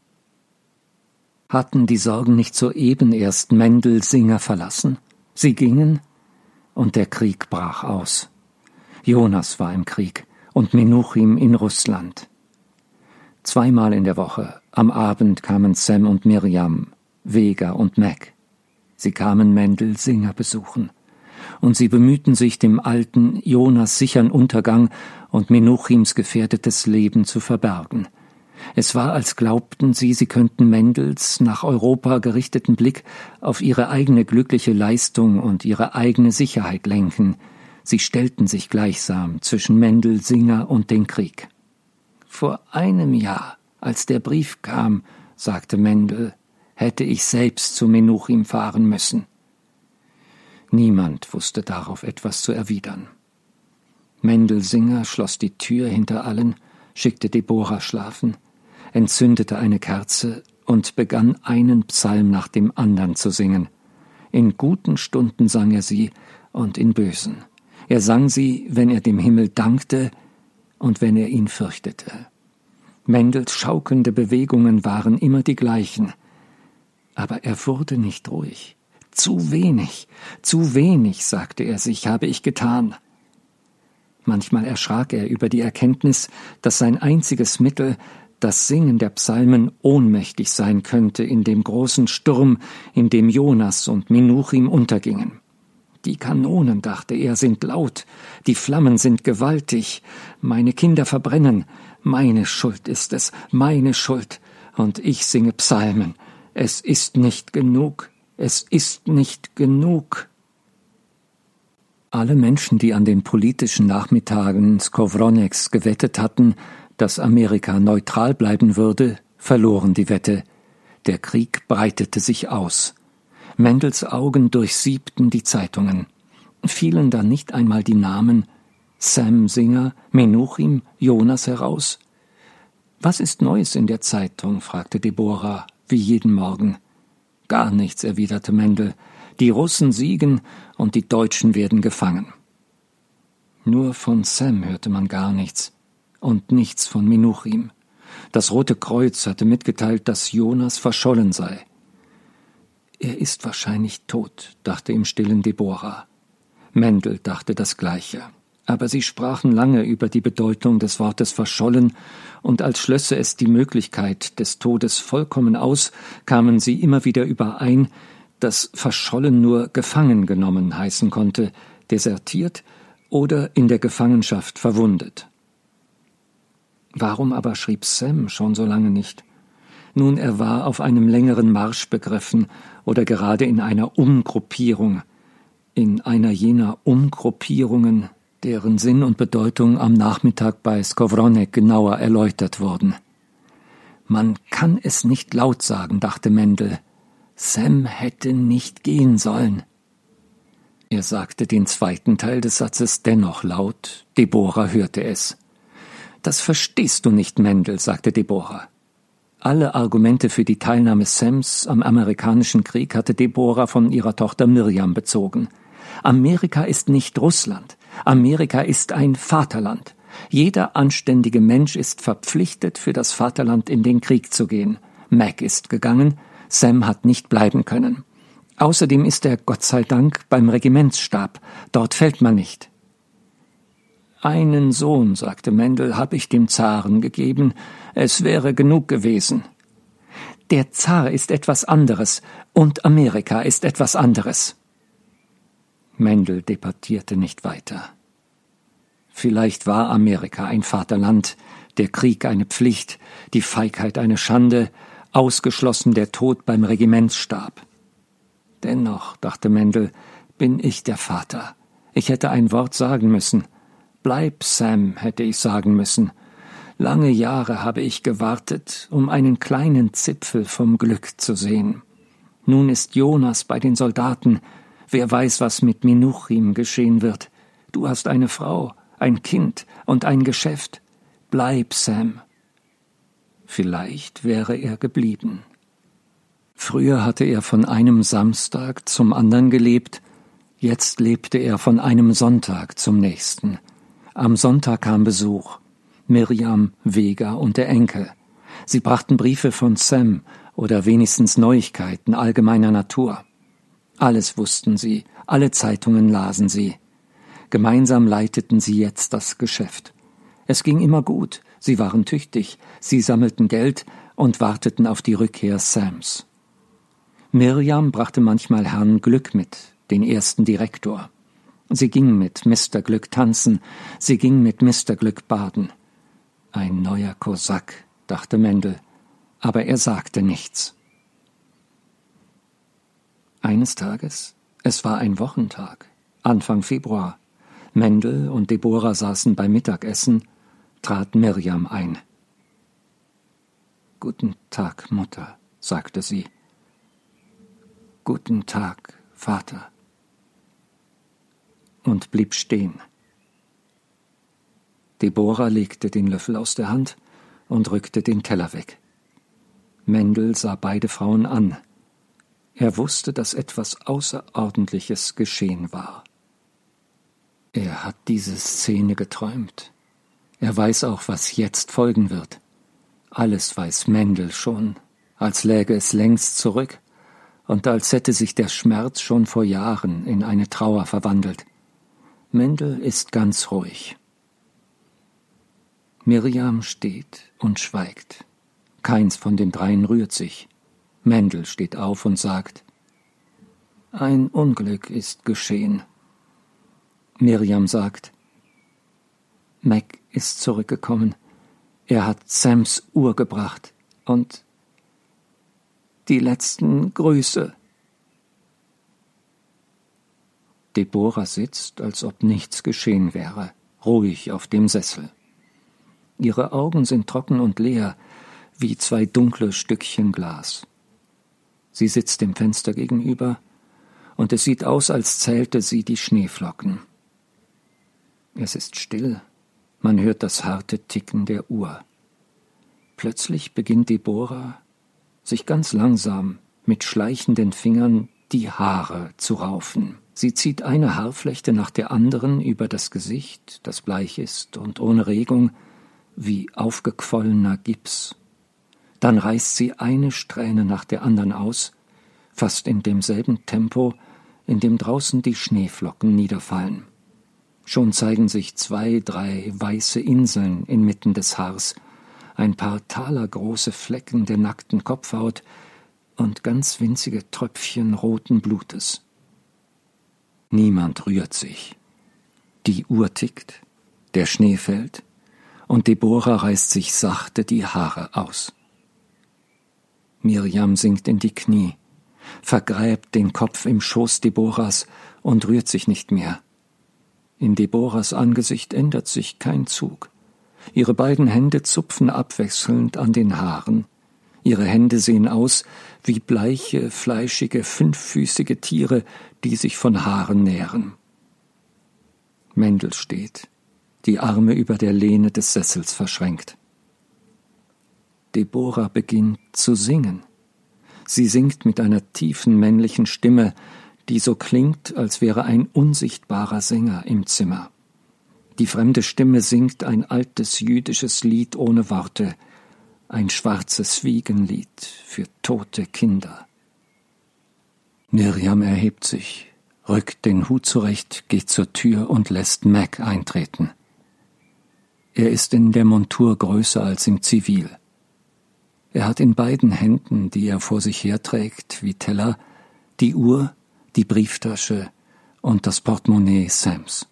Hatten die Sorgen nicht soeben erst Mendel Singer verlassen? Sie gingen, und der Krieg brach aus. Jonas war im Krieg und Menuchim in Russland. Zweimal in der Woche, am Abend, kamen Sam und Miriam, Vega und Mac. Sie kamen Mendel Singer besuchen. Und sie bemühten sich, dem alten Jonas sichern Untergang und Menuchims gefährdetes Leben zu verbergen. Es war, als glaubten sie, sie könnten Mendels nach Europa gerichteten Blick auf ihre eigene glückliche Leistung und ihre eigene Sicherheit lenken. Sie stellten sich gleichsam zwischen Mendel Singer und den Krieg. »Vor einem Jahr, als der Brief kam«, sagte Mendel, »hätte ich selbst zu Menuchim fahren müssen.« Niemand wusste darauf etwas zu erwidern. Mendel Singer schloss die Tür hinter allen, schickte Deborah schlafen, entzündete eine Kerze und begann einen Psalm nach dem andern zu singen. In guten Stunden sang er sie und in bösen. Er sang sie, wenn er dem Himmel dankte und wenn er ihn fürchtete. Mendels schaukelnde Bewegungen waren immer die gleichen, aber er wurde nicht ruhig. »Zu wenig, zu wenig«, sagte er sich, »habe ich getan.« Manchmal erschrak er über die Erkenntnis, dass sein einziges Mittel, das Singen der Psalmen, ohnmächtig sein könnte in dem großen Sturm, in dem Jonas und Menuchim untergingen. Die Kanonen, dachte er, sind laut, die Flammen sind gewaltig, meine Kinder verbrennen, meine Schuld ist es, meine Schuld, und ich singe Psalmen. Es ist nicht genug. Es ist nicht genug. Alle Menschen, die an den politischen Nachmittagen Skowroneks gewettet hatten, dass Amerika neutral bleiben würde, verloren die Wette. Der Krieg breitete sich aus. Mendels Augen durchsiebten die Zeitungen. Fielen da nicht einmal die Namen Sam Singer, Menuchim, Jonas heraus? »Was ist Neues in der Zeitung?« fragte Deborah, wie jeden Morgen. »Gar nichts«, erwiderte Mendel. »Die Russen siegen und die Deutschen werden gefangen.« Nur von Sam hörte man gar nichts und nichts von Menuchim. Das Rote Kreuz hatte mitgeteilt, dass Jonas verschollen sei. »Er ist wahrscheinlich tot«, dachte im Stillen Deborah. Mendel dachte das Gleiche. Aber sie sprachen lange über die Bedeutung des Wortes verschollen, und als schlösse es die Möglichkeit des Todes vollkommen aus, kamen sie immer wieder überein, dass verschollen nur gefangen genommen heißen konnte, desertiert oder in der Gefangenschaft verwundet. Warum aber schrieb Sam schon so lange nicht? Nun, er war auf einem längeren Marsch begriffen oder gerade in einer Umgruppierung, in einer jener Umgruppierungen, deren Sinn und Bedeutung am Nachmittag bei Skowronek genauer erläutert wurden. Man kann es nicht laut sagen, dachte Mendel. Sam hätte nicht gehen sollen. Er sagte den zweiten Teil des Satzes dennoch laut, Deborah hörte es. »Das verstehst du nicht, Mendel«, sagte Deborah. Alle Argumente für die Teilnahme Sams am amerikanischen Krieg hatte Deborah von ihrer Tochter Miriam bezogen. Amerika ist nicht Russland. Amerika ist ein Vaterland. Jeder anständige Mensch ist verpflichtet, für das Vaterland in den Krieg zu gehen. Mac ist gegangen, Sam hat nicht bleiben können. Außerdem ist er, Gott sei Dank, beim Regimentsstab. Dort fällt man nicht. »Einen Sohn«, sagte Mendel, »habe ich dem Zaren gegeben. Es wäre genug gewesen.« »Der Zar ist etwas anderes und Amerika ist etwas anderes.« Mendel debattierte nicht weiter. Vielleicht war Amerika ein Vaterland, der Krieg eine Pflicht, die Feigheit eine Schande, ausgeschlossen der Tod beim Regimentsstab. Dennoch, dachte Mendel, bin ich der Vater. Ich hätte ein Wort sagen müssen. »Bleib, Sam«, hätte ich sagen müssen. Lange Jahre habe ich gewartet, um einen kleinen Zipfel vom Glück zu sehen. Nun ist Jonas bei den Soldaten. Wer weiß, was mit Menuchim geschehen wird. Du hast eine Frau, ein Kind und ein Geschäft. Bleib, Sam.« Vielleicht wäre er geblieben. Früher hatte er von einem Samstag zum anderen gelebt, jetzt lebte er von einem Sonntag zum nächsten. Am Sonntag kam Besuch. Miriam, Vega und der Enkel. Sie brachten Briefe von Sam oder wenigstens Neuigkeiten allgemeiner Natur. Alles wussten sie, alle Zeitungen lasen sie. Gemeinsam leiteten sie jetzt das Geschäft. Es ging immer gut, sie waren tüchtig, sie sammelten Geld und warteten auf die Rückkehr Sams. Miriam brachte manchmal Herrn Glück mit, den ersten Direktor. Sie ging mit Mister Glück tanzen, sie ging mit Mister Glück baden. Ein neuer Kosak, dachte Mendel, aber er sagte nichts. Eines Tages, es war ein Wochentag, Anfang Februar, Mendel und Deborah saßen beim Mittagessen, trat Miriam ein. »Guten Tag, Mutter«, sagte sie. »Guten Tag, Vater«, und blieb stehen. Deborah legte den Löffel aus der Hand und rückte den Teller weg. Mendel sah beide Frauen an. Er wusste, dass etwas Außerordentliches geschehen war. Er hat diese Szene geträumt. Er weiß auch, was jetzt folgen wird. Alles weiß Mendel schon, als läge es längst zurück und als hätte sich der Schmerz schon vor Jahren in eine Trauer verwandelt. Mendel ist ganz ruhig. Miriam steht und schweigt. Keins von den dreien rührt sich. Mendel steht auf und sagt: »Ein Unglück ist geschehen.« Miriam sagt: »Mac ist zurückgekommen. Er hat Sams Uhr gebracht und die letzten Grüße.« Deborah sitzt, als ob nichts geschehen wäre, ruhig auf dem Sessel. Ihre Augen sind trocken und leer, wie zwei dunkle Stückchen Glas. Sie sitzt dem Fenster gegenüber, und es sieht aus, als zählte sie die Schneeflocken. Es ist still, man hört das harte Ticken der Uhr. Plötzlich beginnt Deborah, sich ganz langsam, mit schleichenden Fingern, die Haare zu raufen. Sie zieht eine Haarflechte nach der anderen über das Gesicht, das bleich ist und ohne Regung, wie aufgequollener Gips. Dann reißt sie eine Strähne nach der anderen aus, fast in demselben Tempo, in dem draußen die Schneeflocken niederfallen. Schon zeigen sich zwei, drei weiße Inseln inmitten des Haars, ein paar talergroße Flecken der nackten Kopfhaut und ganz winzige Tröpfchen roten Blutes. Niemand rührt sich. Die Uhr tickt, der Schnee fällt, und Deborah reißt sich sachte die Haare aus. Mirjam sinkt in die Knie, vergräbt den Kopf im Schoß Deborahs und rührt sich nicht mehr. In Deborahs Angesicht ändert sich kein Zug. Ihre beiden Hände zupfen abwechselnd an den Haaren. Ihre Hände sehen aus wie bleiche, fleischige, fünffüßige Tiere, die sich von Haaren nähren. Mendel steht, die Arme über der Lehne des Sessels verschränkt. Deborah beginnt zu singen. Sie singt mit einer tiefen männlichen Stimme, die so klingt, als wäre ein unsichtbarer Sänger im Zimmer. Die fremde Stimme singt ein altes jüdisches Lied ohne Worte, ein schwarzes Wiegenlied für tote Kinder. Mirjam erhebt sich, rückt den Hut zurecht, geht zur Tür und lässt Mac eintreten. Er ist in der Montur größer als im Zivil. Er hat in beiden Händen, die er vor sich herträgt, wie Teller, die Uhr, die Brieftasche und das Portemonnaie Sams.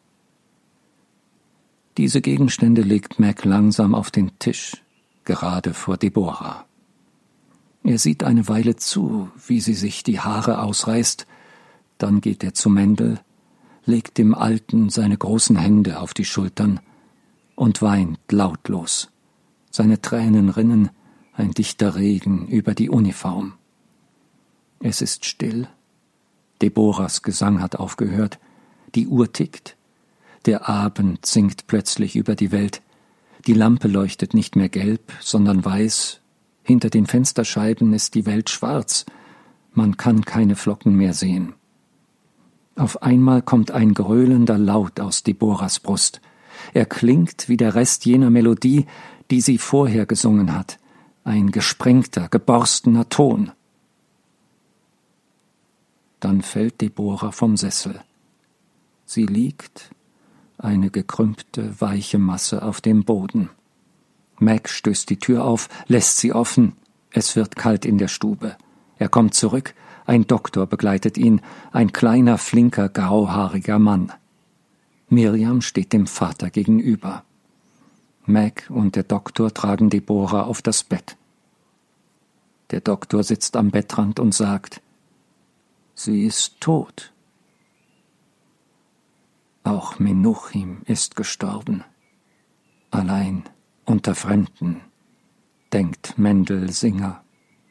Diese Gegenstände legt Mac langsam auf den Tisch, gerade vor Deborah. Er sieht eine Weile zu, wie sie sich die Haare ausreißt, dann geht er zu Mendel, legt dem Alten seine großen Hände auf die Schultern und weint lautlos. Seine Tränen rinnen, ein dichter Regen über die Uniform. Es ist still. Deborahs Gesang hat aufgehört. Die Uhr tickt. Der Abend sinkt plötzlich über die Welt. Die Lampe leuchtet nicht mehr gelb, sondern weiß. Hinter den Fensterscheiben ist die Welt schwarz. Man kann keine Flocken mehr sehen. Auf einmal kommt ein gröhlender Laut aus Deborahs Brust. Er klingt wie der Rest jener Melodie, die sie vorher gesungen hat. Ein gesprengter, geborstener Ton. Dann fällt Deborah vom Sessel. Sie liegt, eine gekrümmte, weiche Masse auf dem Boden. Mac stößt die Tür auf, lässt sie offen. Es wird kalt in der Stube. Er kommt zurück, ein Doktor begleitet ihn, ein kleiner, flinker, grauhaariger Mann. Mirjam steht dem Vater gegenüber. Mac und der Doktor tragen Deborah auf das Bett. Der Doktor sitzt am Bettrand und sagt, sie ist tot. Auch Menuchim ist gestorben. Allein unter Fremden, denkt Mendel Singer.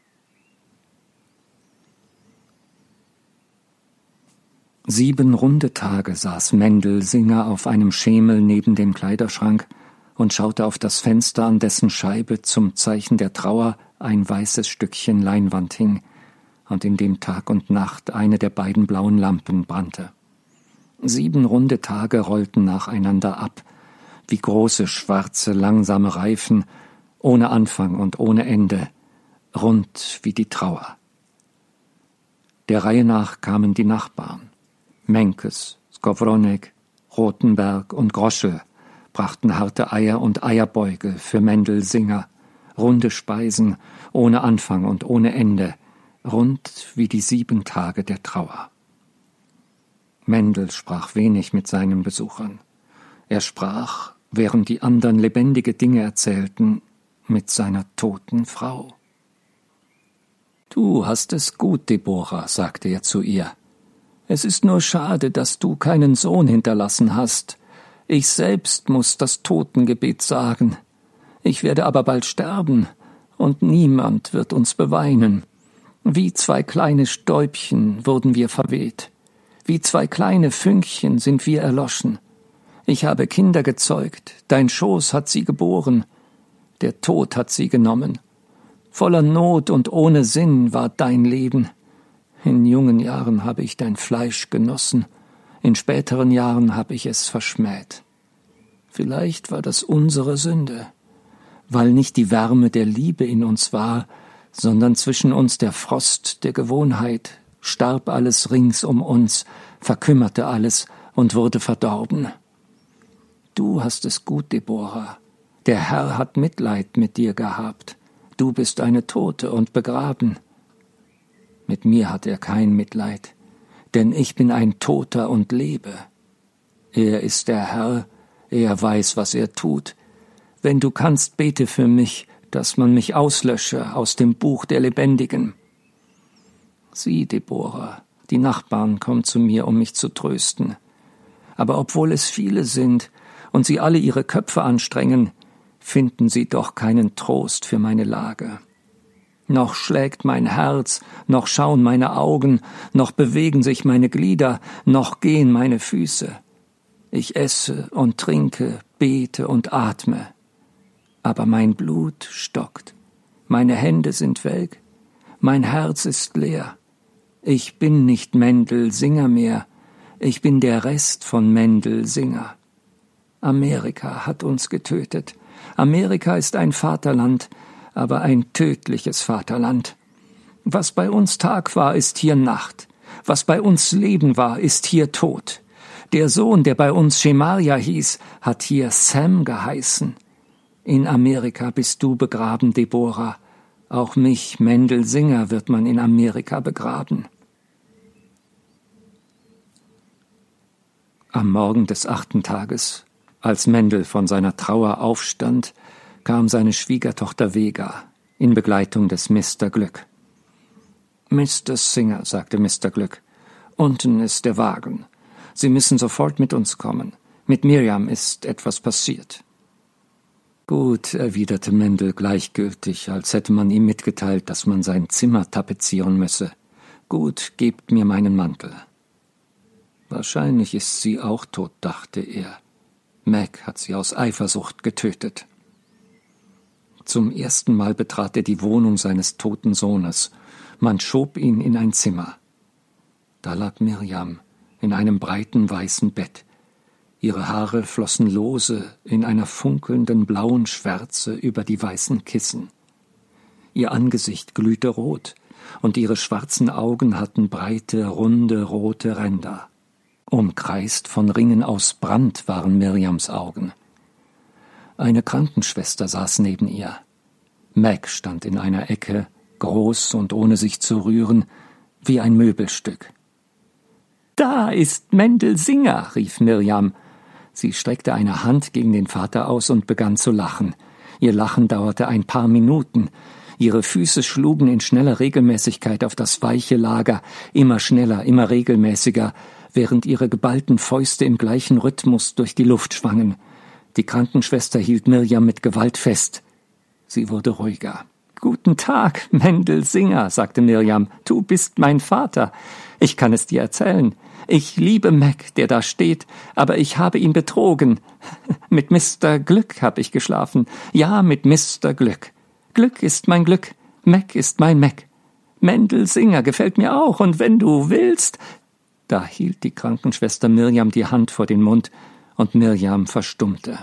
Sieben runde Tage saß Mendel Singer auf einem Schemel neben dem Kleiderschrank und schaute auf das Fenster, an dessen Scheibe zum Zeichen der Trauer ein weißes Stückchen Leinwand hing und in dem Tag und Nacht eine der beiden blauen Lampen brannte. Sieben runde Tage rollten nacheinander ab, wie große, schwarze, langsame Reifen, ohne Anfang und ohne Ende, rund wie die Trauer. Der Reihe nach kamen die Nachbarn. Menkes, Skowronek, Rothenberg und Groschel brachten harte Eier und Eierbeuge für Mendel Singer, runde Speisen, ohne Anfang und ohne Ende, rund wie die sieben Tage der Trauer. Mendel sprach wenig mit seinen Besuchern. Er sprach, während die anderen lebendige Dinge erzählten, mit seiner toten Frau. »Du hast es gut, Deborah«, sagte er zu ihr. »Es ist nur schade, dass du keinen Sohn hinterlassen hast. Ich selbst muß das Totengebet sagen. Ich werde aber bald sterben, und niemand wird uns beweinen. Wie zwei kleine Stäubchen wurden wir verweht. Wie zwei kleine Fünkchen sind wir erloschen. Ich habe Kinder gezeugt, dein Schoß hat sie geboren. Der Tod hat sie genommen. Voller Not und ohne Sinn war dein Leben. In jungen Jahren habe ich dein Fleisch genossen, in späteren Jahren habe ich es verschmäht. Vielleicht war das unsere Sünde, weil nicht die Wärme der Liebe in uns war, sondern zwischen uns der Frost der Gewohnheit, starb alles rings um uns, verkümmerte alles und wurde verdorben. Du hast es gut, Deborah. Der Herr hat Mitleid mit dir gehabt. Du bist eine Tote und begraben. Mit mir hat er kein Mitleid, denn ich bin ein Toter und lebe. Er ist der Herr, er weiß, was er tut. Wenn du kannst, bete für mich, dass man mich auslösche aus dem Buch der Lebendigen. Sieh, Deborah, die Nachbarn kommen zu mir, um mich zu trösten. Aber obwohl es viele sind und sie alle ihre Köpfe anstrengen, finden sie doch keinen Trost für meine Lage. Noch schlägt mein Herz, noch schauen meine Augen, noch bewegen sich meine Glieder, noch gehen meine Füße. Ich esse und trinke, bete und atme. Aber mein Blut stockt, meine Hände sind welk, mein Herz ist leer. Ich bin nicht Mendel Singer mehr, ich bin der Rest von Mendel Singer. Amerika hat uns getötet. Amerika ist ein Vaterland, aber ein tödliches Vaterland. Was bei uns Tag war, ist hier Nacht. Was bei uns Leben war, ist hier Tod. Der Sohn, der bei uns Schemaria hieß, hat hier Sam geheißen. In Amerika bist du begraben, Deborah. Auch mich, Mendel Singer, wird man in Amerika begraben. Am Morgen des achten Tages, als Mendel von seiner Trauer aufstand, kam seine Schwiegertochter Vega in Begleitung des Mister Glück. »Mister Singer«, sagte Mister Glück, »unten ist der Wagen. Sie müssen sofort mit uns kommen. Mit Miriam ist etwas passiert.« »Gut«, erwiderte Mendel gleichgültig, als hätte man ihm mitgeteilt, dass man sein Zimmer tapezieren müsse. »Gut, gebt mir meinen Mantel.« »Wahrscheinlich ist sie auch tot«, dachte er. »Meg hat sie aus Eifersucht getötet.« Zum ersten Mal betrat er die Wohnung seines toten Sohnes. Man schob ihn in ein Zimmer. Da lag Miriam in einem breiten weißen Bett. Ihre Haare flossen lose in einer funkelnden blauen Schwärze über die weißen Kissen. Ihr Angesicht glühte rot, und ihre schwarzen Augen hatten breite, runde, rote Ränder. Umkreist von Ringen aus Brand waren Miriams Augen. Eine Krankenschwester saß neben ihr. Meg stand in einer Ecke, groß und ohne sich zu rühren, wie ein Möbelstück. »Da ist Mendel Singer«, rief Miriam. Sie streckte eine Hand gegen den Vater aus und begann zu lachen. Ihr Lachen dauerte ein paar Minuten. Ihre Füße schlugen in schneller Regelmäßigkeit auf das weiche Lager, immer schneller, immer regelmäßiger, während ihre geballten Fäuste im gleichen Rhythmus durch die Luft schwangen. Die Krankenschwester hielt Miriam mit Gewalt fest. Sie wurde ruhiger. »Guten Tag, Mendel Singer«, sagte Miriam. »Du bist mein Vater. Ich kann es dir erzählen. Ich liebe Meg, der da steht, aber ich habe ihn betrogen. Mit Mister Glück habe ich geschlafen. Ja, mit Mister Glück. Glück ist mein Glück. Meg ist mein Meg. Mendel Singer gefällt mir auch, und wenn du willst...« Da hielt die Krankenschwester Miriam die Hand vor den Mund, und Miriam verstummte.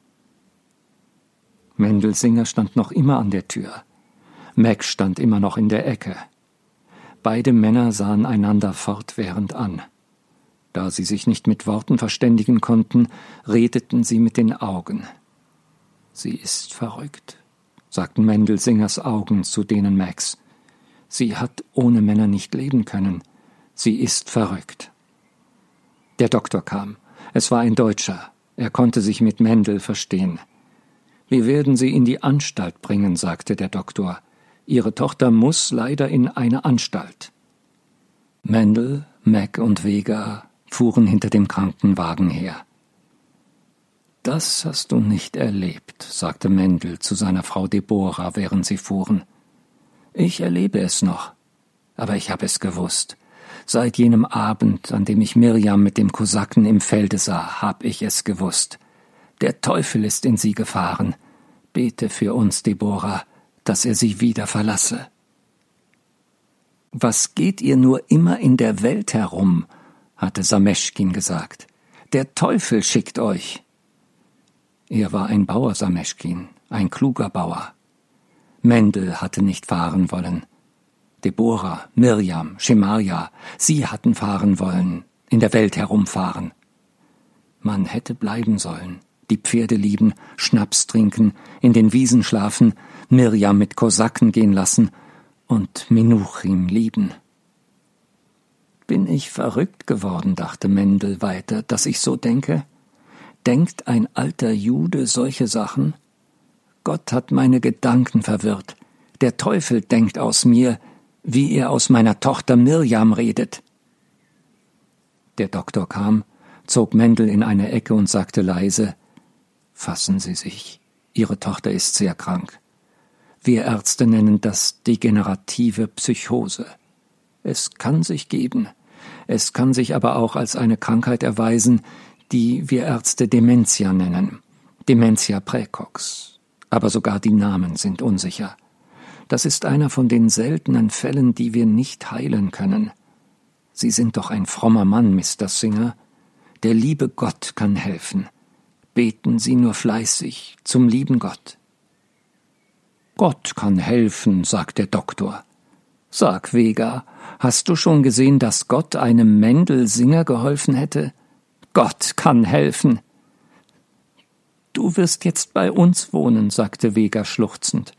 Mendel Singer stand noch immer an der Tür. Meg stand immer noch in der Ecke. Beide Männer sahen einander fortwährend an. Da sie sich nicht mit Worten verständigen konnten, redeten sie mit den Augen. »Sie ist verrückt«, sagten Mendel Singers Augen zu denen Megs. »Sie hat ohne Männer nicht leben können. Sie ist verrückt.« Der Doktor kam. Es war ein Deutscher. Er konnte sich mit Mendel verstehen. »Wir werden Sie in die Anstalt bringen«, sagte der Doktor. »Ihre Tochter muss leider in eine Anstalt.« Mendel, Meg und Vega fuhren hinter dem Krankenwagen her. »Das hast du nicht erlebt«, sagte Mendel zu seiner Frau Deborah, während sie fuhren. »Ich erlebe es noch, aber ich habe es gewusst. Seit jenem Abend, an dem ich Miriam mit dem Kosaken im Felde sah, hab ich es gewusst. Der Teufel ist in sie gefahren. Bete für uns, Deborah, dass er sie wieder verlasse.« »Was geht ihr nur immer in der Welt herum?«, hatte Sameschkin gesagt. »Der Teufel schickt euch.« Er war ein Bauer, Sameschkin, ein kluger Bauer. Mendel hatte nicht fahren wollen. Deborah, Miriam, Schemaria, sie hatten fahren wollen, in der Welt herumfahren. Man hätte bleiben sollen, die Pferde lieben, Schnaps trinken, in den Wiesen schlafen, Mirjam mit Kosaken gehen lassen und Menuchim lieben. Bin ich verrückt geworden, dachte Mendel weiter, dass ich so denke? Denkt ein alter Jude solche Sachen? Gott hat meine Gedanken verwirrt. Der Teufel denkt aus mir, wie er aus meiner Tochter Mirjam redet. Der Doktor kam, zog Mendel in eine Ecke und sagte leise: Fassen Sie sich, Ihre Tochter ist sehr krank. Wir Ärzte nennen das degenerative Psychose. Es kann sich geben, es kann sich aber auch als eine Krankheit erweisen, die wir Ärzte Dementia nennen, Dementia praecox. Aber sogar die Namen sind unsicher. Das ist einer von den seltenen Fällen, die wir nicht heilen können. Sie sind doch ein frommer Mann, Mister Singer. Der liebe Gott kann helfen. Beten Sie nur fleißig zum lieben Gott. Gott kann helfen, sagt der Doktor. Sag, Vega, hast du schon gesehen, dass Gott einem Mendel Singer geholfen hätte? Gott kann helfen. Du wirst jetzt bei uns wohnen, sagte Vega schluchzend.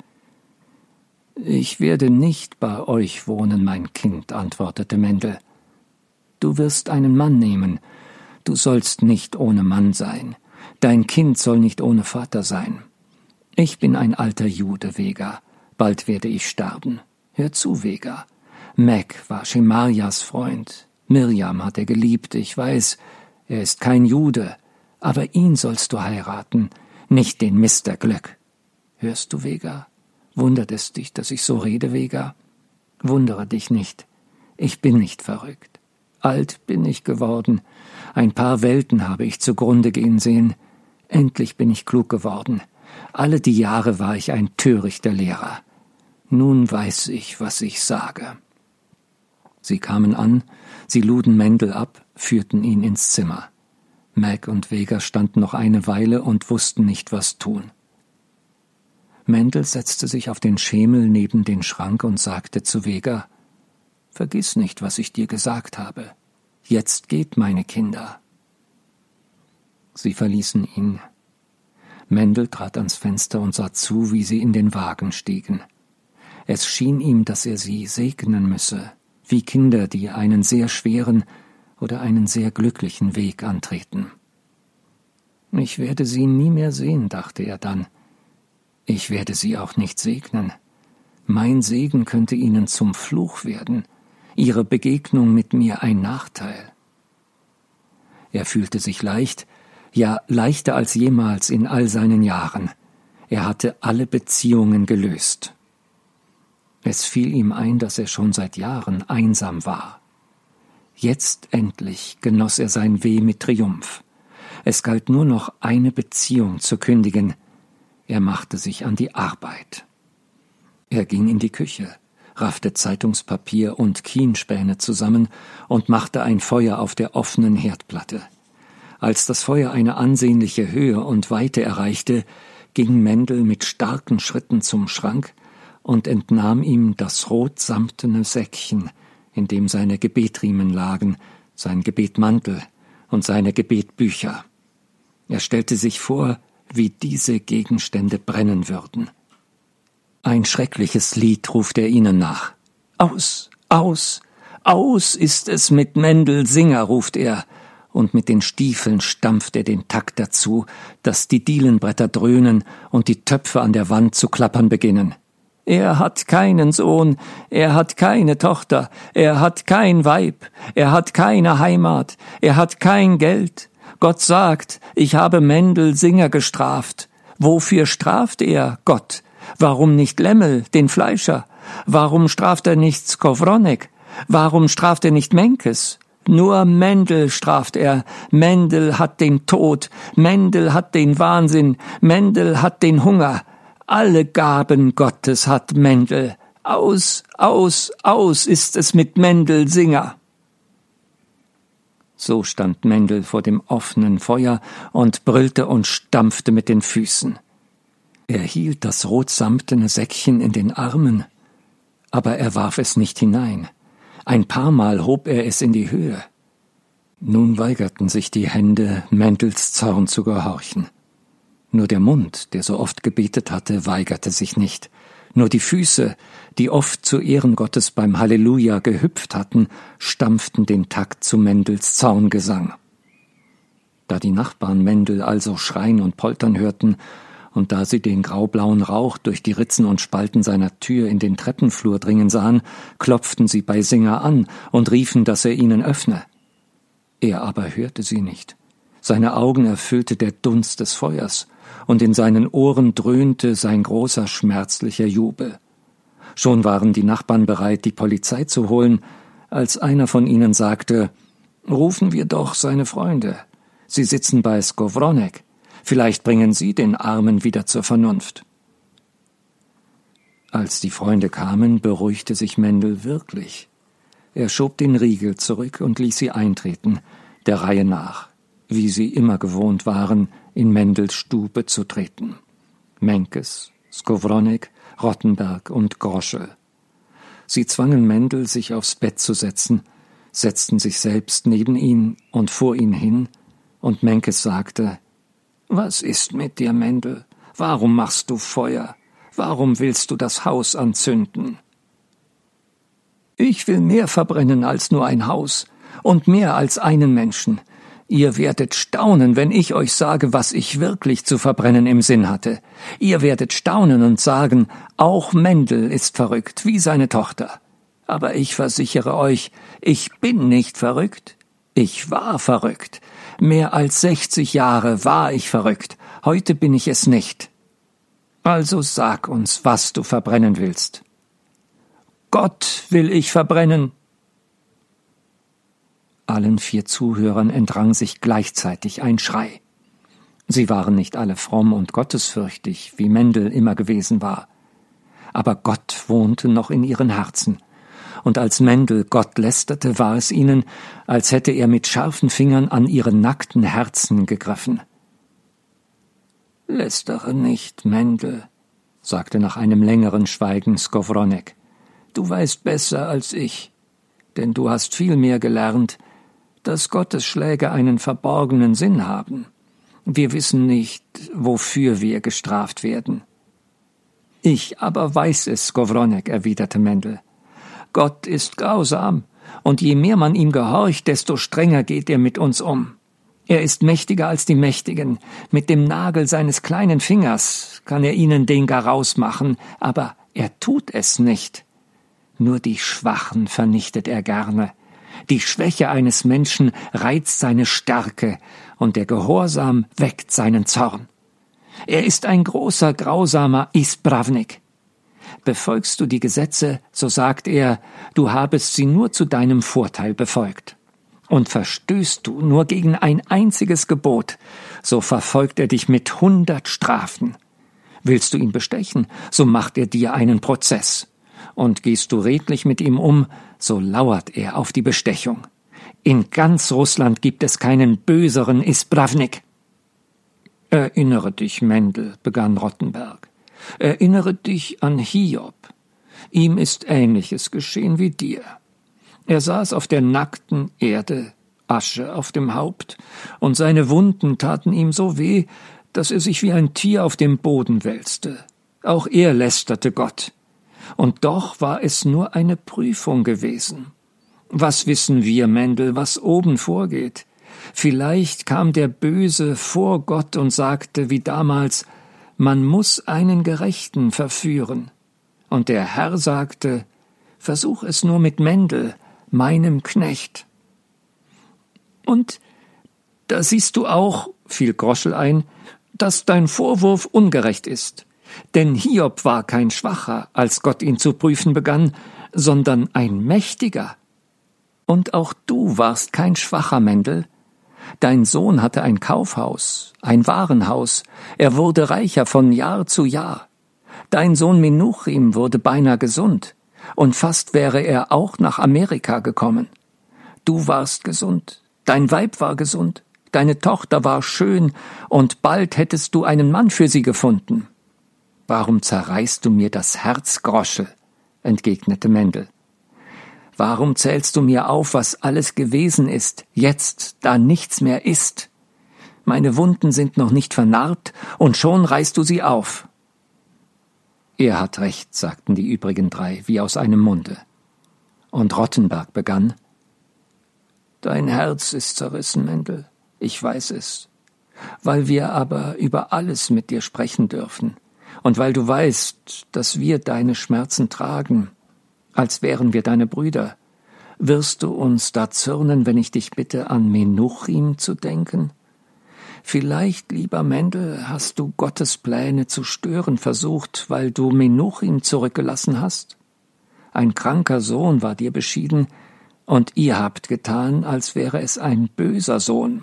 Ich werde nicht bei euch wohnen, mein Kind, antwortete Mendel. Du wirst einen Mann nehmen. Du sollst nicht ohne Mann sein. Dein Kind soll nicht ohne Vater sein. Ich bin ein alter Jude, Vega. Bald werde ich sterben. Hör zu, Vega. Mac war Schemarias Freund. Mirjam hat er geliebt, ich weiß. Er ist kein Jude. Aber ihn sollst du heiraten, nicht den Mister Glöck. Hörst du, Vega? Wundert es dich, dass ich so rede, Vega? Wundere dich nicht. Ich bin nicht verrückt. Alt bin ich geworden. Ein paar Welten habe ich zugrunde gehen sehen. Endlich bin ich klug geworden. Alle die Jahre war ich ein törichter Lehrer. Nun weiß ich, was ich sage. Sie kamen an, sie luden Mendel ab, führten ihn ins Zimmer. Mac und Vega standen noch eine Weile und wussten nicht, was tun. Mendel setzte sich auf den Schemel neben den Schrank und sagte zu Vega: »Vergiss nicht, was ich dir gesagt habe. Jetzt geht, meine Kinder.« Sie verließen ihn. Mendel trat ans Fenster und sah zu, wie sie in den Wagen stiegen. Es schien ihm, dass er sie segnen müsse, wie Kinder, die einen sehr schweren oder einen sehr glücklichen Weg antreten. »Ich werde sie nie mehr sehen«, dachte er dann. »Ich werde sie auch nicht segnen. Mein Segen könnte ihnen zum Fluch werden, ihre Begegnung mit mir ein Nachteil.« Er fühlte sich leicht, ja leichter als jemals in all seinen Jahren. Er hatte alle Beziehungen gelöst. Es fiel ihm ein, dass er schon seit Jahren einsam war. Jetzt endlich genoss er sein Weh mit Triumph. Es galt nur noch, eine Beziehung zu kündigen. Er machte sich an die Arbeit. Er ging in die Küche, raffte Zeitungspapier und Kienspäne zusammen und machte ein Feuer auf der offenen Herdplatte. Als das Feuer eine ansehnliche Höhe und Weite erreichte, ging Mendel mit starken Schritten zum Schrank und entnahm ihm das rotsamtene Säckchen, in dem seine Gebetriemen lagen, sein Gebetmantel und seine Gebetbücher. Er stellte sich vor, wie diese Gegenstände brennen würden. Ein schreckliches Lied ruft er ihnen nach. »Aus, aus, aus ist es mit Mendel Singer«, ruft er, und mit den Stiefeln stampft er den Takt dazu, dass die Dielenbretter dröhnen und die Töpfe an der Wand zu klappern beginnen. Er hat keinen Sohn, er hat keine Tochter, er hat kein Weib, er hat keine Heimat, er hat kein Geld. Gott sagt, ich habe Mendel Singer gestraft. Wofür straft er, Gott? Warum nicht Lemmel, den Fleischer? Warum straft er nicht Skowronek? Warum straft er nicht Menkes? Nur Mendel straft er. Mendel hat den Tod, Mendel hat den Wahnsinn, Mendel hat den Hunger. Alle Gaben Gottes hat Mendel. Aus, aus, aus ist es mit Mendel Singer. So stand Mendel vor dem offenen Feuer und brüllte und stampfte mit den Füßen. Er hielt das rotsamtene Säckchen in den Armen, aber er warf es nicht hinein. Ein paar Mal hob er es in die Höhe. Nun weigerten sich die Hände, Mendels Zorn zu gehorchen. Nur der Mund, der so oft gebetet hatte, weigerte sich nicht. Nur die Füße, die oft zu Ehren Gottes beim Halleluja gehüpft hatten, stampften den Takt zu Mendels Zorngesang. Da die Nachbarn Mendel also schreien und poltern hörten, und da sie den graublauen Rauch durch die Ritzen und Spalten seiner Tür in den Treppenflur dringen sahen, klopften sie bei Singer an und riefen, dass er ihnen öffne. Er aber hörte sie nicht. Seine Augen erfüllte der Dunst des Feuers, und in seinen Ohren dröhnte sein großer, schmerzlicher Jubel. Schon waren die Nachbarn bereit, die Polizei zu holen, als einer von ihnen sagte, »Rufen wir doch seine Freunde. Sie sitzen bei Skowronek. Vielleicht bringen sie den Armen wieder zur Vernunft.« Als die Freunde kamen, beruhigte sich Mendel wirklich. Er schob den Riegel zurück und ließ sie eintreten, der Reihe nach, wie sie immer gewohnt waren, in Mendels Stube zu treten. Menkes, Skowronek, Rottenberg und Groschel. Sie zwangen Mendel, sich aufs Bett zu setzen, setzten sich selbst neben ihn und vor ihn hin, und Menkes sagte, »Was ist mit dir, Mendel? Warum machst du Feuer? Warum willst du das Haus anzünden?« »Ich will mehr verbrennen als nur ein Haus und mehr als einen Menschen. Ihr werdet staunen, wenn ich euch sage, was ich wirklich zu verbrennen im Sinn hatte. Ihr werdet staunen und sagen, auch Mendel ist verrückt, wie seine Tochter. Aber ich versichere euch, ich bin nicht verrückt. Ich war verrückt. Mehr als sechzig Jahre war ich verrückt. Heute bin ich es nicht. Also sag uns, was du verbrennen willst.« »Gott will ich verbrennen!« Allen vier Zuhörern entrang sich gleichzeitig ein Schrei. Sie waren nicht alle fromm und gottesfürchtig, wie Mendel immer gewesen war. Aber Gott wohnte noch in ihren Herzen. Und als Mendel Gott lästerte, war es ihnen, als hätte er mit scharfen Fingern an ihre nackten Herzen gegriffen. »Lästere nicht, Mendel«, sagte nach einem längeren Schweigen Skowronek. »Du weißt besser als ich, denn du hast viel mehr gelernt, dass Gottes Schläge einen verborgenen Sinn haben. Wir wissen nicht, wofür wir gestraft werden.« »Ich aber weiß es, Skowronek«, erwiderte Mendel. »Gott ist grausam, und je mehr man ihm gehorcht, desto strenger geht er mit uns um. Er ist mächtiger als die Mächtigen. Mit dem Nagel seines kleinen Fingers kann er ihnen den Garaus machen, aber er tut es nicht. Nur die Schwachen vernichtet er gerne. Die Schwäche eines Menschen reizt seine Stärke, und der Gehorsam weckt seinen Zorn. Er ist ein großer, grausamer Ispravnik. Befolgst du die Gesetze, so sagt er, du habest sie nur zu deinem Vorteil befolgt. Und verstößt du nur gegen ein einziges Gebot, so verfolgt er dich mit hundert Strafen. Willst du ihn bestechen, so macht er dir einen Prozess. Und gehst du redlich mit ihm um, so lauert er auf die Bestechung. In ganz Russland gibt es keinen böseren Ispravnik.« »Erinnere dich, Mendel«, begann Rottenberg. »Erinnere dich an Hiob. Ihm ist Ähnliches geschehen wie dir. Er saß auf der nackten Erde, Asche auf dem Haupt, und seine Wunden taten ihm so weh, dass er sich wie ein Tier auf dem Boden wälzte. Auch er lästerte Gott. Und doch war es nur eine Prüfung gewesen. Was wissen wir, Mendel, was oben vorgeht? Vielleicht kam der Böse vor Gott und sagte, wie damals, man muss einen Gerechten verführen. Und der Herr sagte, versuch es nur mit Mendel, meinem Knecht. Und da siehst du auch, fiel Groschel ein, dass dein Vorwurf ungerecht ist. Denn Hiob war kein Schwacher, als Gott ihn zu prüfen begann, sondern ein Mächtiger. Und auch du warst kein Schwacher, Mendel. Dein Sohn hatte ein Kaufhaus, ein Warenhaus, er wurde reicher von Jahr zu Jahr. Dein Sohn Menuchim wurde beinahe gesund, und fast wäre er auch nach Amerika gekommen. Du warst gesund, dein Weib war gesund, deine Tochter war schön, und bald hättest du einen Mann für sie gefunden. »Warum zerreißt du mir das Herz, Groschel?« entgegnete Mendel. »Warum zählst du mir auf, was alles gewesen ist, jetzt, da nichts mehr ist? Meine Wunden sind noch nicht vernarbt, und schon reißt du sie auf. Er hat recht, sagten die übrigen drei, wie aus einem Munde. Und Rottenberg begann: Dein Herz ist zerrissen, Mendel, ich weiß es, weil wir aber über alles mit dir sprechen dürfen, und weil du weißt, dass wir deine Schmerzen tragen, als wären wir deine Brüder, wirst du uns da zürnen, wenn ich dich bitte, an Menuchim zu denken? Vielleicht, lieber Mendel, hast du Gottes Pläne zu stören versucht, weil du Menuchim zurückgelassen hast? Ein kranker Sohn war dir beschieden, und ihr habt getan, als wäre es ein böser Sohn.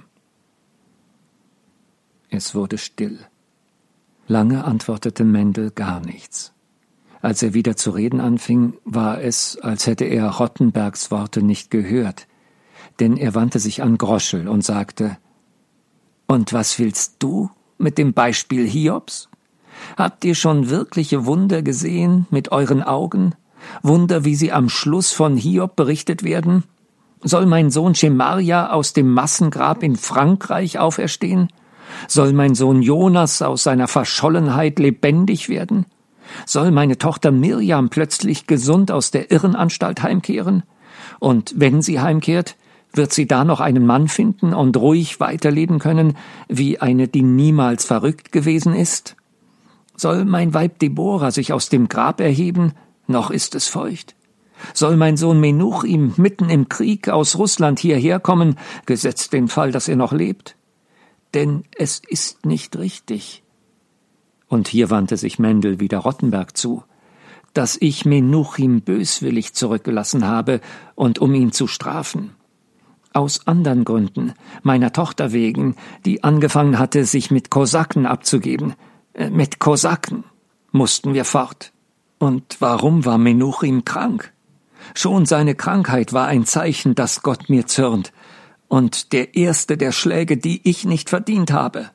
Es wurde still. Lange antwortete Mendel gar nichts. Als er wieder zu reden anfing, war es, als hätte er Rottenbergs Worte nicht gehört, denn er wandte sich an Groschel und sagte: »Und was willst du mit dem Beispiel Hiobs? Habt ihr schon wirkliche Wunder gesehen mit euren Augen? Wunder, wie sie am Schluss von Hiob berichtet werden? Soll mein Sohn Schemaria aus dem Massengrab in Frankreich auferstehen? Soll mein Sohn Jonas aus seiner Verschollenheit lebendig werden? Soll meine Tochter Mirjam plötzlich gesund aus der Irrenanstalt heimkehren? Und wenn sie heimkehrt, wird sie da noch einen Mann finden und ruhig weiterleben können, wie eine, die niemals verrückt gewesen ist? Soll mein Weib Deborah sich aus dem Grab erheben, noch ist es feucht? Soll mein Sohn Menuchim mitten im Krieg aus Russland hierher kommen, gesetzt den Fall, dass er noch lebt? Denn es ist nicht richtig. Und hier wandte sich Mendel wieder Rottenberg zu, dass ich Menuchim böswillig zurückgelassen habe und um ihn zu strafen. Aus anderen Gründen, meiner Tochter wegen, die angefangen hatte, sich mit Kosaken abzugeben. Äh, mit Kosaken mussten wir fort. Und warum war Menuchim krank? Schon seine Krankheit war ein Zeichen, dass Gott mir zürnt, und der erste der Schläge, die ich nicht verdient habe.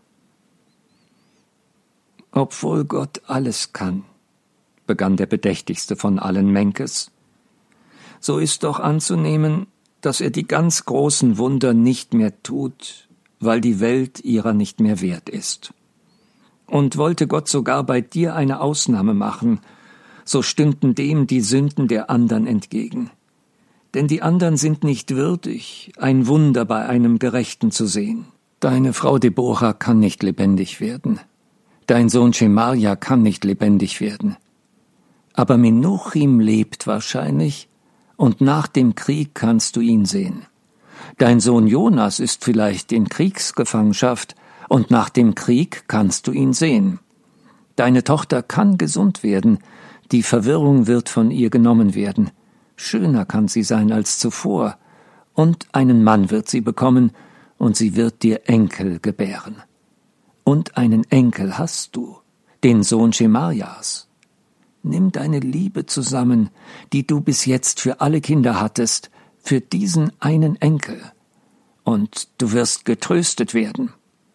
Obwohl Gott alles kann, begann der bedächtigste von allen Menkes, so ist doch anzunehmen, dass er die ganz großen Wunder nicht mehr tut, weil die Welt ihrer nicht mehr wert ist. Und wollte Gott sogar bei dir eine Ausnahme machen, so stünden dem die Sünden der anderen entgegen. Denn die anderen sind nicht würdig, ein Wunder bei einem Gerechten zu sehen. Deine Frau Deborah kann nicht lebendig werden. Dein Sohn Schemaria kann nicht lebendig werden. Aber Menuchim lebt wahrscheinlich, und nach dem Krieg kannst du ihn sehen. Dein Sohn Jonas ist vielleicht in Kriegsgefangenschaft, und nach dem Krieg kannst du ihn sehen. Deine Tochter kann gesund werden, die Verwirrung wird von ihr genommen werden. Schöner kann sie sein als zuvor, und einen Mann wird sie bekommen, und sie wird dir Enkel gebären. Und einen Enkel hast du, den Sohn Schemarias. Nimm deine Liebe zusammen, die du bis jetzt für alle Kinder hattest, für diesen einen Enkel, und du wirst getröstet werden.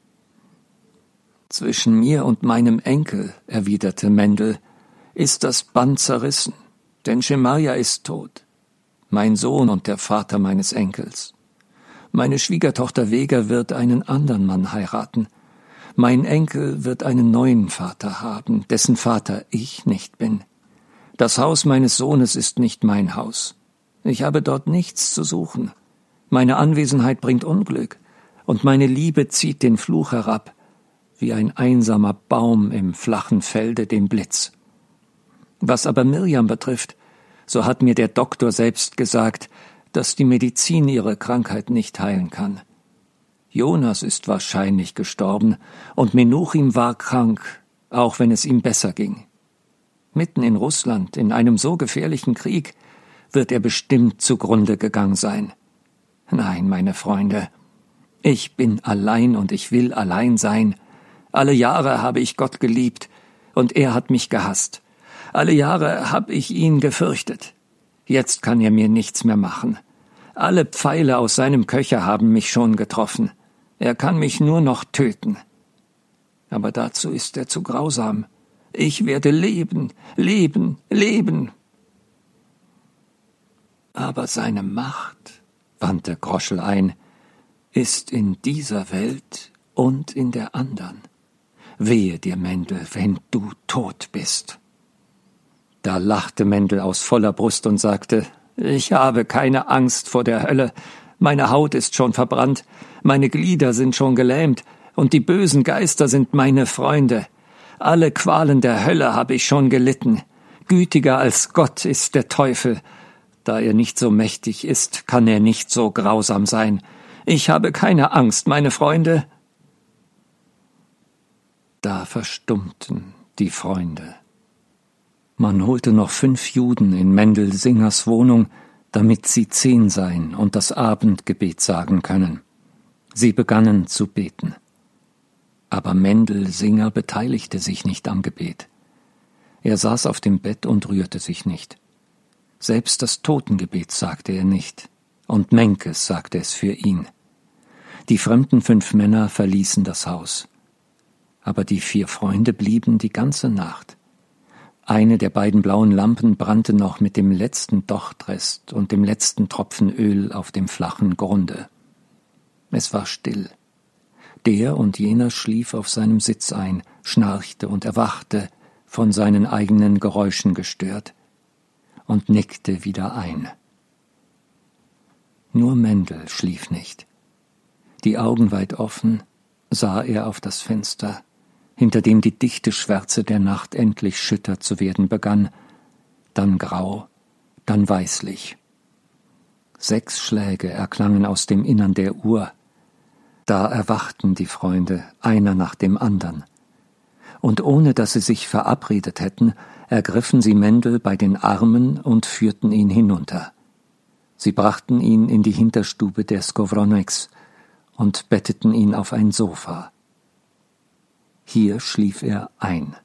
Zwischen mir und meinem Enkel, erwiderte Mendel, ist das Band zerrissen, denn Schemaria ist tot, mein Sohn und der Vater meines Enkels. Meine Schwiegertochter Vega wird einen anderen Mann heiraten. Mein Enkel wird einen neuen Vater haben, dessen Vater ich nicht bin. Das Haus meines Sohnes ist nicht mein Haus. Ich habe dort nichts zu suchen. Meine Anwesenheit bringt Unglück, und meine Liebe zieht den Fluch herab, wie ein einsamer Baum im flachen Felde den Blitz. Was aber Mirjam betrifft, so hat mir der Doktor selbst gesagt, dass die Medizin ihre Krankheit nicht heilen kann. Jonas ist wahrscheinlich gestorben, und Menuchim war krank, auch wenn es ihm besser ging. Mitten in Russland, in einem so gefährlichen Krieg, wird er bestimmt zugrunde gegangen sein. Nein, meine Freunde, ich bin allein und ich will allein sein. Alle Jahre habe ich Gott geliebt, und er hat mich gehasst. Alle Jahre habe ich ihn gefürchtet. Jetzt kann er mir nichts mehr machen. Alle Pfeile aus seinem Köcher haben mich schon getroffen. Er kann mich nur noch töten. Aber dazu ist er zu grausam. Ich werde leben, leben, leben. Aber seine Macht, wandte Groschel ein, ist in dieser Welt und in der andern. Wehe dir, Mendel, wenn du tot bist. Da lachte Mendel aus voller Brust und sagte, ich habe keine Angst vor der Hölle, meine Haut ist schon verbrannt, meine Glieder sind schon gelähmt, und die bösen Geister sind meine Freunde. Alle Qualen der Hölle habe ich schon gelitten. Gütiger als Gott ist der Teufel. Da er nicht so mächtig ist, kann er nicht so grausam sein. Ich habe keine Angst, meine Freunde. Da verstummten die Freunde. Man holte noch fünf Juden in Mendel Singers Wohnung, damit sie zehn seien und das Abendgebet sagen können. Sie begannen zu beten. Aber Mendel Singer beteiligte sich nicht am Gebet. Er saß auf dem Bett und rührte sich nicht. Selbst das Totengebet sagte er nicht, und Menkes sagte es für ihn. Die fremden fünf Männer verließen das Haus. Aber die vier Freunde blieben die ganze Nacht. Eine der beiden blauen Lampen brannte noch mit dem letzten Dochtrest und dem letzten Tropfen Öl auf dem flachen Grunde. Es war still. Der und jener schlief auf seinem Sitz ein, schnarchte und erwachte, von seinen eigenen Geräuschen gestört, und nickte wieder ein. Nur Mendel schlief nicht. Die Augen weit offen sah er auf das Fenster, hinter dem die dichte Schwärze der Nacht endlich schütter zu werden begann, dann grau, dann weißlich. Sechs Schläge erklangen aus dem Innern der Uhr. Da erwachten die Freunde, einer nach dem andern. Und ohne dass sie sich verabredet hätten, ergriffen sie Mendel bei den Armen und führten ihn hinunter. Sie brachten ihn in die Hinterstube der Skowroneks und betteten ihn auf ein Sofa. Hier schlief er ein.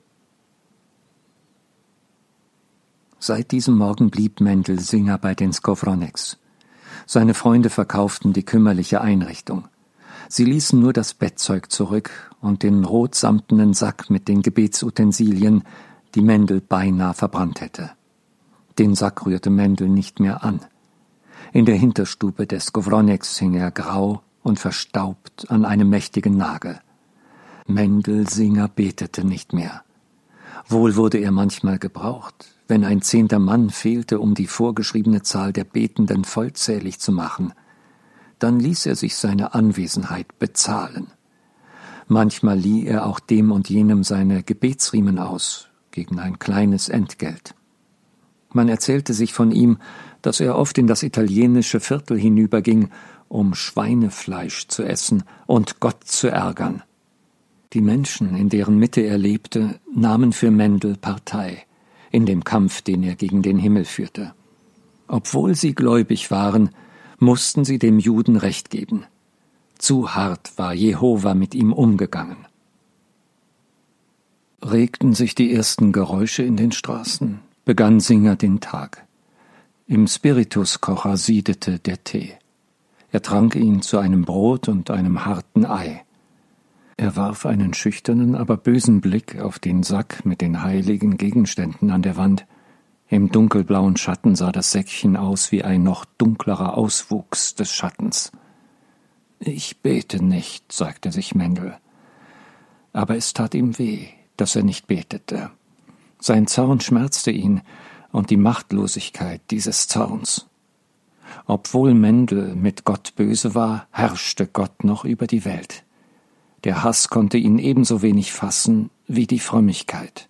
Seit diesem Morgen blieb Mendel Singer bei den Skowroneks. Seine Freunde verkauften die kümmerliche Einrichtung. Sie ließen nur das Bettzeug zurück und den rotsamtenen Sack mit den Gebetsutensilien, die Mendel beinahe verbrannt hätte. Den Sack rührte Mendel nicht mehr an. In der Hinterstube des Skowroneks hing er grau und verstaubt an einem mächtigen Nagel. Mendel Singer betete nicht mehr. Wohl wurde er manchmal gebraucht, wenn ein zehnter Mann fehlte, um die vorgeschriebene Zahl der Betenden vollzählig zu machen. Dann ließ er sich seine Anwesenheit bezahlen. Manchmal lieh er auch dem und jenem seine Gebetsriemen aus, gegen ein kleines Entgelt. Man erzählte sich von ihm, dass er oft in das italienische Viertel hinüberging, um Schweinefleisch zu essen und Gott zu ärgern. Die Menschen, in deren Mitte er lebte, nahmen für Mendel Partei, in dem Kampf, den er gegen den Himmel führte. Obwohl sie gläubig waren, mussten sie dem Juden Recht geben. Zu hart war Jehova mit ihm umgegangen. Regten sich die ersten Geräusche in den Straßen, begann Singer den Tag. Im Spirituskocher siedete der Tee. Er trank ihn zu einem Brot und einem harten Ei. Er warf einen schüchternen, aber bösen Blick auf den Sack mit den heiligen Gegenständen an der Wand. Im dunkelblauen Schatten sah das Säckchen aus wie ein noch dunklerer Auswuchs des Schattens. »Ich bete nicht«, sagte sich Mendel. Aber es tat ihm weh, dass er nicht betete. Sein Zorn schmerzte ihn und die Machtlosigkeit dieses Zorns. Obwohl Mendel mit Gott böse war, herrschte Gott noch über die Welt. Der Hass konnte ihn ebenso wenig fassen wie die Frömmigkeit.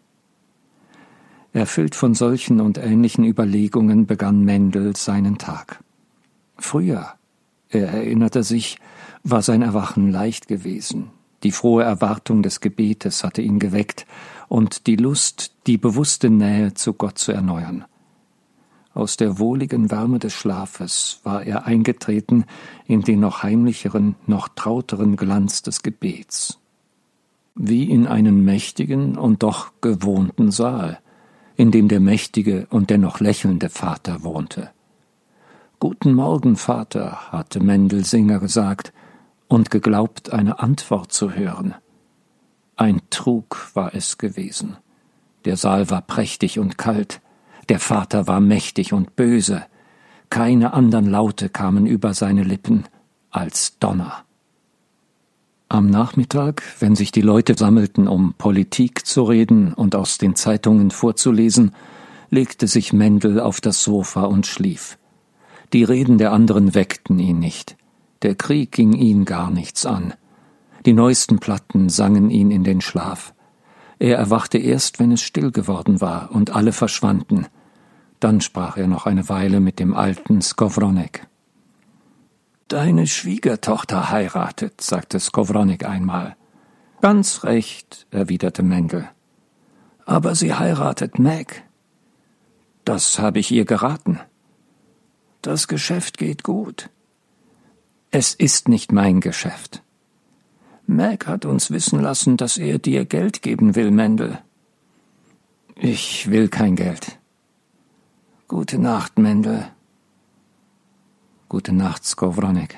Erfüllt von solchen und ähnlichen Überlegungen begann Mendel seinen Tag. Früher, er erinnerte sich, war sein Erwachen leicht gewesen. Die frohe Erwartung des Gebetes hatte ihn geweckt und die Lust, die bewusste Nähe zu Gott zu erneuern. Aus der wohligen Wärme des Schlafes war er eingetreten in den noch heimlicheren, noch trauteren Glanz des Gebets. Wie in einen mächtigen und doch gewohnten Saal, in dem der mächtige und dennoch lächelnde Vater wohnte. »Guten Morgen, Vater«, hatte Mendel Singer gesagt und geglaubt, eine Antwort zu hören. Ein Trug war es gewesen. Der Saal war prächtig und kalt, der Vater war mächtig und böse, keine andern Laute kamen über seine Lippen als Donner. Am Nachmittag, wenn sich die Leute sammelten, um Politik zu reden und aus den Zeitungen vorzulesen, legte sich Mendel auf das Sofa und schlief. Die Reden der anderen weckten ihn nicht. Der Krieg ging ihn gar nichts an. Die neuesten Platten sangen ihn in den Schlaf. Er erwachte erst, wenn es still geworden war und alle verschwanden. Dann sprach er noch eine Weile mit dem alten Skowronek. »Deine Schwiegertochter heiratet«, sagte Skowronek einmal. »Ganz recht«, erwiderte Mendel. »Aber sie heiratet Meg.« »Das habe ich ihr geraten.« »Das Geschäft geht gut.« »Es ist nicht mein Geschäft.« »Meg hat uns wissen lassen, dass er dir Geld geben will, Mendel.« »Ich will kein Geld.« »Gute Nacht, Mendel.« »Gute Nacht, Skowronek.«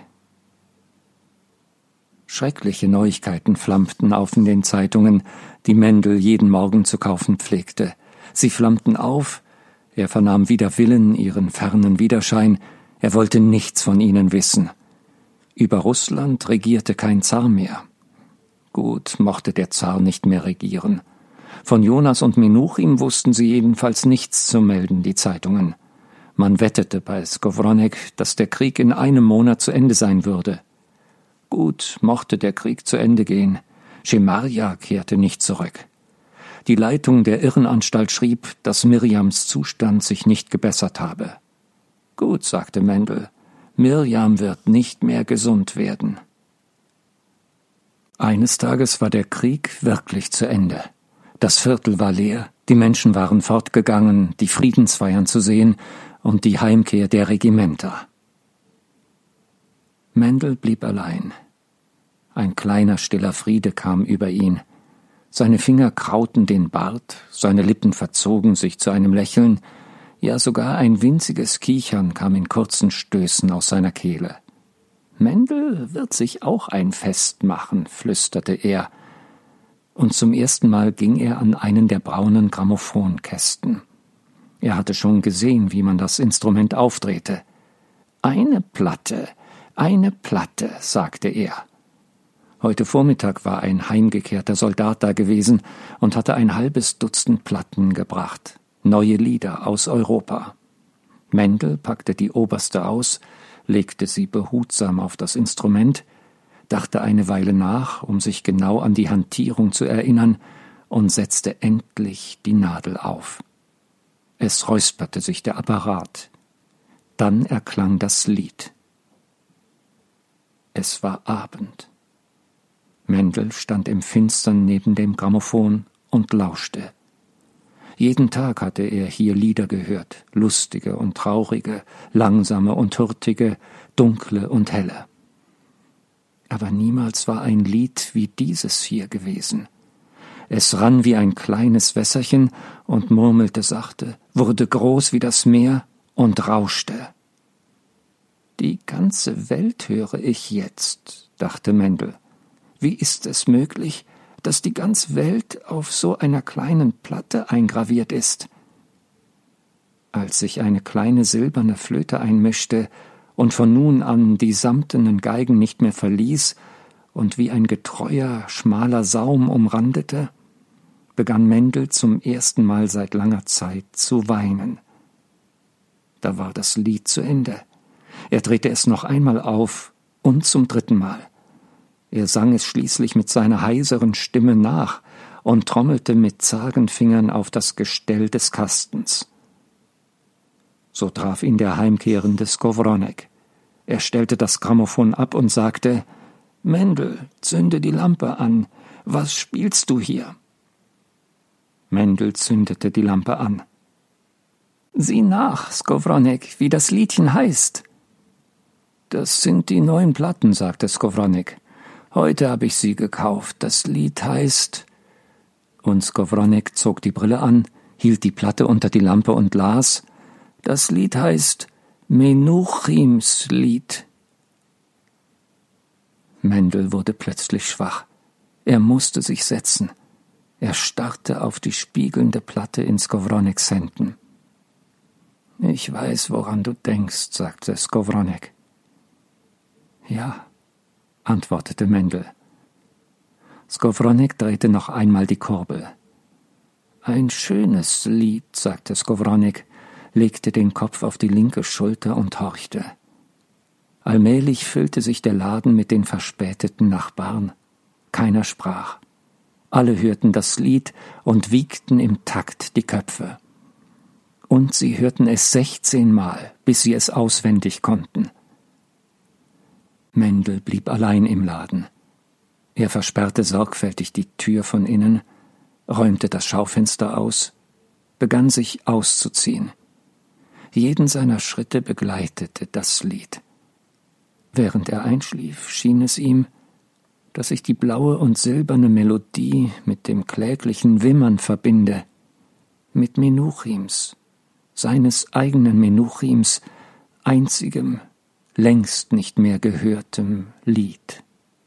Schreckliche Neuigkeiten flammten auf in den Zeitungen, die Mendel jeden Morgen zu kaufen pflegte. Sie flammten auf, er vernahm wider Willen ihren fernen Widerschein, er wollte nichts von ihnen wissen. Über Russland regierte kein Zar mehr. Gut, mochte der Zar nicht mehr regieren. Von Jonas und Menuchim wussten sie jedenfalls nichts zu melden, die Zeitungen. Man wettete bei Skowronek, dass der Krieg in einem Monat zu Ende sein würde. Gut, mochte der Krieg zu Ende gehen. Schemarja kehrte nicht zurück. Die Leitung der Irrenanstalt schrieb, dass Mirjams Zustand sich nicht gebessert habe. Gut, sagte Mendel, Mirjam wird nicht mehr gesund werden. Eines Tages war der Krieg wirklich zu Ende. Das Viertel war leer, die Menschen waren fortgegangen, die Friedensfeiern zu sehen und die Heimkehr der Regimenter. Mendel blieb allein. Ein kleiner, stiller Friede kam über ihn. Seine Finger krauten den Bart, seine Lippen verzogen sich zu einem Lächeln, ja sogar ein winziges Kichern kam in kurzen Stößen aus seiner Kehle. »Mendel wird sich auch ein Fest machen«, flüsterte er, und zum ersten Mal ging er an einen der braunen Grammophonkästen. Er hatte schon gesehen, wie man das Instrument aufdrehte. »Eine Platte, eine Platte«, sagte er. Heute Vormittag war ein heimgekehrter Soldat da gewesen und hatte ein halbes Dutzend Platten gebracht, neue Lieder aus Europa. Mendel packte die oberste aus, legte sie behutsam auf das Instrument, dachte eine Weile nach, um sich genau an die Hantierung zu erinnern, und setzte endlich die Nadel auf. Es räusperte sich der Apparat. Dann erklang das Lied. Es war Abend. Mendel stand im Finstern neben dem Grammophon und lauschte. Jeden Tag hatte er hier Lieder gehört, lustige und traurige, langsame und hurtige, dunkle und helle. Aber niemals war ein Lied wie dieses hier gewesen. Es rann wie ein kleines Wässerchen und murmelte sachte, wurde groß wie das Meer und rauschte. »Die ganze Welt höre ich jetzt«, dachte Mendel. »Wie ist es möglich, dass die ganze Welt auf so einer kleinen Platte eingraviert ist?« Als sich eine kleine silberne Flöte einmischte und von nun an die samtenen Geigen nicht mehr verließ und wie ein getreuer, schmaler Saum umrandete, begann Mendel zum ersten Mal seit langer Zeit zu weinen. Da war das Lied zu Ende. Er drehte es noch einmal auf und zum dritten Mal. Er sang es schließlich mit seiner heiseren Stimme nach und trommelte mit zagen Fingern auf das Gestell des Kastens. So traf ihn der heimkehrende Skowronek. Er stellte das Grammophon ab und sagte, »Mendel, zünde die Lampe an. Was spielst du hier?« Mendel zündete die Lampe an. »Sieh nach, Skowronek, wie das Liedchen heißt.« »Das sind die neuen Platten«, sagte Skowronek. »Heute habe ich sie gekauft. Das Lied heißt...« Und Skowronek zog die Brille an, hielt die Platte unter die Lampe und las, »Das Lied heißt Menuchims Lied.« Mendel wurde plötzlich schwach. Er musste sich setzen. Er starrte auf die spiegelnde Platte in Skowroneks Händen. »Ich weiß, woran du denkst«, sagte Skowronek. »Ja«, antwortete Mendel. Skowronek drehte noch einmal die Kurbel. »Ein schönes Lied«, sagte Skowronek, legte den Kopf auf die linke Schulter und horchte. Allmählich füllte sich der Laden mit den verspäteten Nachbarn. Keiner sprach. Alle hörten das Lied und wiegten im Takt die Köpfe. Und sie hörten es sechzehnmal, bis sie es auswendig konnten. Mendel blieb allein im Laden. Er versperrte sorgfältig die Tür von innen, räumte das Schaufenster aus, begann sich auszuziehen. Jeden seiner Schritte begleitete das Lied. Während er einschlief, schien es ihm, dass sich die blaue und silberne Melodie mit dem kläglichen Wimmern verbinde, mit Menuchims, seines eigenen Menuchims, einzigem, längst nicht mehr gehörtem Lied.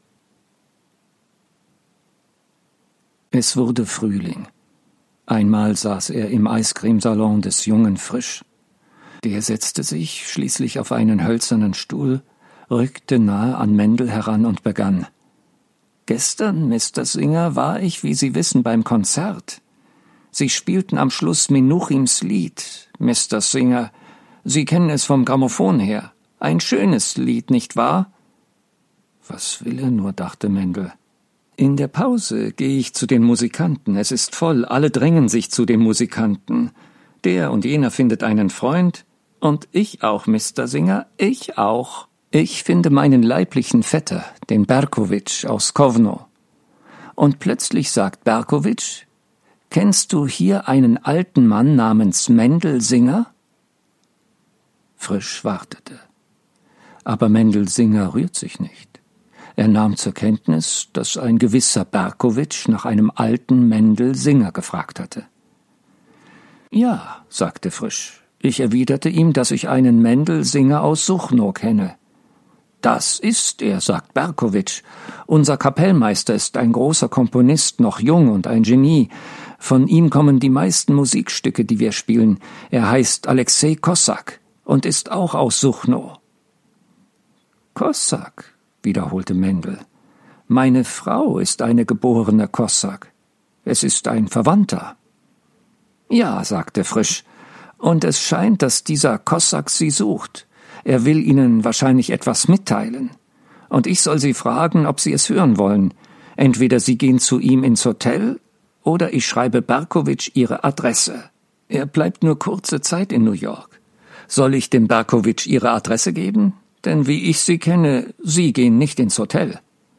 Es wurde Frühling. Einmal saß er im Eiscremesalon des jungen Frisch. Der setzte sich schließlich auf einen hölzernen Stuhl, rückte nahe an Mendel heran und begann. »Gestern, Mister Singer, war ich, wie Sie wissen, beim Konzert. Sie spielten am Schluss Menuchims Lied, Mister Singer. Sie kennen es vom Grammophon her. Ein schönes Lied, nicht wahr?« »Was will er nur?«, dachte Mendel. »In der Pause gehe ich zu den Musikanten. Es ist voll, alle drängen sich zu den Musikanten. Der und jener findet einen Freund. Und ich auch, Mister Singer, ich auch. Ich finde meinen leiblichen Vetter, den Berkowitsch aus Kowno. Und plötzlich sagt Berkowitsch, »Kennst du hier einen alten Mann namens Mendel Singer?« Frisch wartete. Aber Mendel Singer rührt sich nicht. Er nahm zur Kenntnis, dass ein gewisser Berkowitsch nach einem alten Mendel Singer gefragt hatte. »Ja«, sagte Frisch. »Ich erwiderte ihm, dass ich einen Mendel Singer aus Suchnow kenne.« »Das ist er«, sagt Berkowitsch. »Unser Kapellmeister ist ein großer Komponist, noch jung und ein Genie. Von ihm kommen die meisten Musikstücke, die wir spielen. Er heißt Alexei Kossak und ist auch aus Suchnow.« »Kossak«, wiederholte Mendel. »Meine Frau ist eine geborene Kossak. Es ist ein Verwandter.« »Ja«, sagte Frisch, »und es scheint, dass dieser Kossak Sie sucht. Er will Ihnen wahrscheinlich etwas mitteilen. Und ich soll Sie fragen, ob Sie es hören wollen. Entweder Sie gehen zu ihm ins Hotel, oder ich schreibe Berkowitsch Ihre Adresse. Er bleibt nur kurze Zeit in New York. Soll ich dem Berkowitsch Ihre Adresse geben? Denn wie ich Sie kenne, Sie gehen nicht ins Hotel.«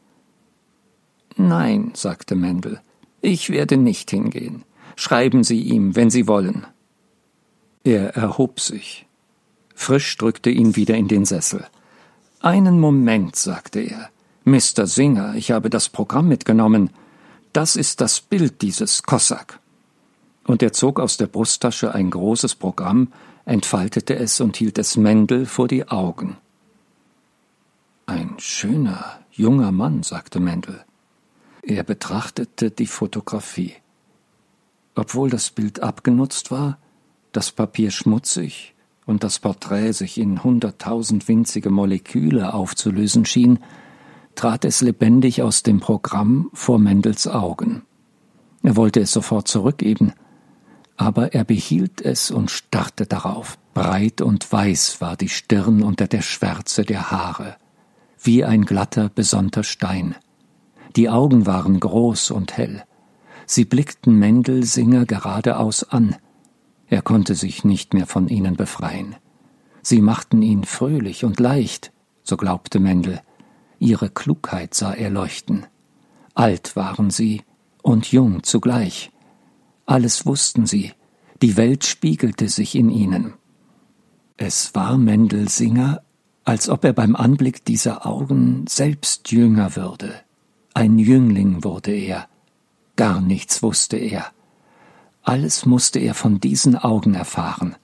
»Nein«, sagte Mendel, »ich werde nicht hingehen. Schreiben Sie ihm, wenn Sie wollen.« Er erhob sich. Frisch drückte ihn wieder in den Sessel. »Einen Moment«, sagte er. »Mister Singer, ich habe das Programm mitgenommen. Das ist das Bild dieses Kossak.« Und er zog aus der Brusttasche ein großes Programm, entfaltete es und hielt es Mendel vor die Augen. »Ein schöner, junger Mann«, sagte Mendel. Er betrachtete die Fotografie. Obwohl das Bild abgenutzt war, das Papier schmutzig und das Porträt sich in hunderttausend winzige Moleküle aufzulösen schien, trat es lebendig aus dem Programm vor Mendels Augen. Er wollte es sofort zurückgeben, aber er behielt es und starrte darauf. Breit und weiß war die Stirn unter der Schwärze der Haare, wie ein glatter, besonnter Stein. Die Augen waren groß und hell. Sie blickten Mendel Singer geradeaus an. Er konnte sich nicht mehr von ihnen befreien. Sie machten ihn fröhlich und leicht, so glaubte Mendel. Ihre Klugheit sah er leuchten. Alt waren sie und jung zugleich. Alles wussten sie, die Welt spiegelte sich in ihnen. Es war Mendel Singer, als ob er beim Anblick dieser Augen selbst jünger würde. Ein Jüngling wurde er. Gar nichts wusste er. Alles musste er von diesen Augen erfahren.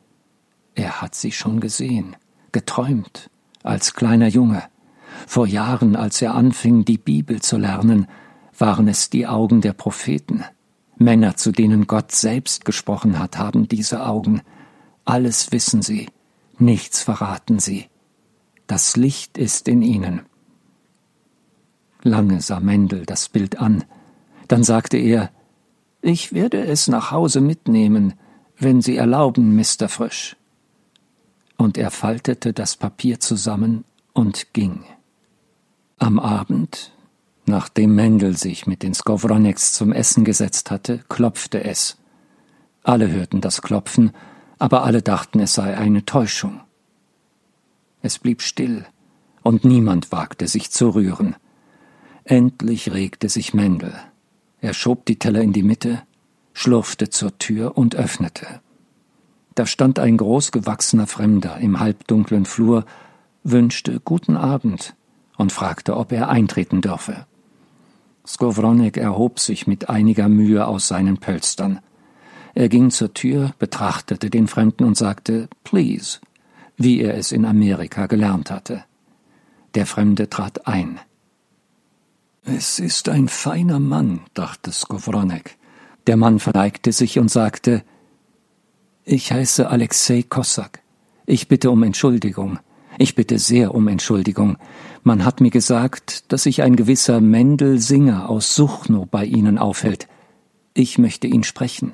Er hat sie schon gesehen, geträumt, als kleiner Junge. Vor Jahren, als er anfing, die Bibel zu lernen, waren es die Augen der Propheten. Männer, zu denen Gott selbst gesprochen hat, haben diese Augen. Alles wissen sie, nichts verraten sie. Das Licht ist in ihnen. Lange sah Mendel das Bild an. Dann sagte er: »Ich werde es nach Hause mitnehmen, wenn Sie erlauben, Mister Frisch.« Und er faltete das Papier zusammen und ging. Am Abend, nachdem Mendel sich mit den Skowroneks zum Essen gesetzt hatte, klopfte es. Alle hörten das Klopfen, aber alle dachten, es sei eine Täuschung. Es blieb still, und niemand wagte sich zu rühren. Endlich regte sich Mendel. Er schob die Teller in die Mitte, schlurfte zur Tür und öffnete. Da stand ein großgewachsener Fremder im halbdunklen Flur, wünschte guten Abend und fragte, ob er eintreten dürfe. Skowronek erhob sich mit einiger Mühe aus seinen Pölstern. Er ging zur Tür, betrachtete den Fremden und sagte »Please«, wie er es in Amerika gelernt hatte. Der Fremde trat ein. »Es ist ein feiner Mann«, dachte Skowronek. Der Mann verneigte sich und sagte: »Ich heiße Alexei Kossak. Ich bitte um Entschuldigung. Ich bitte sehr um Entschuldigung. Man hat mir gesagt, dass sich ein gewisser Mendel Singer aus Suchno bei Ihnen aufhält. Ich möchte ihn sprechen.«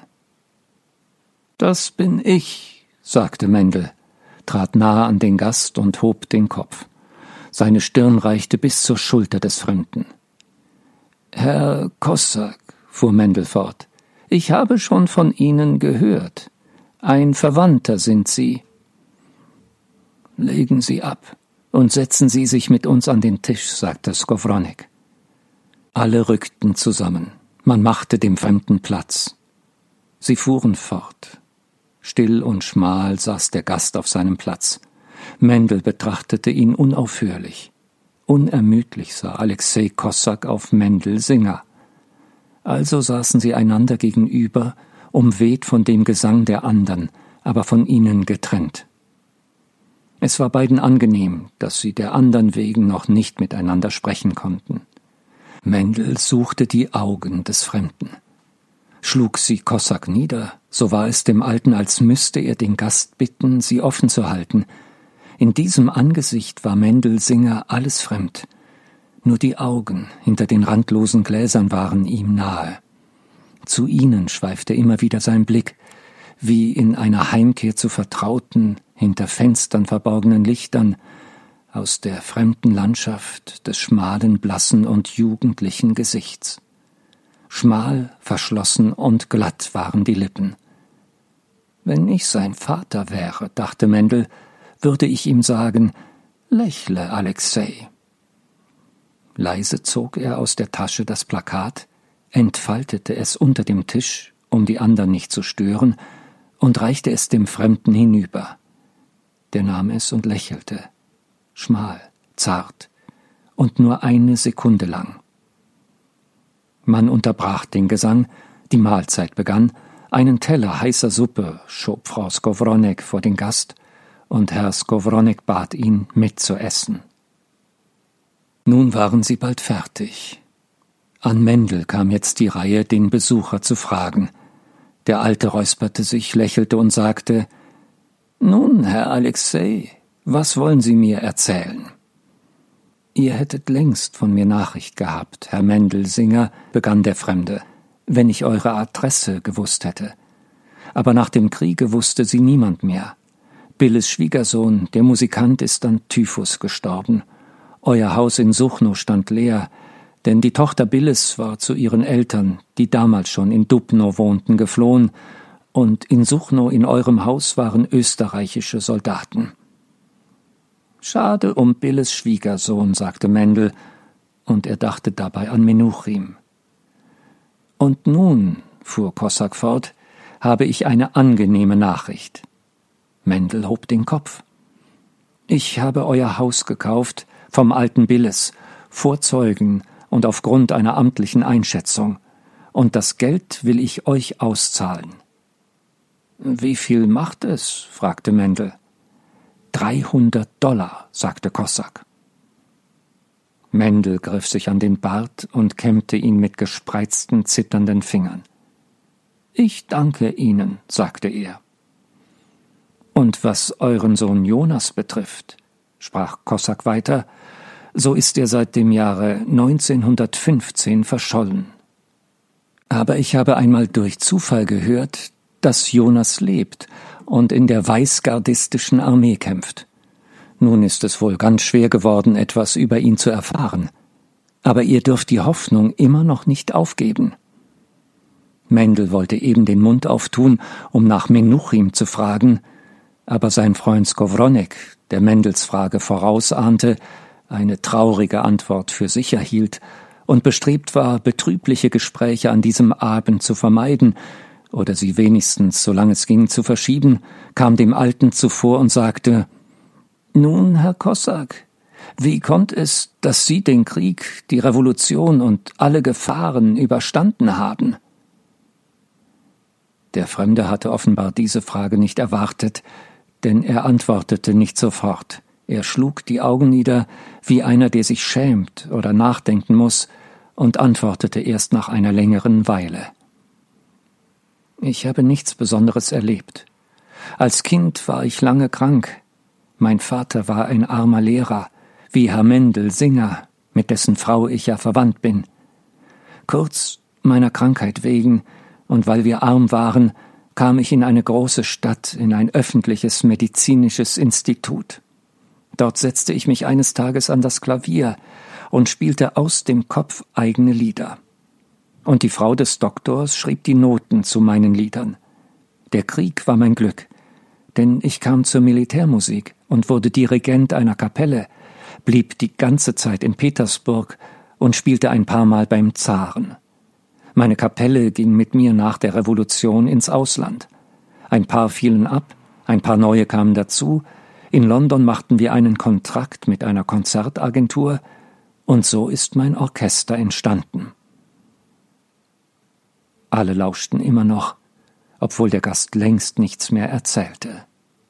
»Das bin ich«, sagte Mendel, trat nahe an den Gast und hob den Kopf. Seine Stirn reichte bis zur Schulter des Fremden. »Herr Kossak«, fuhr Mendel fort, »ich habe schon von Ihnen gehört. Ein Verwandter sind Sie.« »Legen Sie ab und setzen Sie sich mit uns an den Tisch«, sagte Skowronek. Alle rückten zusammen. Man machte dem Fremden Platz. Sie fuhren fort. Still und schmal saß der Gast auf seinem Platz. Mendel betrachtete ihn unaufhörlich. Unermüdlich sah Alexei Kossak auf Mendel Singer. Also saßen sie einander gegenüber, umweht von dem Gesang der andern, aber von ihnen getrennt. Es war beiden angenehm, dass sie der andern wegen noch nicht miteinander sprechen konnten. Mendel suchte die Augen des Fremden. Schlug sie Kossak nieder, so war es dem Alten, als müsste er den Gast bitten, sie offen zu halten. In diesem Angesicht war Mendel Singer alles fremd. Nur die Augen hinter den randlosen Gläsern waren ihm nahe. Zu ihnen schweifte immer wieder sein Blick, wie in einer Heimkehr zu vertrauten, hinter Fenstern verborgenen Lichtern, aus der fremden Landschaft des schmalen, blassen und jugendlichen Gesichts. Schmal, verschlossen und glatt waren die Lippen. »Wenn ich sein Vater wäre«, dachte Mendel, »würde ich ihm sagen, lächle, Alexei.« Leise zog er aus der Tasche das Plakat, entfaltete es unter dem Tisch, um die anderen nicht zu stören, und reichte es dem Fremden hinüber. Der nahm es und lächelte, schmal, zart, und nur eine Sekunde lang. Man unterbrach den Gesang, die Mahlzeit begann, einen Teller heißer Suppe schob Frau Skowronek vor den Gast, und Herr Skowronek bat ihn, mitzuessen. Nun waren sie bald fertig. An Mendel kam jetzt die Reihe, den Besucher zu fragen. Der Alte räusperte sich, lächelte und sagte: »Nun, Herr Alexei, was wollen Sie mir erzählen?« »Ihr hättet längst von mir Nachricht gehabt, Herr Mendel Singer«, begann der Fremde, »wenn ich eure Adresse gewusst hätte. Aber nach dem Kriege wusste sie niemand mehr. Billes Schwiegersohn, der Musikant, ist an Typhus gestorben. Euer Haus in Suchno stand leer, denn die Tochter Billes war zu ihren Eltern, die damals schon in Dubno wohnten, geflohen, und in Suchno in eurem Haus waren österreichische Soldaten.« »Schade um Billes Schwiegersohn«, sagte Mendel, und er dachte dabei an Menuchim. »Und nun«, fuhr Kossak fort, »habe ich eine angenehme Nachricht.« Mendel hob den Kopf. »Ich habe euer Haus gekauft, vom alten Billes, vor Zeugen und aufgrund einer amtlichen Einschätzung, und das Geld will ich euch auszahlen.« »Wie viel macht es?« fragte Mendel. »Dreihundert Dollar«, sagte Kossak. Mendel griff sich an den Bart und kämmte ihn mit gespreizten, zitternden Fingern. »Ich danke Ihnen«, sagte er. »Und was euren Sohn Jonas betrifft«, sprach Kossak weiter, So ist er seit dem Jahre neunzehnhundertfünfzehn verschollen. Aber ich habe einmal durch Zufall gehört, dass Jonas lebt und in der weißgardistischen Armee kämpft. Nun ist es wohl ganz schwer geworden, etwas über ihn zu erfahren. Aber ihr dürft die Hoffnung immer noch nicht aufgeben. Mendel wollte eben den Mund auftun, um nach Menuchim zu fragen, aber sein Freund Skowronek, der Mendels Frage vorausahnte, eine traurige Antwort für sicher hielt und bestrebt war, betrübliche Gespräche an diesem Abend zu vermeiden oder sie wenigstens, solange es ging, zu verschieben, kam dem Alten zuvor und sagte: »Nun, Herr Kossak, wie kommt es, dass Sie den Krieg, die Revolution und alle Gefahren überstanden haben?« Der Fremde hatte offenbar diese Frage nicht erwartet, denn er antwortete nicht sofort. Er schlug die Augen nieder, wie einer, der sich schämt oder nachdenken muss, und antwortete erst nach einer längeren Weile. »Ich habe nichts Besonderes erlebt. Als Kind war ich lange krank. Mein Vater war ein armer Lehrer, wie Herr Mendel Singer, mit dessen Frau ich ja verwandt bin. Kurz, meiner Krankheit wegen und weil wir arm waren, kam ich in eine große Stadt, in ein öffentliches medizinisches Institut. Dort setzte ich mich eines Tages an das Klavier und spielte aus dem Kopf eigene Lieder. Und die Frau des Doktors schrieb die Noten zu meinen Liedern. Der Krieg war mein Glück, denn ich kam zur Militärmusik und wurde Dirigent einer Kapelle, blieb die ganze Zeit in Petersburg und spielte ein paar Mal beim Zaren. Meine Kapelle ging mit mir nach der Revolution ins Ausland. Ein paar fielen ab, ein paar neue kamen dazu. In London machten wir einen Kontrakt mit einer Konzertagentur und so ist mein Orchester entstanden.« Alle lauschten immer noch, obwohl der Gast längst nichts mehr erzählte.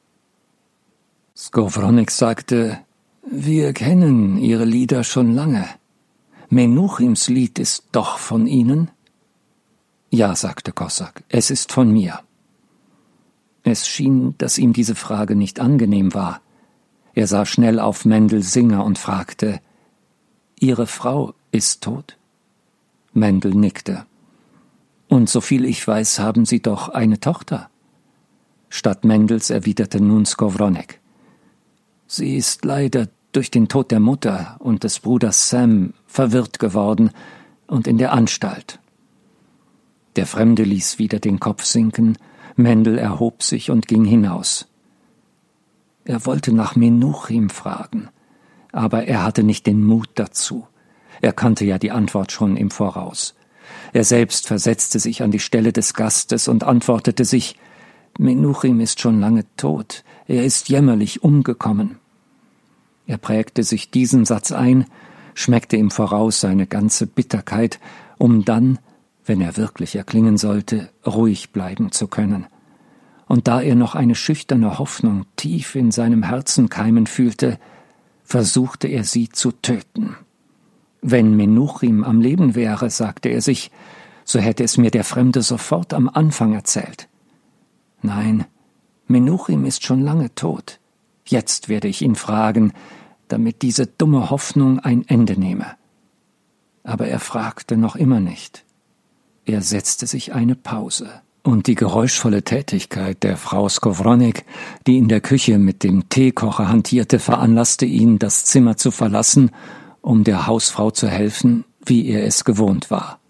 Skowronek sagte: »Wir kennen Ihre Lieder schon lange. Menuchims Lied ist doch von Ihnen?« »Ja«, sagte Kossak, »es ist von mir.« Es schien, dass ihm diese Frage nicht angenehm war. Er sah schnell auf Mendel Singer und fragte: »Ihre Frau ist tot?« Mendel nickte. »Und soviel ich weiß, haben Sie doch eine Tochter?« Statt Mendels erwiderte nun Skowronek: »Sie ist leider durch den Tod der Mutter und des Bruders Sam verwirrt geworden und in der Anstalt.« Der Fremde ließ wieder den Kopf sinken, Mendel erhob sich und ging hinaus. Er wollte nach Menuchim fragen, aber er hatte nicht den Mut dazu. Er kannte ja die Antwort schon im Voraus. Er selbst versetzte sich an die Stelle des Gastes und antwortete sich: »Menuchim ist schon lange tot, er ist jämmerlich umgekommen.« Er prägte sich diesen Satz ein, schmeckte im Voraus seine ganze Bitterkeit, um dann, wenn er wirklich erklingen sollte, ruhig bleiben zu können. Und da er noch eine schüchterne Hoffnung tief in seinem Herzen keimen fühlte, versuchte er sie zu töten. Wenn Menuchim am Leben wäre, sagte er sich, so hätte es mir der Fremde sofort am Anfang erzählt. Nein, Menuchim ist schon lange tot. Jetzt werde ich ihn fragen, damit diese dumme Hoffnung ein Ende nehme. Aber er fragte noch immer nicht. Er setzte sich eine Pause, und die geräuschvolle Tätigkeit der Frau Skowronek, die in der Küche mit dem Teekocher hantierte, veranlasste ihn, das Zimmer zu verlassen, um der Hausfrau zu helfen, wie er es gewohnt war.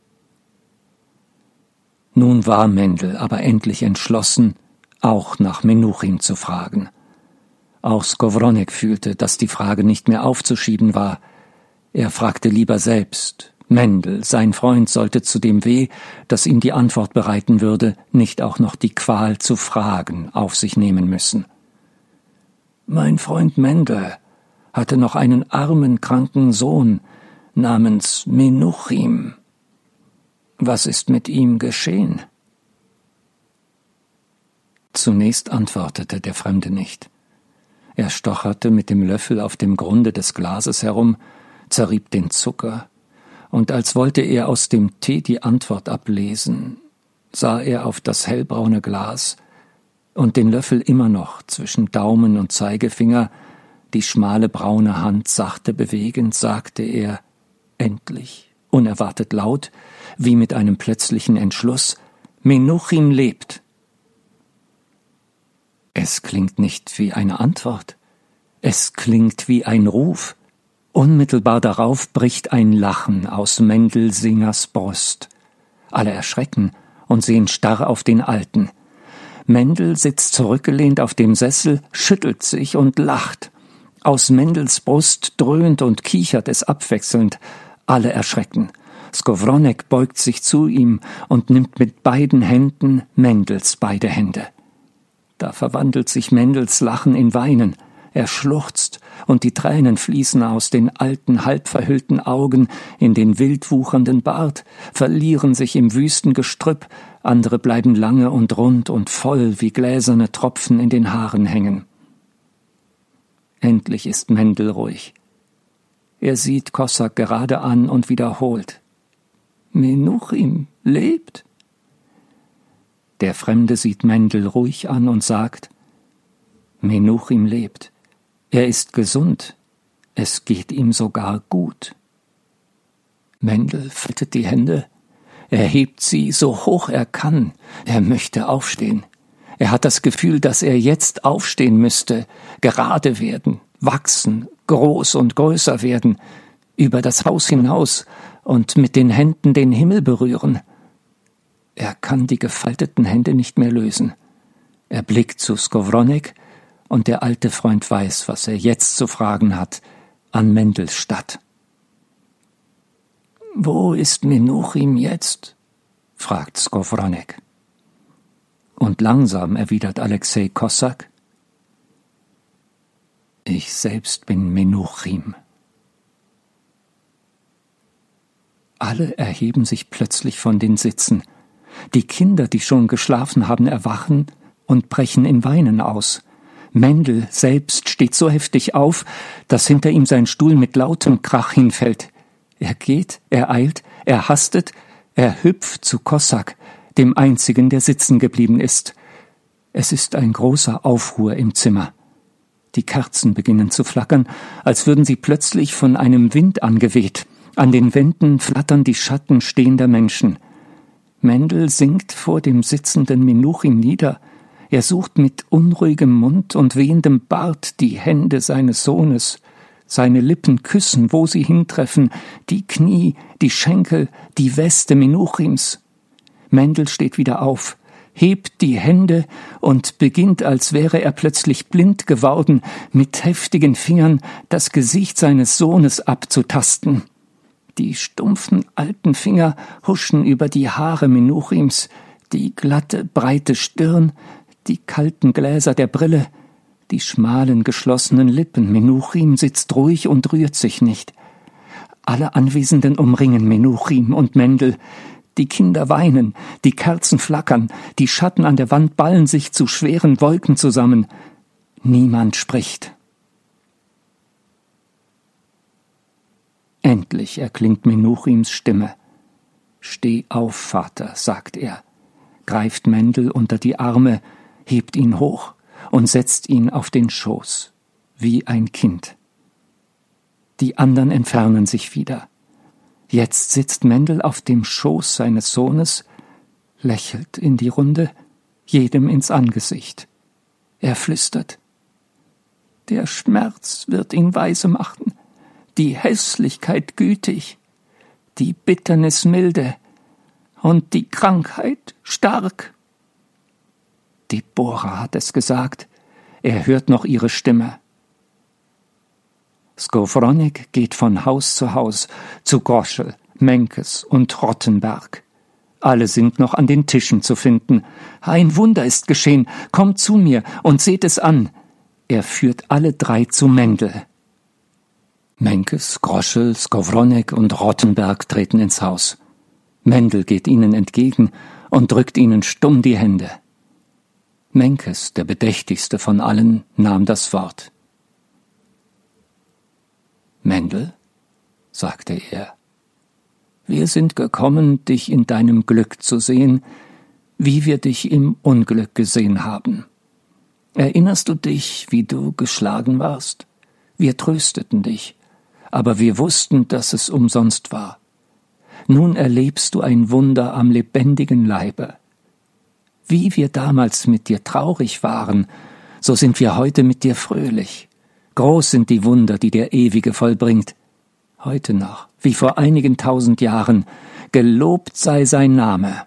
Nun war Mendel aber endlich entschlossen, auch nach Menuchim zu fragen. Auch Skowronek fühlte, dass die Frage nicht mehr aufzuschieben war. Er fragte lieber selbst. Mendel, sein Freund, sollte zu dem Weh, das ihm die Antwort bereiten würde, nicht auch noch die Qual zu fragen auf sich nehmen müssen. Mein Freund Mendel hatte noch einen armen, kranken Sohn namens Menuchim. Was ist mit ihm geschehen? Zunächst antwortete der Fremde nicht. Er stocherte mit dem Löffel auf dem Grunde des Glases herum, zerrieb den Zucker, und als wollte er aus dem Tee die Antwort ablesen, sah er auf das hellbraune Glas und den Löffel immer noch zwischen Daumen und Zeigefinger, Die schmale braune Hand sachte bewegend, sagte er, endlich, unerwartet laut, wie mit einem plötzlichen Entschluss, Menuchim lebt. Es klingt nicht wie eine Antwort, es klingt wie ein Ruf. Unmittelbar darauf bricht ein Lachen aus Mendelsingers Brust. Alle erschrecken und sehen starr auf den Alten. Mendel sitzt zurückgelehnt auf dem Sessel, schüttelt sich und lacht. Aus Mendels Brust dröhnt und kichert es abwechselnd. Alle erschrecken. Skowronek beugt sich zu ihm und nimmt mit beiden Händen Mendels beide Hände. Da verwandelt sich Mendels Lachen in Weinen. Er schluchzt, und die Tränen fließen aus den alten, halb verhüllten Augen in den wild wuchernden Bart, verlieren sich im wüsten Gestrüpp, andere bleiben lange und rund und voll wie gläserne Tropfen in den Haaren hängen. Endlich ist Mendel ruhig. Er sieht Kossak gerade an und wiederholt. Menuchim lebt? Der Fremde sieht Mendel ruhig an und sagt, Menuchim lebt. Er ist gesund. Es geht ihm sogar gut. Mendel faltet die Hände. Er hebt sie so hoch er kann. Er möchte aufstehen. Er hat das Gefühl, dass er jetzt aufstehen müsste, gerade werden, wachsen, groß und größer werden, über das Haus hinaus und mit den Händen den Himmel berühren. Er kann die gefalteten Hände nicht mehr lösen. Er blickt zu Skowronek, und der alte Freund weiß, was er jetzt zu fragen hat, an Mendels Statt. »Wo ist Menuchim jetzt?« fragt Skowronek. Und langsam erwidert Alexei Kossak, »Ich selbst bin Menuchim.« Alle erheben sich plötzlich von den Sitzen. Die Kinder, die schon geschlafen haben, erwachen und brechen in Weinen aus. Mendel selbst steht so heftig auf, dass hinter ihm sein Stuhl mit lautem Krach hinfällt. Er geht, er eilt, er hastet, er hüpft zu Kossak, dem einzigen, der sitzen geblieben ist. Es ist ein großer Aufruhr im Zimmer. Die Kerzen beginnen zu flackern, als würden sie plötzlich von einem Wind angeweht. An den Wänden flattern die Schatten stehender Menschen. Mendel sinkt vor dem sitzenden Menuchim nieder. Er sucht mit unruhigem Mund und wehendem Bart die Hände seines Sohnes. Seine Lippen küssen, wo sie hintreffen, die Knie, die Schenkel, die Weste Menuchims. Mendel steht wieder auf, hebt die Hände und beginnt, als wäre er plötzlich blind geworden, mit heftigen Fingern das Gesicht seines Sohnes abzutasten. Die stumpfen alten Finger huschen über die Haare Menuchims, die glatte, breite Stirn, die kalten Gläser der Brille, die schmalen, geschlossenen Lippen. Menuchim sitzt ruhig und rührt sich nicht. Alle Anwesenden umringen Menuchim und Mendel. Die Kinder weinen, die Kerzen flackern, die Schatten an der Wand ballen sich zu schweren Wolken zusammen. Niemand spricht. Endlich erklingt Menuchims Stimme. »Steh auf, Vater«, sagt er, greift Mendel unter die Arme, hebt ihn hoch und setzt ihn auf den Schoß, wie ein Kind. Die anderen entfernen sich wieder. Jetzt sitzt Mendel auf dem Schoß seines Sohnes, lächelt in die Runde, jedem ins Angesicht. Er flüstert, »Der Schmerz wird ihn weise machen, die Hässlichkeit gütig, die Bitternis milde und die Krankheit stark.« Deborah hat es gesagt. Er hört noch ihre Stimme. Skowronek geht von Haus zu Haus, zu Groschel, Menkes und Rottenberg. Alle sind noch an den Tischen zu finden. Ein Wunder ist geschehen, kommt zu mir und seht es an. Er führt alle drei zu Mendel. Menkes, Groschel, Skowronek und Rottenberg treten ins Haus. Mendel geht ihnen entgegen und drückt ihnen stumm die Hände. Menkes, der bedächtigste von allen, nahm das Wort. »Mendel«, sagte er, »wir sind gekommen, dich in deinem Glück zu sehen, wie wir dich im Unglück gesehen haben. Erinnerst du dich, wie du geschlagen warst, Wir trösteten dich, aber wir wussten, dass es umsonst war. Nun erlebst du ein Wunder am lebendigen Leibe. Wie wir damals mit dir traurig waren, so sind wir heute mit dir fröhlich. Groß sind die Wunder, die der Ewige vollbringt. Heute noch, wie vor einigen tausend Jahren, gelobt sei sein Name.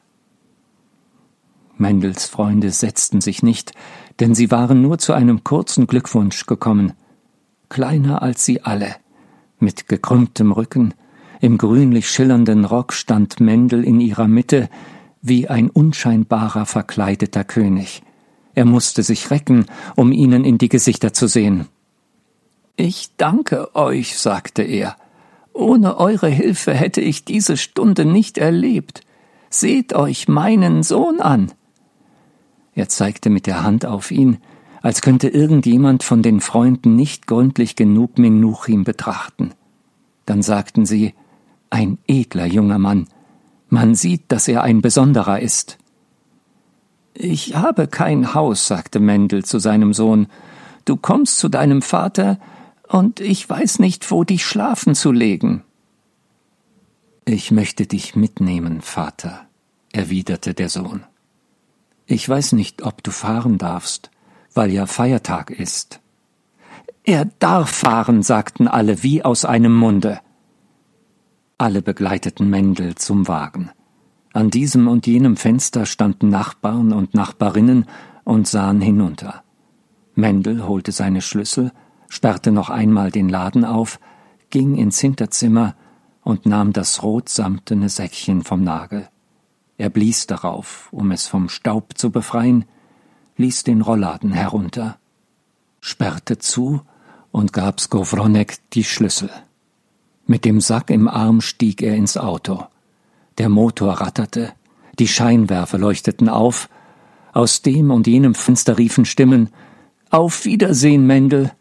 Mendels Freunde setzten sich nicht, denn sie waren nur zu einem kurzen Glückwunsch gekommen. Kleiner als sie alle, mit gekrümmtem Rücken, im grünlich schillernden Rock stand Mendel in ihrer Mitte wie ein unscheinbarer verkleideter König. Er musste sich recken, um ihnen in die Gesichter zu sehen. »Ich danke euch«, sagte er. »Ohne eure Hilfe hätte ich diese Stunde nicht erlebt. Seht euch meinen Sohn an!« Er zeigte mit der Hand auf ihn, als könnte irgendjemand von den Freunden nicht gründlich genug Menuchim betrachten. Dann sagten sie, »Ein edler junger Mann. Man sieht, dass er ein Besonderer ist.« »Ich habe kein Haus«, sagte Mendel zu seinem Sohn. »Du kommst zu deinem Vater, und ich weiß nicht, wo dich schlafen zu legen.« »Ich möchte dich mitnehmen, Vater«, erwiderte der Sohn. »Ich weiß nicht, ob du fahren darfst, weil ja Feiertag ist.« »Er darf fahren«, sagten alle wie aus einem Munde. Alle begleiteten Mendel zum Wagen. An diesem und jenem Fenster standen Nachbarn und Nachbarinnen und sahen hinunter. Mendel holte seine Schlüssel, sperrte noch einmal den Laden auf, ging ins Hinterzimmer und nahm das rotsamtene Säckchen vom Nagel. Er blies darauf, um es vom Staub zu befreien, ließ den Rollladen herunter, sperrte zu und gab Skowronek die Schlüssel. Mit dem Sack im Arm stieg er ins Auto. Der Motor ratterte, die Scheinwerfer leuchteten auf, aus dem und jenem Fenster riefen Stimmen, »Auf Wiedersehen, Mendel!«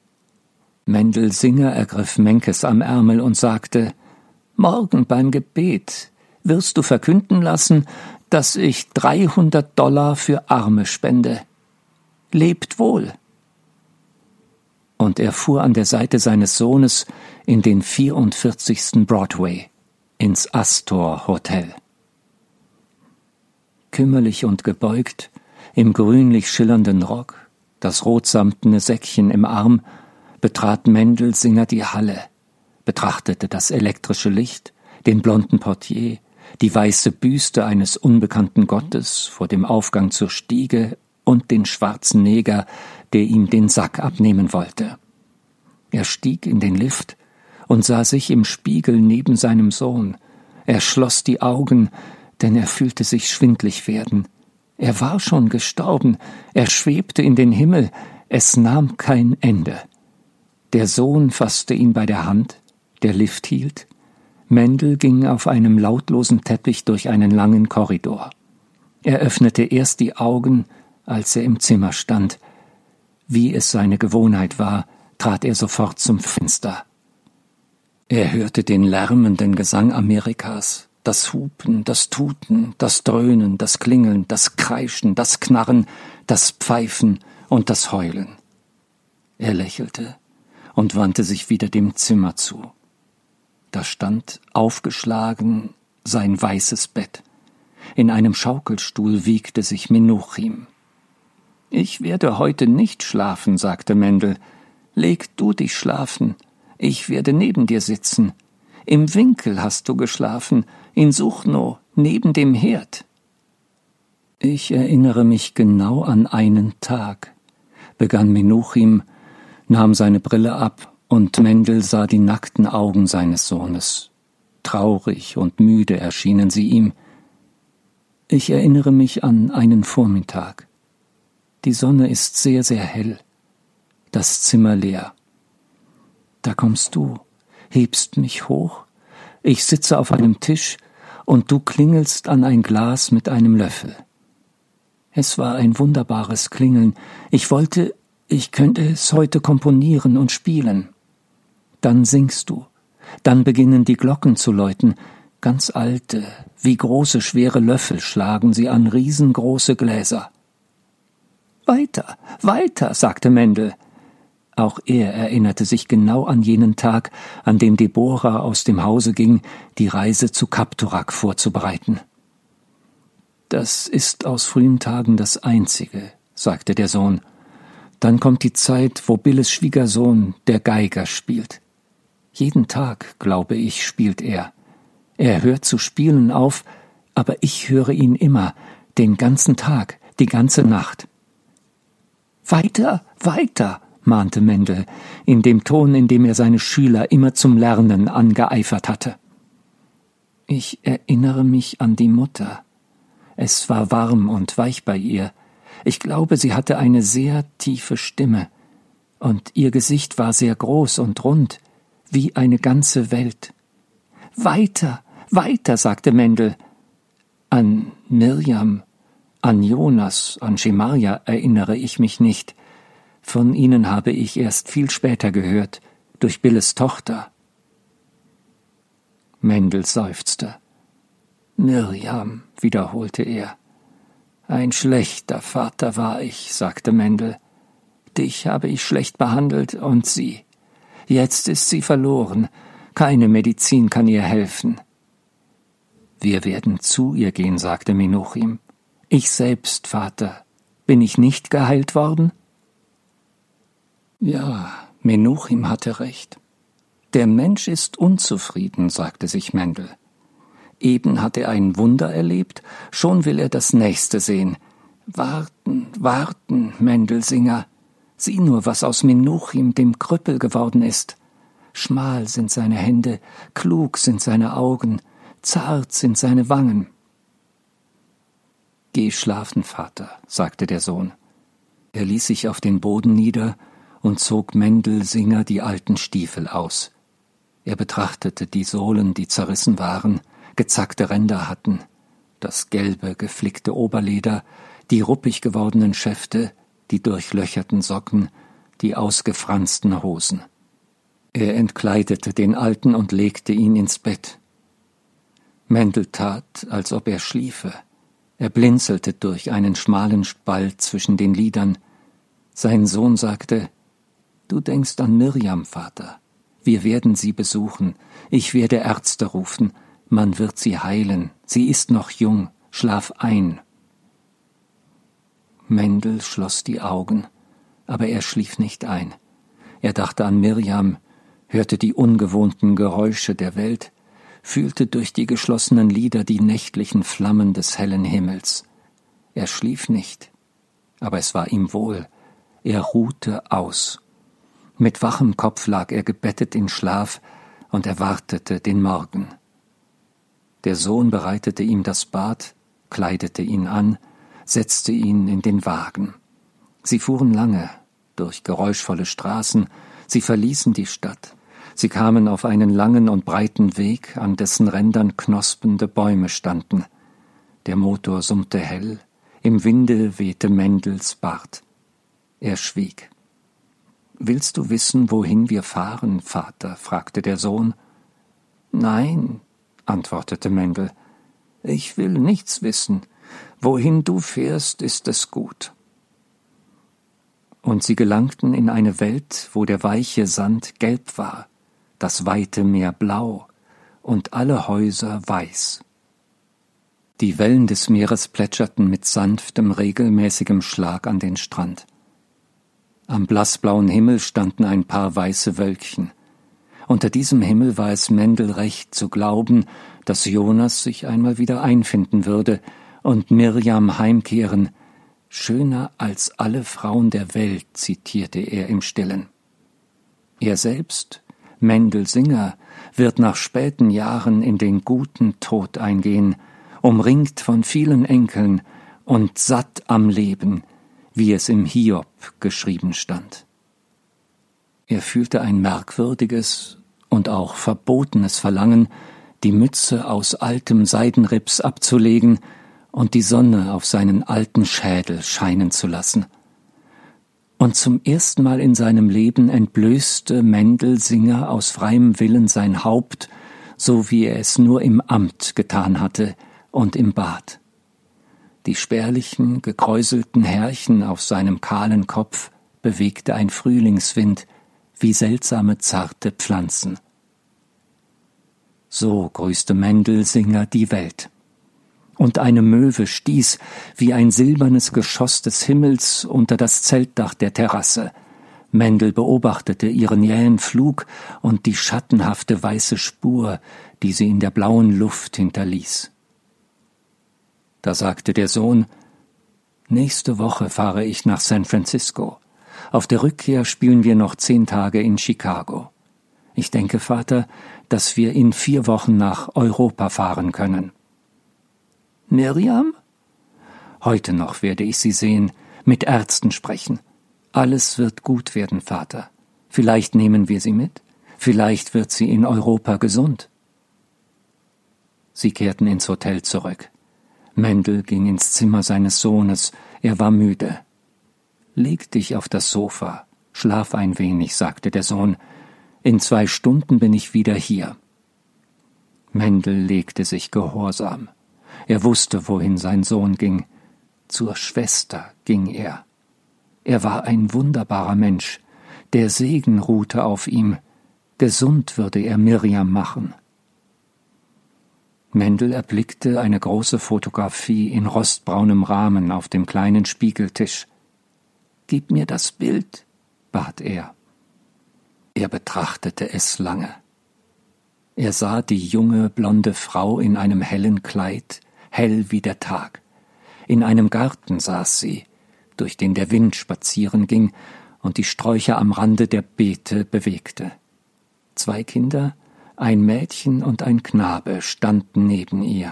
Mendel Singer ergriff Menkes am Ärmel und sagte, »Morgen beim Gebet wirst du verkünden lassen, dass ich dreihundert Dollar für Arme spende. Lebt wohl!« Und er fuhr an der Seite seines Sohnes in den vierundvierzigsten Broadway, ins Astor Hotel. Kümmerlich und gebeugt, im grünlich schillernden Rock, das rotsamtene Säckchen im Arm, betrat Mendel Singer die Halle, betrachtete das elektrische Licht, den blonden Portier, die weiße Büste eines unbekannten Gottes vor dem Aufgang zur Stiege und den schwarzen Neger, der ihm den Sack abnehmen wollte. Er stieg in den Lift und sah sich im Spiegel neben seinem Sohn. Er schloss die Augen, denn er fühlte sich schwindlig werden. Er war schon gestorben, er schwebte in den Himmel, es nahm kein Ende. Der Sohn fasste ihn bei der Hand, der Lift hielt. Mendel ging auf einem lautlosen Teppich durch einen langen Korridor. Er öffnete erst die Augen, als er im Zimmer stand. Wie es seine Gewohnheit war, trat er sofort zum Fenster. Er hörte den lärmenden Gesang Amerikas, das Hupen, das Tuten, das Dröhnen, das Klingeln, das Kreischen, das Knarren, das Pfeifen und das Heulen. Er lächelte und wandte sich wieder dem Zimmer zu. Da stand, aufgeschlagen, sein weißes Bett. In einem Schaukelstuhl wiegte sich Menuchim. »Ich werde heute nicht schlafen«, sagte Mendel. »Leg du dich schlafen, ich werde neben dir sitzen. Im Winkel hast du geschlafen, in Suchno, neben dem Herd.« »Ich erinnere mich genau an einen Tag«, begann Menuchim, nahm seine Brille ab, und Mendel sah die nackten Augen seines Sohnes. Traurig und müde erschienen sie ihm. »Ich erinnere mich an einen Vormittag. Die Sonne ist sehr, sehr hell. Das Zimmer leer. Da kommst du, hebst mich hoch. Ich sitze auf einem Tisch und du klingelst an ein Glas mit einem Löffel. Es war ein wunderbares Klingeln. Ich wollte, ich könnte es heute komponieren und spielen. Dann singst du. Dann beginnen die Glocken zu läuten. Ganz alte, wie große, schwere Löffel schlagen sie an riesengroße Gläser. »Weiter, weiter«, sagte Mendel. Auch er erinnerte sich genau an jenen Tag, an dem Deborah aus dem Hause ging, die Reise zu Kapturak vorzubereiten. »Das ist aus frühen Tagen das Einzige«, sagte der Sohn. »Dann kommt die Zeit, wo Billes Schwiegersohn der Geiger spielt. Jeden Tag, glaube ich, spielt er. Er hört zu spielen auf, aber ich höre ihn immer, den ganzen Tag, die ganze Nacht.« »Weiter, weiter«, mahnte Mendel, in dem Ton, in dem er seine Schüler immer zum Lernen angeeifert hatte. »Ich erinnere mich an die Mutter. Es war warm und weich bei ihr. Ich glaube, sie hatte eine sehr tiefe Stimme, und ihr Gesicht war sehr groß und rund, wie eine ganze Welt. »Weiter, weiter«, sagte Mendel. »An Mirjam, an Jonas, an Schemaja erinnere ich mich nicht. Von ihnen habe ich erst viel später gehört, durch Billes Tochter.« Mendel seufzte. »Mirjam«, wiederholte er. »Ein schlechter Vater war ich«, sagte Mendel. »Dich habe ich schlecht behandelt und sie. Jetzt ist sie verloren. Keine Medizin kann ihr helfen.« »Wir werden zu ihr gehen«, sagte Menuchim. »Ich selbst, Vater. Bin ich nicht geheilt worden?« Ja, Menuchim hatte recht. Der Mensch ist unzufrieden, sagte sich Mendel. Eben hat er ein Wunder erlebt, schon will er das nächste sehen. Warten, warten, Mendelsinger. Sieh nur, was aus Menuchim, dem Krüppel, geworden ist. Schmal sind seine Hände, klug sind seine Augen, zart sind seine Wangen. »Geh schlafen, Vater«, sagte der Sohn. Er ließ sich auf den Boden nieder und zog Mendelsinger die alten Stiefel aus. Er betrachtete die Sohlen, die zerrissen waren, gezackte Ränder hatten, das gelbe, geflickte Oberleder, die ruppig gewordenen Schäfte, die durchlöcherten Socken, die ausgefransten Hosen. Er entkleidete den Alten und legte ihn ins Bett. Mendel tat, als ob er schliefe. Er blinzelte durch einen schmalen Spalt zwischen den Lidern. Sein Sohn sagte, »Du denkst an Mirjam, Vater. Wir werden sie besuchen. Ich werde Ärzte rufen. Man wird sie heilen. Sie ist noch jung. Schlaf ein.« Mendel schloss die Augen, aber er schlief nicht ein. Er dachte an Mirjam, hörte die ungewohnten Geräusche der Welt, fühlte durch die geschlossenen Lider die nächtlichen Flammen des hellen Himmels. Er schlief nicht, aber es war ihm wohl. Er ruhte aus. Mit wachem Kopf lag er gebettet in Schlaf und erwartete den Morgen. Der Sohn bereitete ihm das Bad, kleidete ihn an, setzte ihn in den Wagen. Sie fuhren lange, durch geräuschvolle Straßen, sie verließen die Stadt. Sie kamen auf einen langen und breiten Weg, an dessen Rändern knospende Bäume standen. Der Motor summte hell, im Winde wehte Mendels Bart. Er schwieg. »Willst du wissen, wohin wir fahren, Vater?« fragte der Sohn. »Nein«, antwortete Mendel, »ich will nichts wissen. Wohin du fährst, ist es gut.« Und sie gelangten in eine Welt, wo der weiche Sand gelb war, das weite Meer blau und alle Häuser weiß. Die Wellen des Meeres plätscherten mit sanftem, regelmäßigem Schlag an den Strand. Am blassblauen Himmel standen ein paar weiße Wölkchen. Unter diesem Himmel war es Mendel recht zu glauben, dass Jonas sich einmal wieder einfinden würde und Mirjam heimkehren. »Schöner als alle Frauen der Welt«, zitierte er im Stillen. Er selbst, Mendelsinger, wird nach späten Jahren in den guten Tod eingehen, umringt von vielen Enkeln und satt am Leben, wie es im Hiob geschrieben stand. Er fühlte ein merkwürdiges und auch verbotenes Verlangen, die Mütze aus altem Seidenrips abzulegen und die Sonne auf seinen alten Schädel scheinen zu lassen. Und zum ersten Mal in seinem Leben entblößte Mendelsinger aus freiem Willen sein Haupt, so wie er es nur im Amt getan hatte und im Bad. Die spärlichen, gekräuselten Härchen auf seinem kahlen Kopf bewegte ein Frühlingswind wie seltsame zarte Pflanzen. So grüßte Mendelsinger die Welt. Und eine Möwe stieß wie ein silbernes Geschoss des Himmels unter das Zeltdach der Terrasse. Mendel beobachtete ihren jähen Flug und die schattenhafte weiße Spur, die sie in der blauen Luft hinterließ. Da sagte der Sohn: »Nächste Woche fahre ich nach San Francisco. Auf der Rückkehr spielen wir noch zehn Tage in Chicago. Ich denke, Vater, dass wir in vier Wochen nach Europa fahren können.« »Miriam?« »Heute noch werde ich sie sehen, mit Ärzten sprechen. Alles wird gut werden, Vater. Vielleicht nehmen wir sie mit. Vielleicht wird sie in Europa gesund.« Sie kehrten ins Hotel zurück. Mendel ging ins Zimmer seines Sohnes. Er war müde. »Leg dich auf das Sofa, schlaf ein wenig«, sagte der Sohn. »In zwei Stunden bin ich wieder hier.« Mendel legte sich gehorsam. Er wusste, wohin sein Sohn ging. Zur Schwester ging er. Er war ein wunderbarer Mensch. Der Segen ruhte auf ihm. Gesund würde er Miriam machen. Mendel erblickte eine große Fotografie in rostbraunem Rahmen auf dem kleinen Spiegeltisch. »Gib mir das Bild«, bat er. Er betrachtete es lange. Er sah die junge, blonde Frau in einem hellen Kleid, hell wie der Tag. In einem Garten saß sie, durch den der Wind spazieren ging und die Sträucher am Rande der Beete bewegte. Zwei Kinder, ein Mädchen und ein Knabe, standen neben ihr.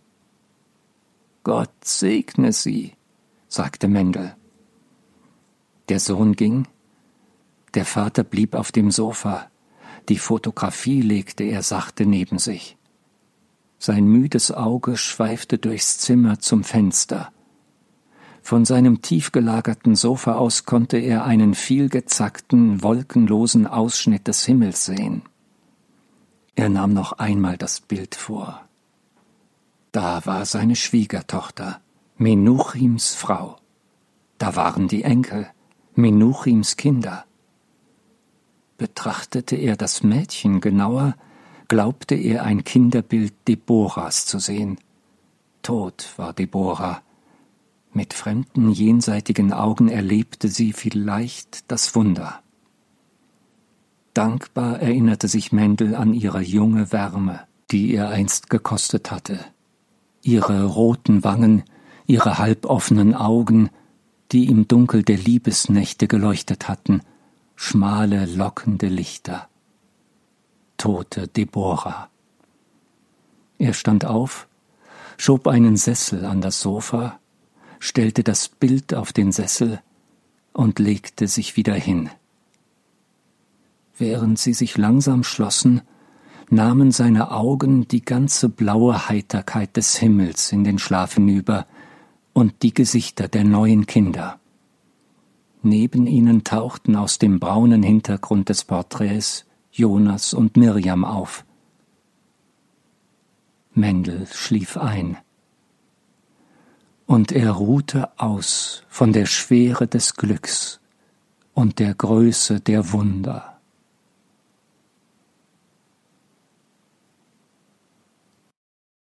»Gott segne sie«, sagte Mendel. Der Sohn ging. Der Vater blieb auf dem Sofa. Die Fotografie legte er sachte neben sich. Sein müdes Auge schweifte durchs Zimmer zum Fenster. Von seinem tief gelagerten Sofa aus konnte er einen vielgezackten, wolkenlosen Ausschnitt des Himmels sehen. Er nahm noch einmal das Bild vor. Da war seine Schwiegertochter, Menuchims Frau. Da waren die Enkel, Menuchims Kinder. Betrachtete er das Mädchen genauer, glaubte er ein Kinderbild Deborahs zu sehen. Tot war Deborah. Mit fremden, jenseitigen Augen erlebte sie vielleicht das Wunder. Dankbar erinnerte sich Mendel an ihre junge Wärme, die er einst gekostet hatte. Ihre roten Wangen, ihre halboffenen Augen, die im Dunkel der Liebesnächte geleuchtet hatten, schmale, lockende Lichter. Tote Deborah. Er stand auf, schob einen Sessel an das Sofa, stellte das Bild auf den Sessel und legte sich wieder hin. Während sie sich langsam schlossen, nahmen seine Augen die ganze blaue Heiterkeit des Himmels in den Schlaf hinüber und die Gesichter der neuen Kinder. Neben ihnen tauchten aus dem braunen Hintergrund des Porträts Jonas und Miriam auf. Mendel schlief ein. Und er ruhte aus von der Schwere des Glücks und der Größe der Wunder.